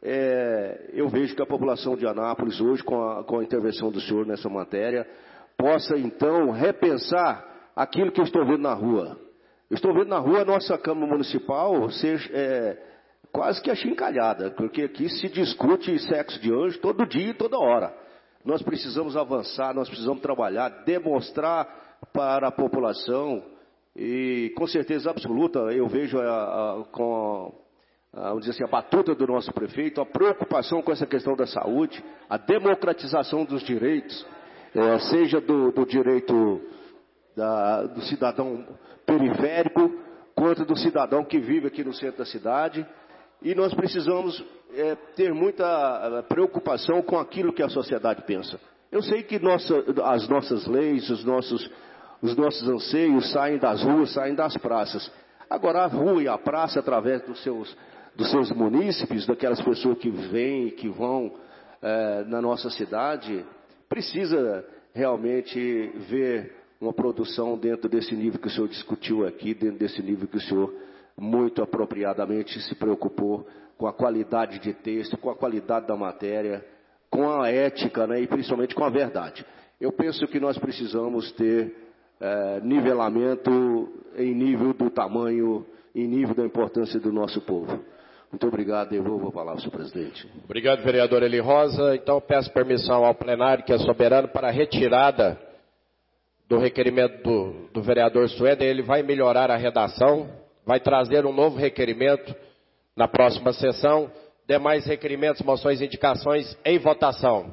é, eu vejo que a população de Anápolis hoje, com a, com a intervenção do senhor nessa matéria, possa então repensar aquilo que eu estou vendo na rua. Eu estou vendo na rua a nossa Câmara Municipal ser é, quase que achincalhada, porque aqui se discute sexo de anjo todo dia e toda hora. Nós precisamos avançar, nós precisamos trabalhar, demonstrar para a população, e com certeza absoluta eu vejo a, a, com a, vamos dizer assim, a batuta do nosso prefeito, a preocupação com essa questão da saúde, a democratização dos direitos, é, seja do, do direito da, do cidadão periférico, quanto do cidadão que vive aqui no centro da cidade. E nós precisamos é, ter muita preocupação com aquilo que a sociedade pensa. Eu sei que nossa, as nossas leis, os nossos, os nossos anseios saem das ruas, saem das praças. Agora, a rua e a praça, através dos seus, dos seus munícipes, daquelas pessoas que vêm e que vão é, na nossa cidade, precisa realmente ver uma produção dentro desse nível que o senhor discutiu aqui, dentro desse nível que o senhor muito apropriadamente se preocupou com a qualidade de texto, com a qualidade da matéria, com a ética, né, e principalmente com a verdade. Eu penso que nós precisamos ter é, nivelamento em nível do tamanho, em nível da importância do nosso povo. Muito obrigado, devolvo a palavra, senhor presidente. Obrigado, vereador Eli Rosa. Então, peço permissão ao plenário, que é soberano, para a retirada do requerimento do, do vereador Suéder. Ele vai melhorar a redação, vai trazer um novo requerimento na próxima sessão. Demais requerimentos, moções e indicações em votação.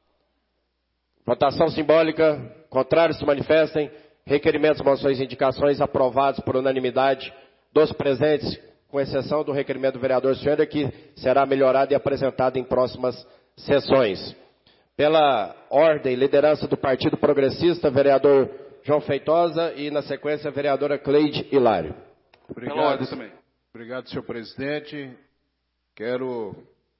Votação simbólica. Contrários se manifestem. Requerimentos, moções e indicações aprovados por unanimidade dos presentes, com exceção do requerimento do vereador Suéder, que será melhorado e apresentado em próximas sessões. Pela ordem, liderança do Partido Progressista, vereador João Feitosa, e na sequência a vereadora Cleide Hilário. Obrigado, também. Obrigado, senhor presidente. Quero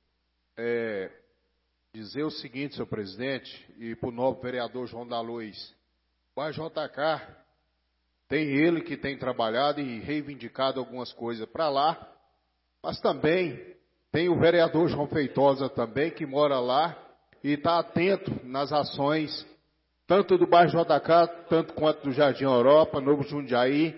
é, dizer o seguinte, senhor presidente, e para o novo vereador João da Luz. O A J K tem ele que tem trabalhado e reivindicado algumas coisas para lá, mas também tem o vereador João Feitosa também, que mora lá, e está atento nas ações, tanto do bairro J K, tanto quanto do Jardim Europa, Novo Jundiaí.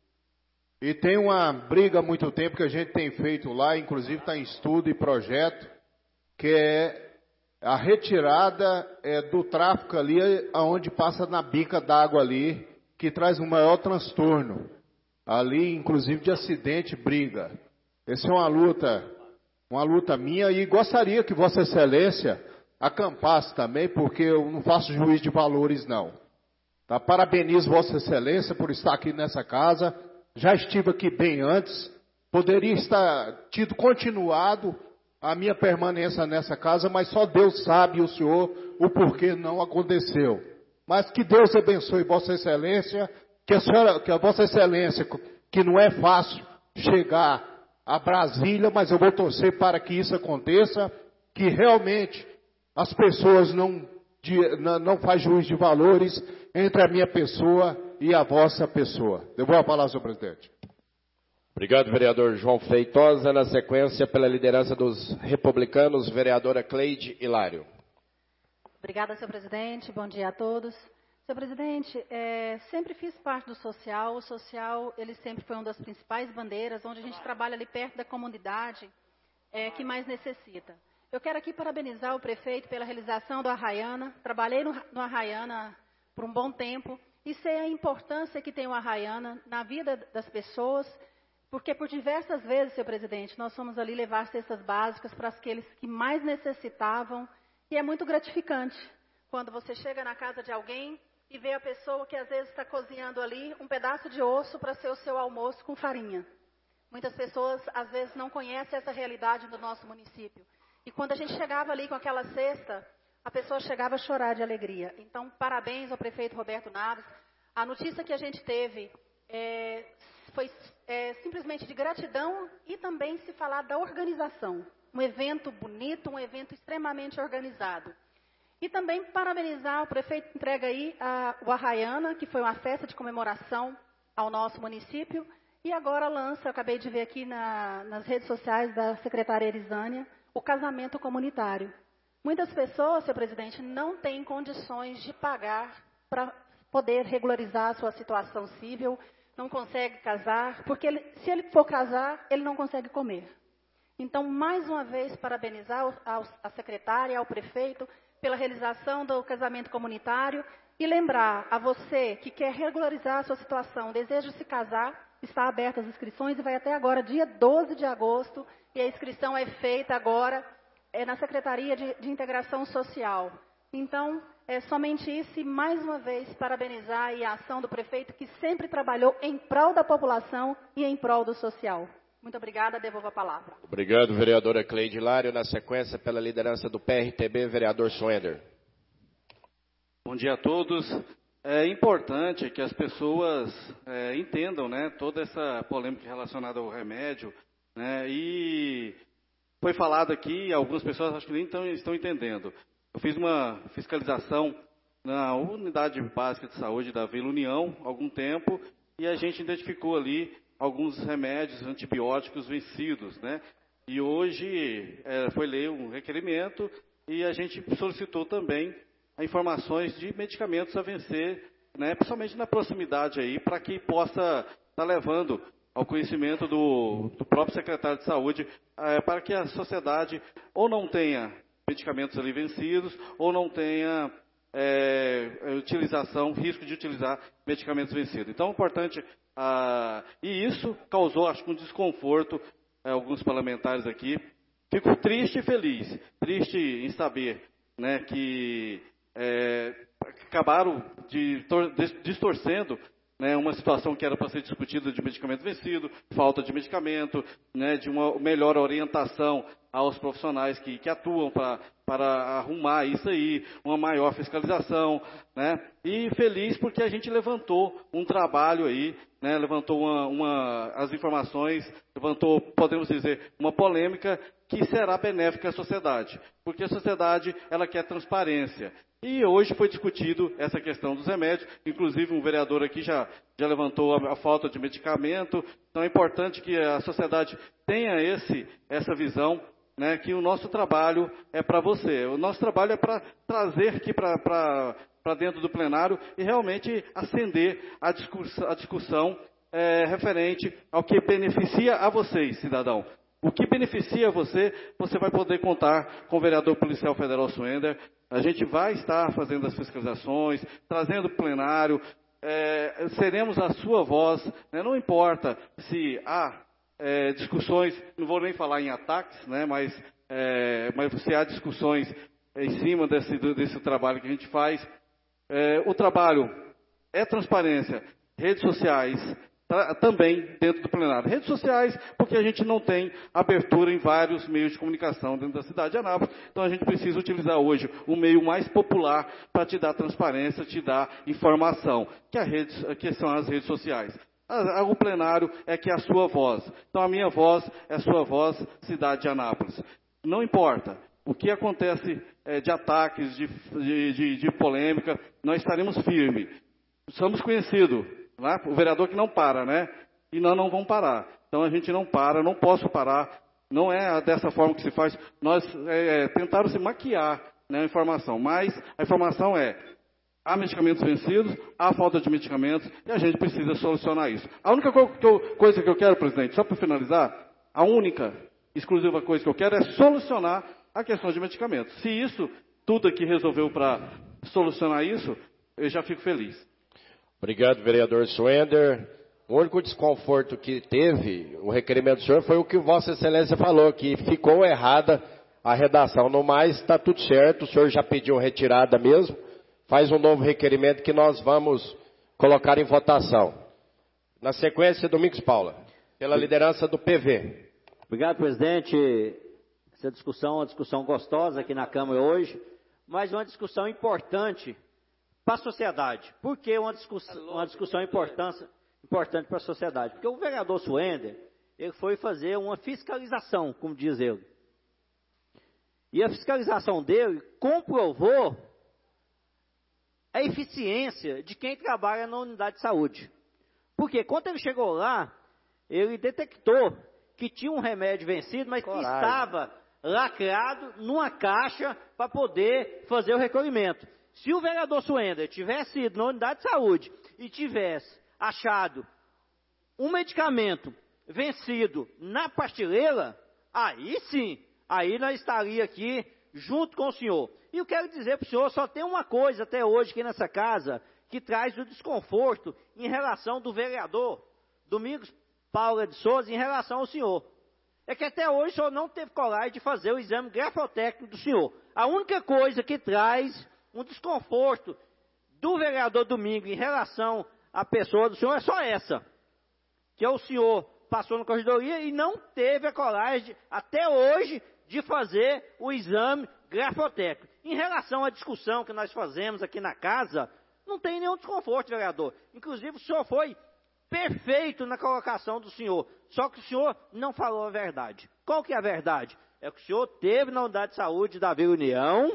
E tem uma briga há muito tempo que a gente tem feito lá, inclusive está em estudo e projeto, que é a retirada é, do tráfico ali, onde passa na bica d'água ali, que traz um maior transtorno. Ali, inclusive, de acidente, briga. Essa é uma luta, uma luta minha, e gostaria que Vossa Excelência acampasse também, porque eu não faço juízo de valores, não. Tá? Parabenizo Vossa Excelência por estar aqui nessa casa. Já estive aqui bem antes. Poderia estar tido continuado a minha permanência nessa casa, mas só Deus sabe, o senhor, o porquê não aconteceu. Mas que Deus abençoe Vossa Excelência, que a, senhora, que a Vossa Excelência, que não é fácil chegar a Brasília, mas eu vou torcer para que isso aconteça, que realmente as pessoas não, de, não, não faz juízo de valores entre a minha pessoa e a vossa pessoa. Devolvo a palavra, senhor presidente. Obrigado, vereador João Feitosa. Na sequência, pela liderança dos republicanos, vereadora Cleide Hilário. Obrigada, senhor presidente. Bom dia a todos. Senhor presidente, é, sempre fiz parte do social. O social, ele sempre foi uma das principais bandeiras, onde a gente trabalha ali perto da comunidade é, que mais necessita. Eu quero aqui parabenizar o prefeito pela realização do Arraiana. Trabalhei no, no Arraiana por um bom tempo e sei a importância que tem o Arraiana na vida das pessoas, porque por diversas vezes, senhor presidente, nós fomos ali levar cestas básicas para aqueles que mais necessitavam, e é muito gratificante quando você chega na casa de alguém e vê a pessoa que às vezes está cozinhando ali um pedaço de osso para ser o seu almoço com farinha. Muitas pessoas às vezes não conhecem essa realidade do nosso município. E quando a gente chegava ali com aquela cesta, a pessoa chegava a chorar de alegria. Então, parabéns ao prefeito Roberto Naves. A notícia que a gente teve é, foi é, simplesmente de gratidão e também se falar da organização. Um evento bonito, um evento extremamente organizado. E também parabenizar o prefeito, entrega aí a, o Arraiana, que foi uma festa de comemoração ao nosso município. E agora lança, eu acabei de ver aqui na, nas redes sociais da secretária Erisânia, o casamento comunitário. Muitas pessoas, senhor presidente, não têm condições de pagar para poder regularizar a sua situação civil, não consegue casar, porque ele, se ele for casar, ele não consegue comer. Então, mais uma vez, parabenizar ao, a secretária, ao prefeito, pela realização do casamento comunitário e lembrar a você que quer regularizar a sua situação, deseja se casar, está aberta as inscrições e vai até agora, dia doze de agosto, e a inscrição é feita agora é, na Secretaria de, de Integração Social. Então, é somente isso e, mais uma vez, parabenizar aí a ação do prefeito, que sempre trabalhou em prol da população e em prol do social. Muito obrigada, devolvo a palavra. Obrigado, vereadora Cleide Hilário. Na sequência, pela liderança do P R T B, vereador Soender. Bom dia a todos. É importante que as pessoas é, entendam, né, toda essa polêmica relacionada ao remédio, né, e foi falado aqui, algumas pessoas acho que nem tão, estão entendendo. Eu fiz uma fiscalização na unidade básica de saúde da Vila União há algum tempo e a gente identificou ali alguns remédios antibióticos vencidos, né? E hoje é, foi ler um requerimento e a gente solicitou também informações de medicamentos a vencer, né? Principalmente na proximidade aí, para que possa estar levando ao conhecimento do, do próprio secretário de saúde, é, para que a sociedade ou não tenha medicamentos ali vencidos ou não tenha é, utilização, risco de utilizar medicamentos vencidos. Então, é importante. Ah, e isso causou, acho que, um desconforto a eh, alguns parlamentares aqui. Fico triste e feliz. Triste em saber, né, que é, acabaram de, distorcendo, né, uma situação que era para ser discutida de medicamento vencido, falta de medicamento, né, de uma melhor orientação aos profissionais que, que atuam pra, para arrumar isso aí, uma maior fiscalização, né, e feliz porque a gente levantou um trabalho aí, né, levantou uma, uma, as informações, levantou, podemos dizer, uma polêmica que será benéfica à sociedade, porque a sociedade ela quer transparência. E hoje foi discutido essa questão dos remédios, inclusive um vereador aqui já, já levantou a, a falta de medicamento, então é importante que a sociedade tenha esse, essa visão, né, que o nosso trabalho é para você. O nosso trabalho é para trazer aqui para dentro do plenário e realmente acender a discussão, a discussão é, referente ao que beneficia a vocês, cidadão. O que beneficia você, você vai poder contar com o vereador policial federal Soender. A gente vai estar fazendo as fiscalizações, trazendo o plenário, é, seremos a sua voz, né, não importa se há é, discussões, não vou nem falar em ataques, né, mas, é, mas se há discussões em cima desse, desse trabalho que a gente faz. É, o trabalho é transparência, redes sociais, tá, também dentro do plenário. Redes sociais, porque a gente não tem abertura em vários meios de comunicação dentro da cidade de Anápolis, então a gente precisa utilizar hoje o meio mais popular para te dar transparência, te dar informação, que, a rede, que são as redes sociais. O plenário é que é a sua voz. Então, a minha voz é a sua voz, cidade de Anápolis. Não importa o que acontece é, de ataques, de, de, de, de polêmica, nós estaremos firmes. Somos conhecidos, né? O vereador que não para, né? E nós não vamos parar. Então, a gente não para, não posso parar. Não é dessa forma que se faz. Nós é, tentaram se maquiar, né, a informação, mas a informação é: há medicamentos vencidos, há falta de medicamentos, e a gente precisa solucionar isso. A única co que eu, coisa que eu quero, presidente, só para finalizar, a única, exclusiva coisa que eu quero é solucionar a questão de medicamentos. Se isso, tudo aqui resolveu para solucionar isso, eu já fico feliz. Obrigado, vereador Suender. O único desconforto que teve, o requerimento do senhor, foi o que Vossa Excelência falou, que ficou errada a redação. No mais, está tudo certo, o senhor já pediu retirada mesmo. Faz um novo requerimento que nós vamos colocar em votação. Na sequência, Domingos Paula, pela liderança do P V. Obrigado, presidente. Essa discussão é uma discussão gostosa aqui na Câmara hoje, mas uma discussão importante para a sociedade. Por que uma discussão, uma discussão importante, importante para a sociedade? Porque o vereador Suender, ele foi fazer uma fiscalização, como diz ele. E a fiscalização dele comprovou a eficiência de quem trabalha na unidade de saúde. Porque quando ele chegou lá, ele detectou que tinha um remédio vencido, mas Coragem. que estava lacrado numa caixa para poder fazer o recolhimento. Se o vereador Suender tivesse ido na unidade de saúde e tivesse achado um medicamento vencido na pasteleira, aí sim, aí nós estaríamos aqui junto com o senhor. E eu quero dizer para o senhor, só tem uma coisa até hoje aqui nessa casa que traz o desconforto em relação do vereador Domingos Paula de Souza em relação ao senhor. É que até hoje o senhor não teve coragem de fazer o exame grafotécnico do senhor. A única coisa que traz um desconforto do vereador Domingos em relação à pessoa do senhor é só essa. Que é o senhor passou na corredoria e não teve a coragem, até hoje, de fazer o exame grafotécnico. Em relação à discussão que nós fazemos aqui na casa, não tem nenhum desconforto, vereador. Inclusive, o senhor foi perfeito na colocação do senhor, só que o senhor não falou a verdade. Qual que é a verdade? É que o senhor teve na unidade de saúde da Vila União,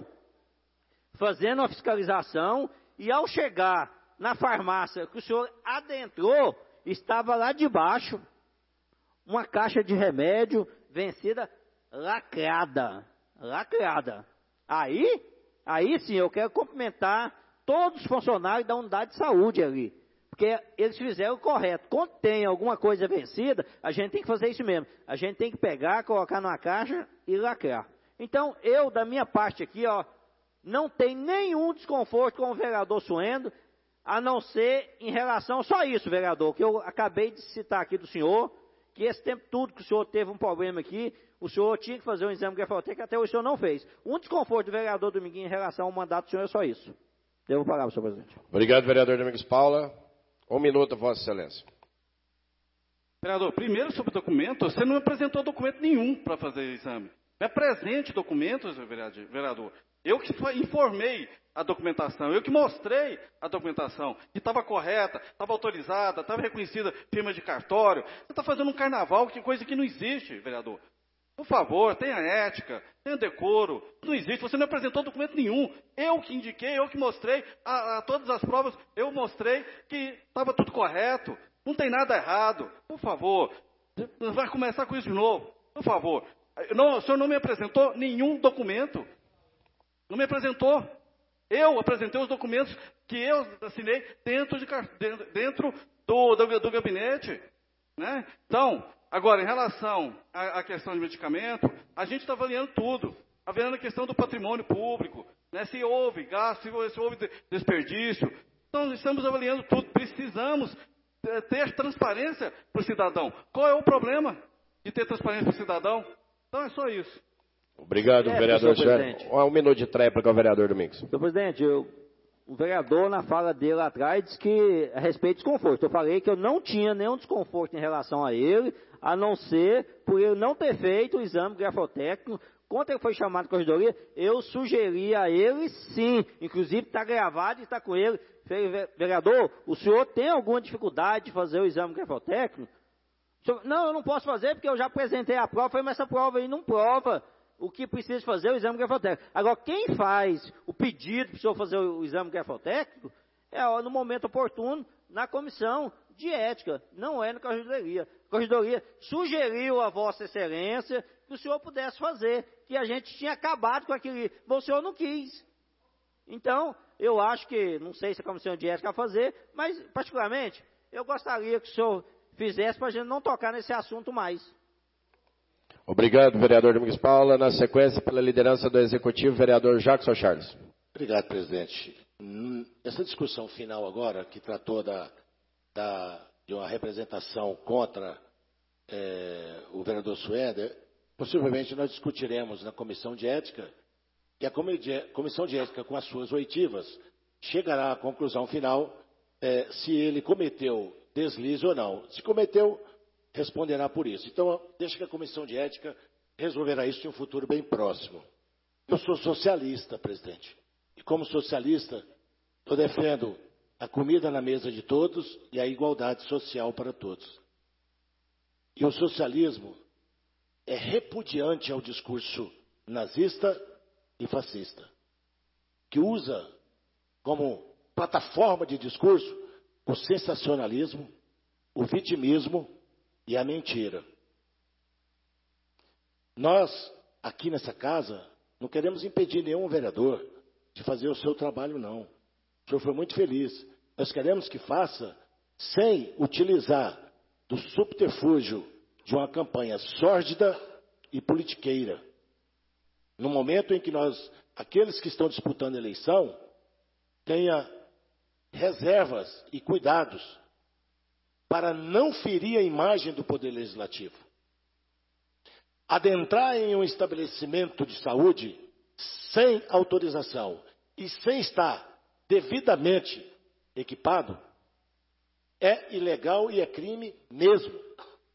fazendo a fiscalização, e ao chegar na farmácia que o senhor adentrou, estava lá debaixo uma caixa de remédio vencida, lacrada, lacrada. Aí, aí sim, eu quero cumprimentar todos os funcionários da unidade de saúde ali, porque eles fizeram o correto. Quando tem alguma coisa vencida, a gente tem que fazer isso mesmo. A gente tem que pegar, colocar numa caixa e lacrar. Então, eu, da minha parte aqui, ó, não tem nenhum desconforto com o vereador Suendo, a não ser em relação só isso, vereador, que eu acabei de citar aqui do senhor, que esse tempo tudo que o senhor teve um problema aqui, o senhor tinha que fazer um exame grafotécnico, até hoje o senhor não fez. Um desconforto do vereador Dominguinho em relação ao mandato do senhor é só isso. Devo parar, senhor presidente. Obrigado, vereador Domingos Paula. Um minuto, Vossa Excelência. Vereador, primeiro sobre o documento, você não apresentou documento nenhum para fazer o exame. Me apresente documentos, vereador. Eu que informei a documentação, eu que mostrei a documentação, que estava correta, estava autorizada, estava reconhecida firma de cartório. Você está fazendo um carnaval, que coisa que não existe, vereador. Por favor, tenha ética, tenha decoro. Não existe, você não apresentou documento nenhum. Eu que indiquei, eu que mostrei, a, a todas as provas, eu mostrei que estava tudo correto. Não tem nada errado. Por favor, vai começar com isso de novo. Por favor. Não, o senhor não me apresentou nenhum documento. Não me apresentou. Eu apresentei os documentos que eu assinei dentro, de, dentro do, do, do gabinete. Né? Então, agora, em relação à, à questão de medicamento, a gente está avaliando tudo. Avaliando a questão do patrimônio público. Né? Se houve gasto, se, se houve desperdício. Então, estamos avaliando tudo. Precisamos ter transparência para o cidadão. Qual é o problema de ter transparência para o cidadão? Então, é só isso. Obrigado, é, vereador. Presidente. Um minuto de tréplica ao vereador Domingos. Senhor presidente, eu o vereador, na fala dele lá atrás, disse que a respeito do desconforto. Eu falei que eu não tinha nenhum desconforto em relação a ele, a não ser por ele não ter feito o exame grafotécnico. Quando ele foi chamado de corredoria, eu sugeri a ele, sim, inclusive está gravado e está com ele. Falei, vereador, o senhor tem alguma dificuldade de fazer o exame grafotécnico? Senhor, não, eu não posso fazer porque eu já apresentei a prova. Falei, mas essa prova aí não prova o que precisa fazer o exame grafotécnico. Agora, quem faz o pedido para o senhor fazer o exame grafotécnico é no momento oportuno, na comissão de ética, não é na corredoria. A corredoria sugeriu a Vossa Excelência que o senhor pudesse fazer, que a gente tinha acabado com aquele, mas o senhor não quis. Então, eu acho que, não sei se a comissão de ética vai fazer, mas, particularmente, eu gostaria que o senhor fizesse para a gente não tocar nesse assunto mais. Obrigado, vereador Domingos Paula. Na sequência, pela liderança do Executivo, vereador Jackson Charles. Obrigado, presidente. Essa discussão final agora, que tratou da, da, de uma representação contra é, o vereador Suéder, possivelmente nós discutiremos na comissão de ética, e a comissão de ética, com as suas oitivas, chegará à conclusão final é, se ele cometeu deslize ou não. Se cometeu, responderá por isso. Então, deixa que a comissão de ética resolverá isso em um futuro bem próximo. Eu sou socialista, presidente. E como socialista, eu defendo a comida na mesa de todos e a igualdade social para todos. E o socialismo é repudiante ao discurso nazista e fascista, que usa como plataforma de discurso o sensacionalismo, o vitimismo e a mentira. Nós, aqui nessa casa, não queremos impedir nenhum vereador de fazer o seu trabalho, não. O senhor foi muito feliz. Nós queremos que faça sem utilizar do subterfúgio de uma campanha sórdida e politiqueira. No momento em que nós, aqueles que estão disputando a eleição, tenha reservas e cuidados para não ferir a imagem do Poder Legislativo. Adentrar em um estabelecimento de saúde sem autorização e sem estar devidamente equipado é ilegal e é crime mesmo.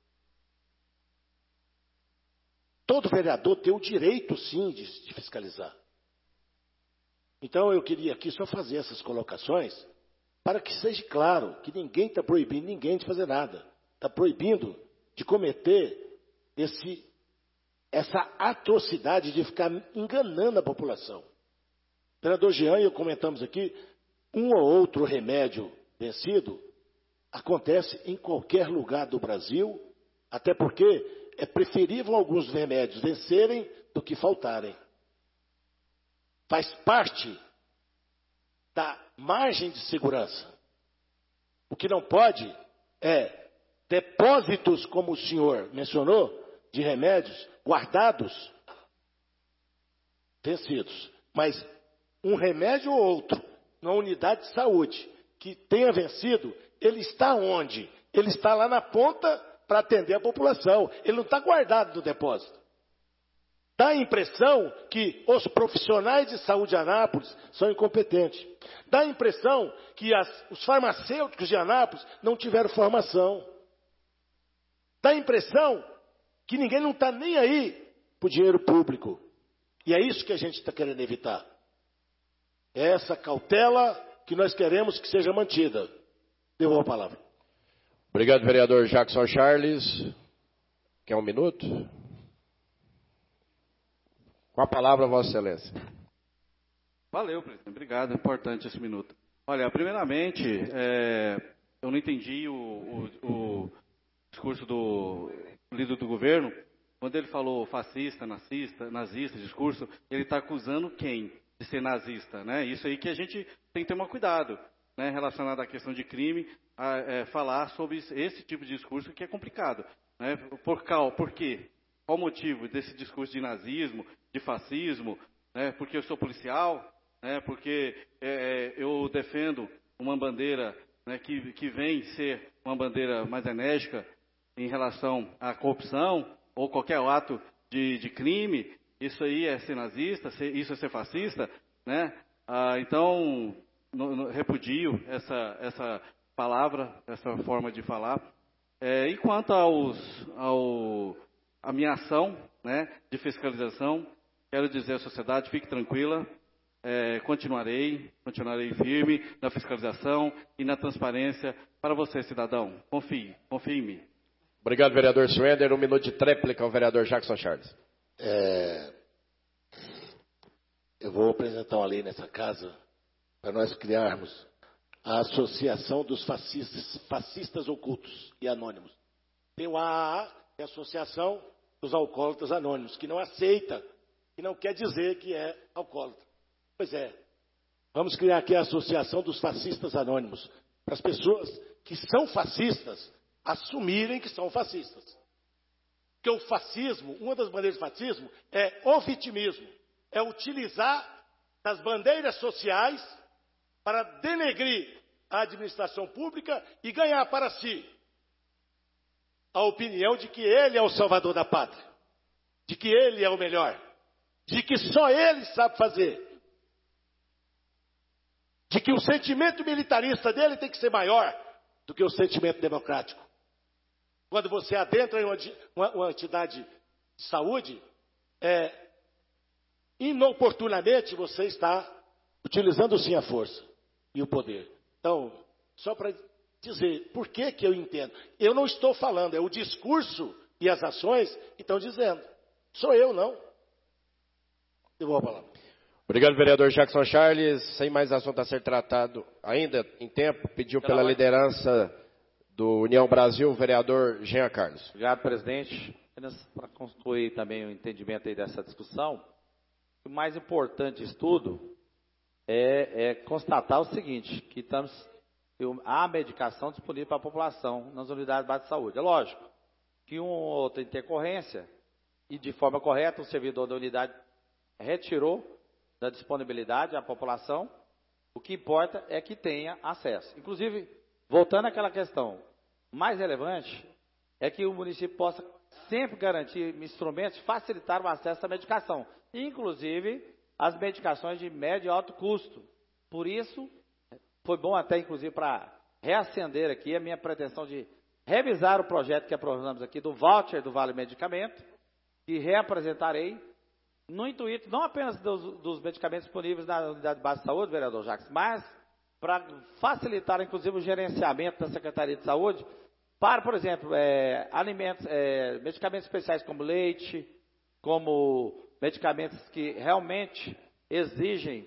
Todo vereador tem o direito, sim, de, de fiscalizar. Então, eu queria aqui só fazer essas colocações para que seja claro que ninguém está proibindo ninguém de fazer nada. Está proibindo de cometer esse, essa atrocidade de ficar enganando a população. O vereador Jean e eu comentamos aqui, um ou outro remédio vencido acontece em qualquer lugar do Brasil, até porque é preferível alguns remédios vencerem do que faltarem. Faz parte da margem de segurança. O que não pode é depósitos, como o senhor mencionou, de remédios guardados, vencidos. Mas um remédio ou outro, na unidade de saúde, que tenha vencido, ele está onde? Ele está lá na ponta para atender a população. Ele não está guardado no depósito. Dá a impressão que os profissionais de saúde de Anápolis são incompetentes. Dá a impressão que as, os farmacêuticos de Anápolis não tiveram formação. Dá a impressão que ninguém não está nem aí para o dinheiro público. E é isso que a gente está querendo evitar. É essa cautela que nós queremos que seja mantida. Devolvo a palavra. Obrigado, vereador Jackson Charles. Quer um minuto? Com a palavra, Vossa Excelência. Valeu, presidente. Obrigado. É importante esse minuto. Olha, primeiramente, é, eu não entendi o, o, o discurso do líder do governo. Quando ele falou fascista, nazista, nazista, discurso, ele está acusando quem de ser nazista, né? Isso aí que a gente tem que ter um cuidado, né, relacionado à questão de crime, a, é, falar sobre esse tipo de discurso que é complicado, né? Por, qual, por quê? Qual o motivo desse discurso de nazismo, de fascismo, né? Porque eu sou policial, né? Porque é, eu defendo uma bandeira, né, que, que vem ser uma bandeira mais enérgica em relação à corrupção ou qualquer ato de, de crime. Isso aí é ser nazista, ser, isso é ser fascista, né? Ah, então, no, no, repudio essa, essa palavra, essa forma de falar. É, e quanto aos, ao, a minha ação, né, de fiscalização, quero dizer à sociedade, fique tranquila, é, continuarei, continuarei firme na fiscalização e na transparência para você, cidadão. Confie, confie em mim. Obrigado, vereador Schroeder. Um minuto de tréplica ao vereador Jackson Charles. É, eu vou apresentar uma lei nessa casa para nós criarmos a Associação dos Fascistas, Fascistas Ocultos e Anônimos. Tem o A A A, que é a Associação dos Alcoólatras Anônimos, que não aceita, que não quer dizer que é alcoólatra. Pois é, vamos criar aqui a Associação dos Fascistas Anônimos, para as pessoas que são fascistas assumirem que são fascistas. Porque o fascismo, uma das bandeiras do fascismo é o vitimismo, é utilizar as bandeiras sociais para denegrir a administração pública e ganhar para si a opinião de que ele é o salvador da pátria, de que ele é o melhor, de que só ele sabe fazer, de que o sentimento militarista dele tem que ser maior do que o sentimento democrático. Quando você adentra em uma, uma, uma entidade de saúde, é, inoportunamente você está utilizando sim a força e o poder. Então, só para dizer por que que eu entendo. Eu não estou falando, é o discurso e as ações que estão dizendo. Sou eu, não. Eu vou a palavra. Obrigado, vereador Jackson Charles. Sem mais assunto a ser tratado ainda em tempo, pediu pela liderança do União Brasil, o vereador Jean Carlos. Obrigado, presidente. Apenas para concluir também o entendimento aí dessa discussão, o mais importante disso tudo é, é constatar o seguinte, que estamos, há medicação disponível para a população nas unidades básicas de saúde. É lógico que uma ou outra intercorrência, e de forma correta, o servidor da unidade retirou da disponibilidade à população, o que importa é que tenha acesso. Inclusive, voltando àquela questão mais relevante, é que o município possa sempre garantir instrumentos que facilitar o acesso à medicação, inclusive as medicações de médio e alto custo. Por isso, foi bom até, inclusive, para reacender aqui a minha pretensão de revisar o projeto que aprovamos aqui do voucher do Vale Medicamento, que reapresentarei no intuito não apenas dos, dos medicamentos disponíveis na unidade de base de saúde, vereador Jacques, mas para facilitar, inclusive, o gerenciamento da Secretaria de Saúde para, por exemplo, é, alimentos, é, medicamentos especiais como leite, como medicamentos que realmente exigem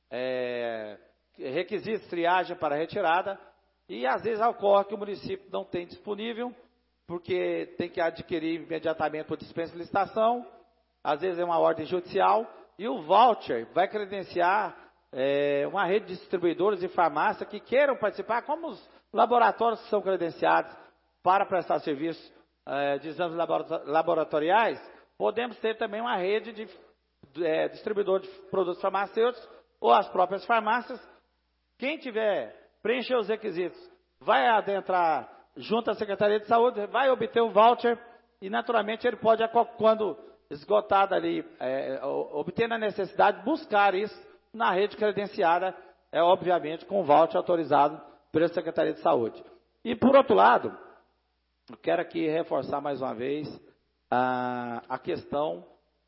é, requisitos de triagem para retirada, e às vezes ocorre que o município não tem disponível, porque tem que adquirir imediatamente por dispensa de licitação, às vezes é uma ordem judicial, e o voucher vai credenciar é, uma rede de distribuidores e farmácias que queiram participar, como os laboratórios que são credenciados para prestar serviços é, de exames laboratoriais. Podemos ter também uma rede de, de é, distribuidor de produtos farmacêuticos, ou as próprias farmácias. Quem tiver, preencher os requisitos, vai adentrar junto à Secretaria de Saúde, vai obter o voucher, e naturalmente ele pode, quando esgotado ali, é, obtendo a necessidade, buscar isso na rede credenciada, é obviamente com voucher autorizado pela Secretaria de Saúde. E por outro lado, eu quero aqui reforçar mais uma vez a, a questão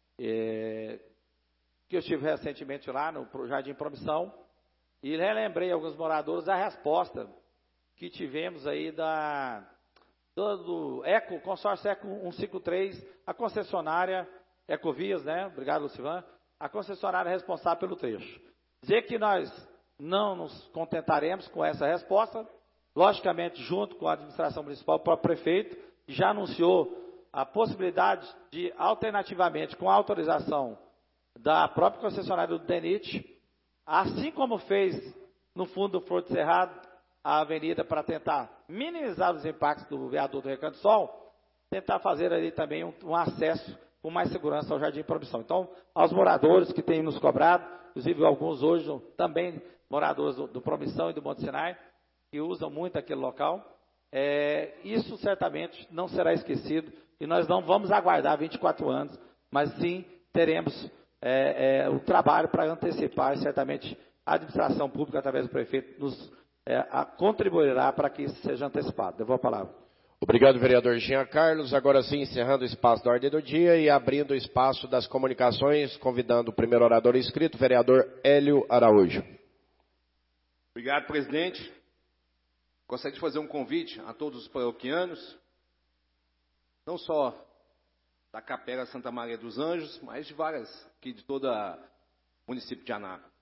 é, que eu estive recentemente lá no Jardim Promissão, e relembrei a alguns moradores a resposta que tivemos aí da, do, do Eco, consórcio Eco cento e cinquenta e três, a concessionária Ecovias, né? Obrigado, Lucivan, a concessionária responsável pelo trecho. Dizer que nós não nos contentaremos com essa resposta, logicamente, junto com a administração municipal, o próprio prefeito já anunciou a possibilidade de, alternativamente, com a autorização da própria concessionária do DENIT, assim como fez no fundo do Flor de Cerrado, a avenida para tentar minimizar os impactos do viaduto do Recanto do Sol, tentar fazer ali também um, um acesso com mais segurança ao Jardim Promissão. Então, aos moradores que têm nos cobrado, inclusive alguns hoje também moradores do, do Promissão e do Monte Sinai, que usam muito aquele local, é, isso certamente não será esquecido, e nós não vamos aguardar vinte e quatro anos, mas sim teremos é, é, o trabalho para antecipar, e certamente a administração pública, através do prefeito, nos é, a, contribuirá para que isso seja antecipado. Devolvo a palavra. Obrigado, vereador Jean Carlos. Agora sim, encerrando o espaço da ordem do dia e abrindo o espaço das comunicações, convidando o primeiro orador inscrito, vereador Hélio Araújo. Obrigado, presidente. Gostaria de fazer um convite a todos os paroquianos, não só da Capela Santa Maria dos Anjos, mas de várias, aqui de todo o município de Anápolis.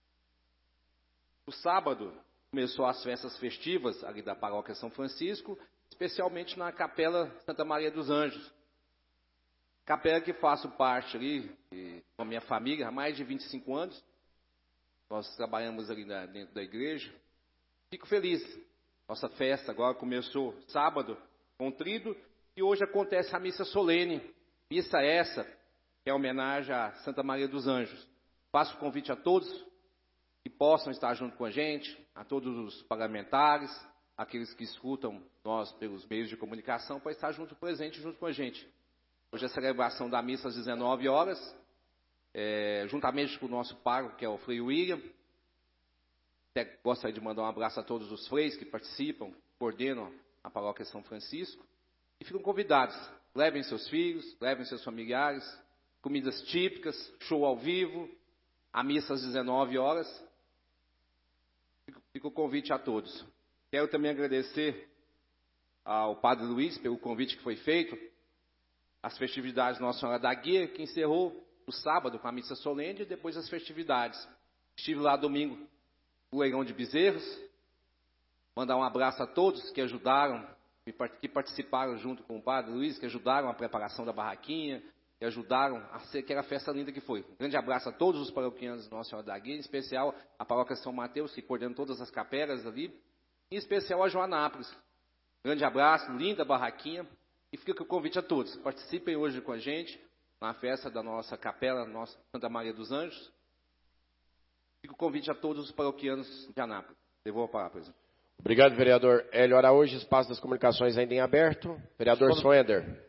No sábado, começou as festas festivas ali da Paróquia São Francisco, especialmente na Capela Santa Maria dos Anjos. Capela que faço parte ali, com a minha família, há mais de vinte e cinco anos. Nós trabalhamos ali dentro da igreja. Fico feliz. Nossa festa agora começou sábado com o tríduo e hoje acontece a missa solene. Missa essa que é homenagem a Santa Maria dos Anjos. Faço o convite a todos que possam estar junto com a gente, a todos os parlamentares, aqueles que escutam nós pelos meios de comunicação, para estar junto, presente junto com a gente. Hoje é a celebração da missa às dezenove horas, é, juntamente com o nosso pároco, que é o Frei William. Até gostaria de mandar um abraço a todos os freis que participam, coordenam a Paróquia São Francisco. E ficam convidados, levem seus filhos, levem seus familiares, comidas típicas, show ao vivo, a missa às dezenove horas. Fica o convite a todos. Quero também agradecer ao Padre Luiz pelo convite que foi feito, as festividades Nossa Senhora da Guia, que encerrou o sábado com a missa solene e depois as festividades. Estive lá domingo no Leilão de Bezerros. Mandar um abraço a todos que ajudaram, que participaram junto com o Padre Luiz, que ajudaram a preparação da barraquinha, que ajudaram a ser aquela festa linda que foi. Um grande abraço a todos os paroquianos de Nossa Senhora da Guia, em especial a Paróquia São Mateus, que coordena todas as capelas ali, em especial a Joanápolis. Grande abraço, linda barraquinha, e fica com o convite a todos. Participem hoje com a gente na festa da nossa capela, nossa Santa Maria dos Anjos. Fica o convite a todos os paroquianos de Anápolis. Devolvo a palavra, presidente. Obrigado, vereador Hélio Araújo. Espaço das comunicações ainda em aberto. Vereador Soender.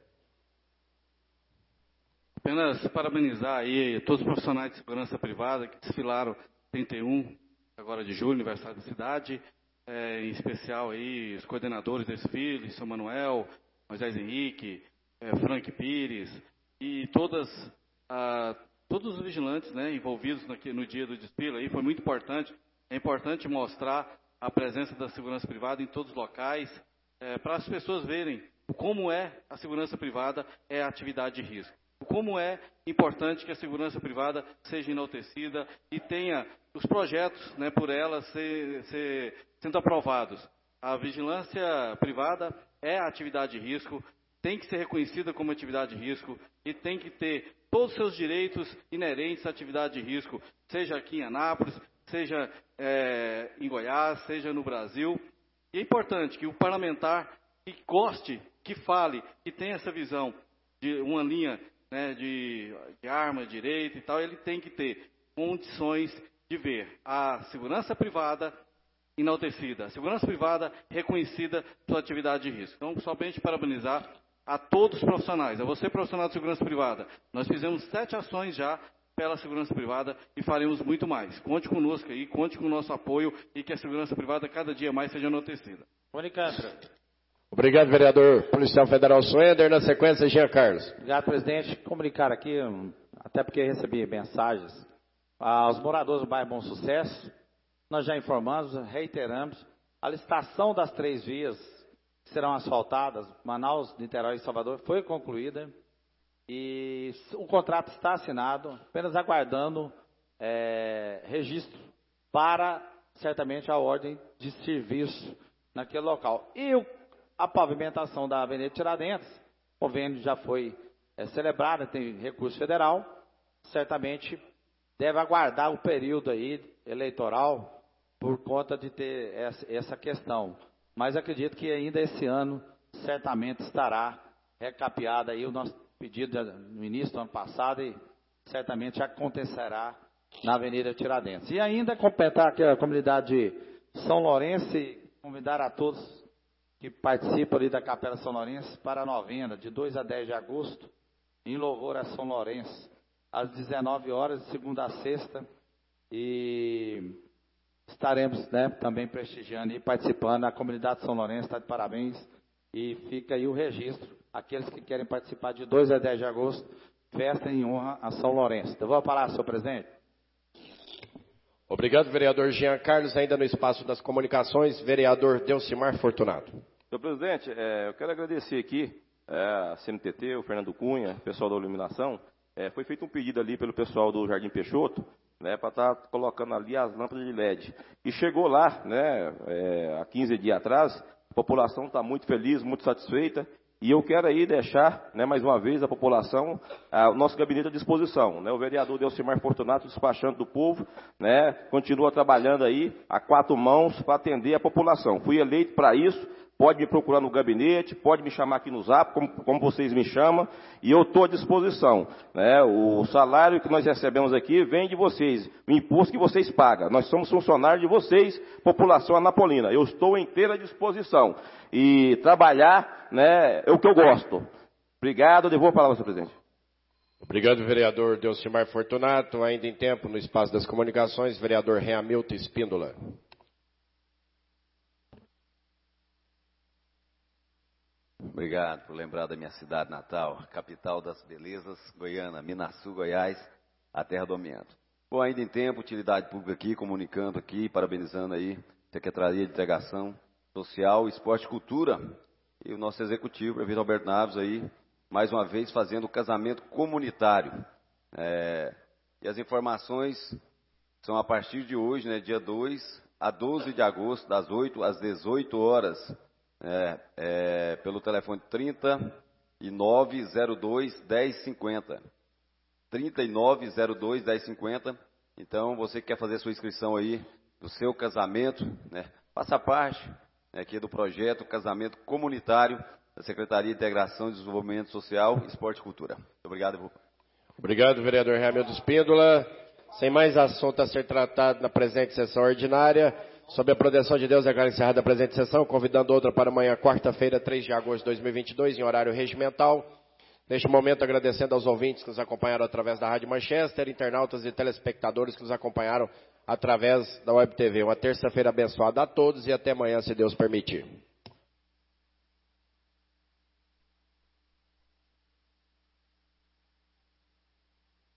Apenas parabenizar aí todos os profissionais de segurança privada que desfilaram trinta e um agora de julho, aniversário da cidade, é, em especial aí os coordenadores do desfile, São Manuel, Moisés Henrique, é, Frank Pires e todas, ah, todos os vigilantes, né, envolvidos no, no dia do desfile aí, foi muito importante. É importante mostrar a presença da segurança privada em todos os locais, é, para as pessoas verem como é a segurança privada, é a atividade de risco. Como é importante que a segurança privada seja enaltecida e tenha os projetos, né, por ela ser, ser, sendo aprovados. A vigilância privada é a atividade de risco, tem que ser reconhecida como atividade de risco e tem que ter todos os seus direitos inerentes à atividade de risco, seja aqui em Anápolis, seja é, em Goiás, seja no Brasil. E é importante que o parlamentar que goste, que fale, que tenha essa visão de uma linha, né, de, de arma direita e tal, ele tem que ter condições de ver a segurança privada enaltecida, a segurança privada reconhecida sua atividade de risco. Então, somente parabenizar a todos os profissionais, a você profissional de segurança privada. Nós fizemos sete ações já pela segurança privada e faremos muito mais. Conte conosco aí, conte com o nosso apoio e que a segurança privada cada dia mais seja enaltecida. Obrigado, vereador policial federal Soender. Na sequência, Jean Carlos. Obrigado, presidente. Comunicar aqui, até porque recebi mensagens, aos moradores do bairro Bom Sucesso, nós já informamos, reiteramos, a licitação das três vias que serão asfaltadas, Manaus, Niterói e Salvador, foi concluída e o contrato está assinado, apenas aguardando é, registro para, certamente, a ordem de serviço naquele local. E o A pavimentação da Avenida Tiradentes, o convênio já foi é, celebrado, tem recurso federal, certamente deve aguardar o período aí eleitoral por conta de ter essa, essa questão. Mas acredito que ainda esse ano certamente estará recapeado aí o nosso pedido no início do ano passado e certamente acontecerá na Avenida Tiradentes. E ainda completar aqui a comunidade de São Lourenço e convidar a todos que participa ali da Capela São Lourenço para a novena, de dois a dez de agosto, em louvor a São Lourenço, às dezenove horas, de segunda a sexta, e estaremos, né, também prestigiando e participando. A comunidade de São Lourenço está de parabéns e fica aí o registro. Aqueles que querem participar de dois a dez de agosto, festa em honra a São Lourenço. Eu vou a palavra, senhor presidente. Obrigado, vereador Jean Carlos. Ainda no espaço das comunicações, vereador Delcimar Fortunato. Senhor presidente, é, eu quero agradecer aqui é, a C N T T, o Fernando Cunha, o pessoal da iluminação. É, foi feito um pedido ali pelo pessoal do Jardim Peixoto, né, para estar tá colocando ali as lâmpadas de L E D. E chegou lá, né, é, há quinze dias atrás, a população está muito feliz, muito satisfeita. E eu quero aí deixar, né, mais uma vez, a população, a, o nosso gabinete à disposição. Né, o vereador Delcimar Fortunato, despachante do povo, né, continua trabalhando aí a quatro mãos para atender a população. Fui eleito para isso, pode me procurar no gabinete, pode me chamar aqui no Zap, como, como vocês me chamam, e eu estou à disposição. Né, o salário que nós recebemos aqui vem de vocês, o imposto que vocês pagam. Nós somos funcionários de vocês, população anapolina. Eu estou inteira à disposição. E trabalhar, né, é o que eu gosto. Obrigado, devolvo a palavra, senhor presidente. Obrigado, vereador Delcimar Fortunato. Ainda em tempo, no espaço das comunicações, vereador Reamilton Espíndola. Obrigado por lembrar da minha cidade natal, capital das belezas, Goiânia, Minaçu, Goiás, a terra do amianto. Bom, ainda em tempo, utilidade pública aqui, comunicando aqui, parabenizando aí, Secretaria de Integração Social, Esporte e Cultura, e o nosso executivo, prefeito Alberto Naves, aí, mais uma vez fazendo o casamento comunitário. É, e as informações são a partir de hoje, né, dia dois a doze de agosto, das oito às dezoito horas, é, é, pelo telefone trinta e nove zero dois, dez cinquenta. trinta e nove zero dois, dez cinquenta. Então, você que quer fazer sua inscrição aí do seu casamento, né, faça parte aqui do projeto Casamento Comunitário da Secretaria de Integração e Desenvolvimento Social, Esporte e Cultura. Muito obrigado, Ivo. Obrigado, vereador Reamilton Espíndola. Sem mais assunto a ser tratado na presente sessão ordinária, sob a proteção de Deus, declaro encerrada a presente sessão, convidando outra para amanhã, quarta-feira, três de agosto de dois mil e vinte e dois, em horário regimental. Neste momento, agradecendo aos ouvintes que nos acompanharam através da Rádio Manchester, internautas e telespectadores que nos acompanharam através da Web T V. Uma terça-feira abençoada a todos e até amanhã, se Deus permitir.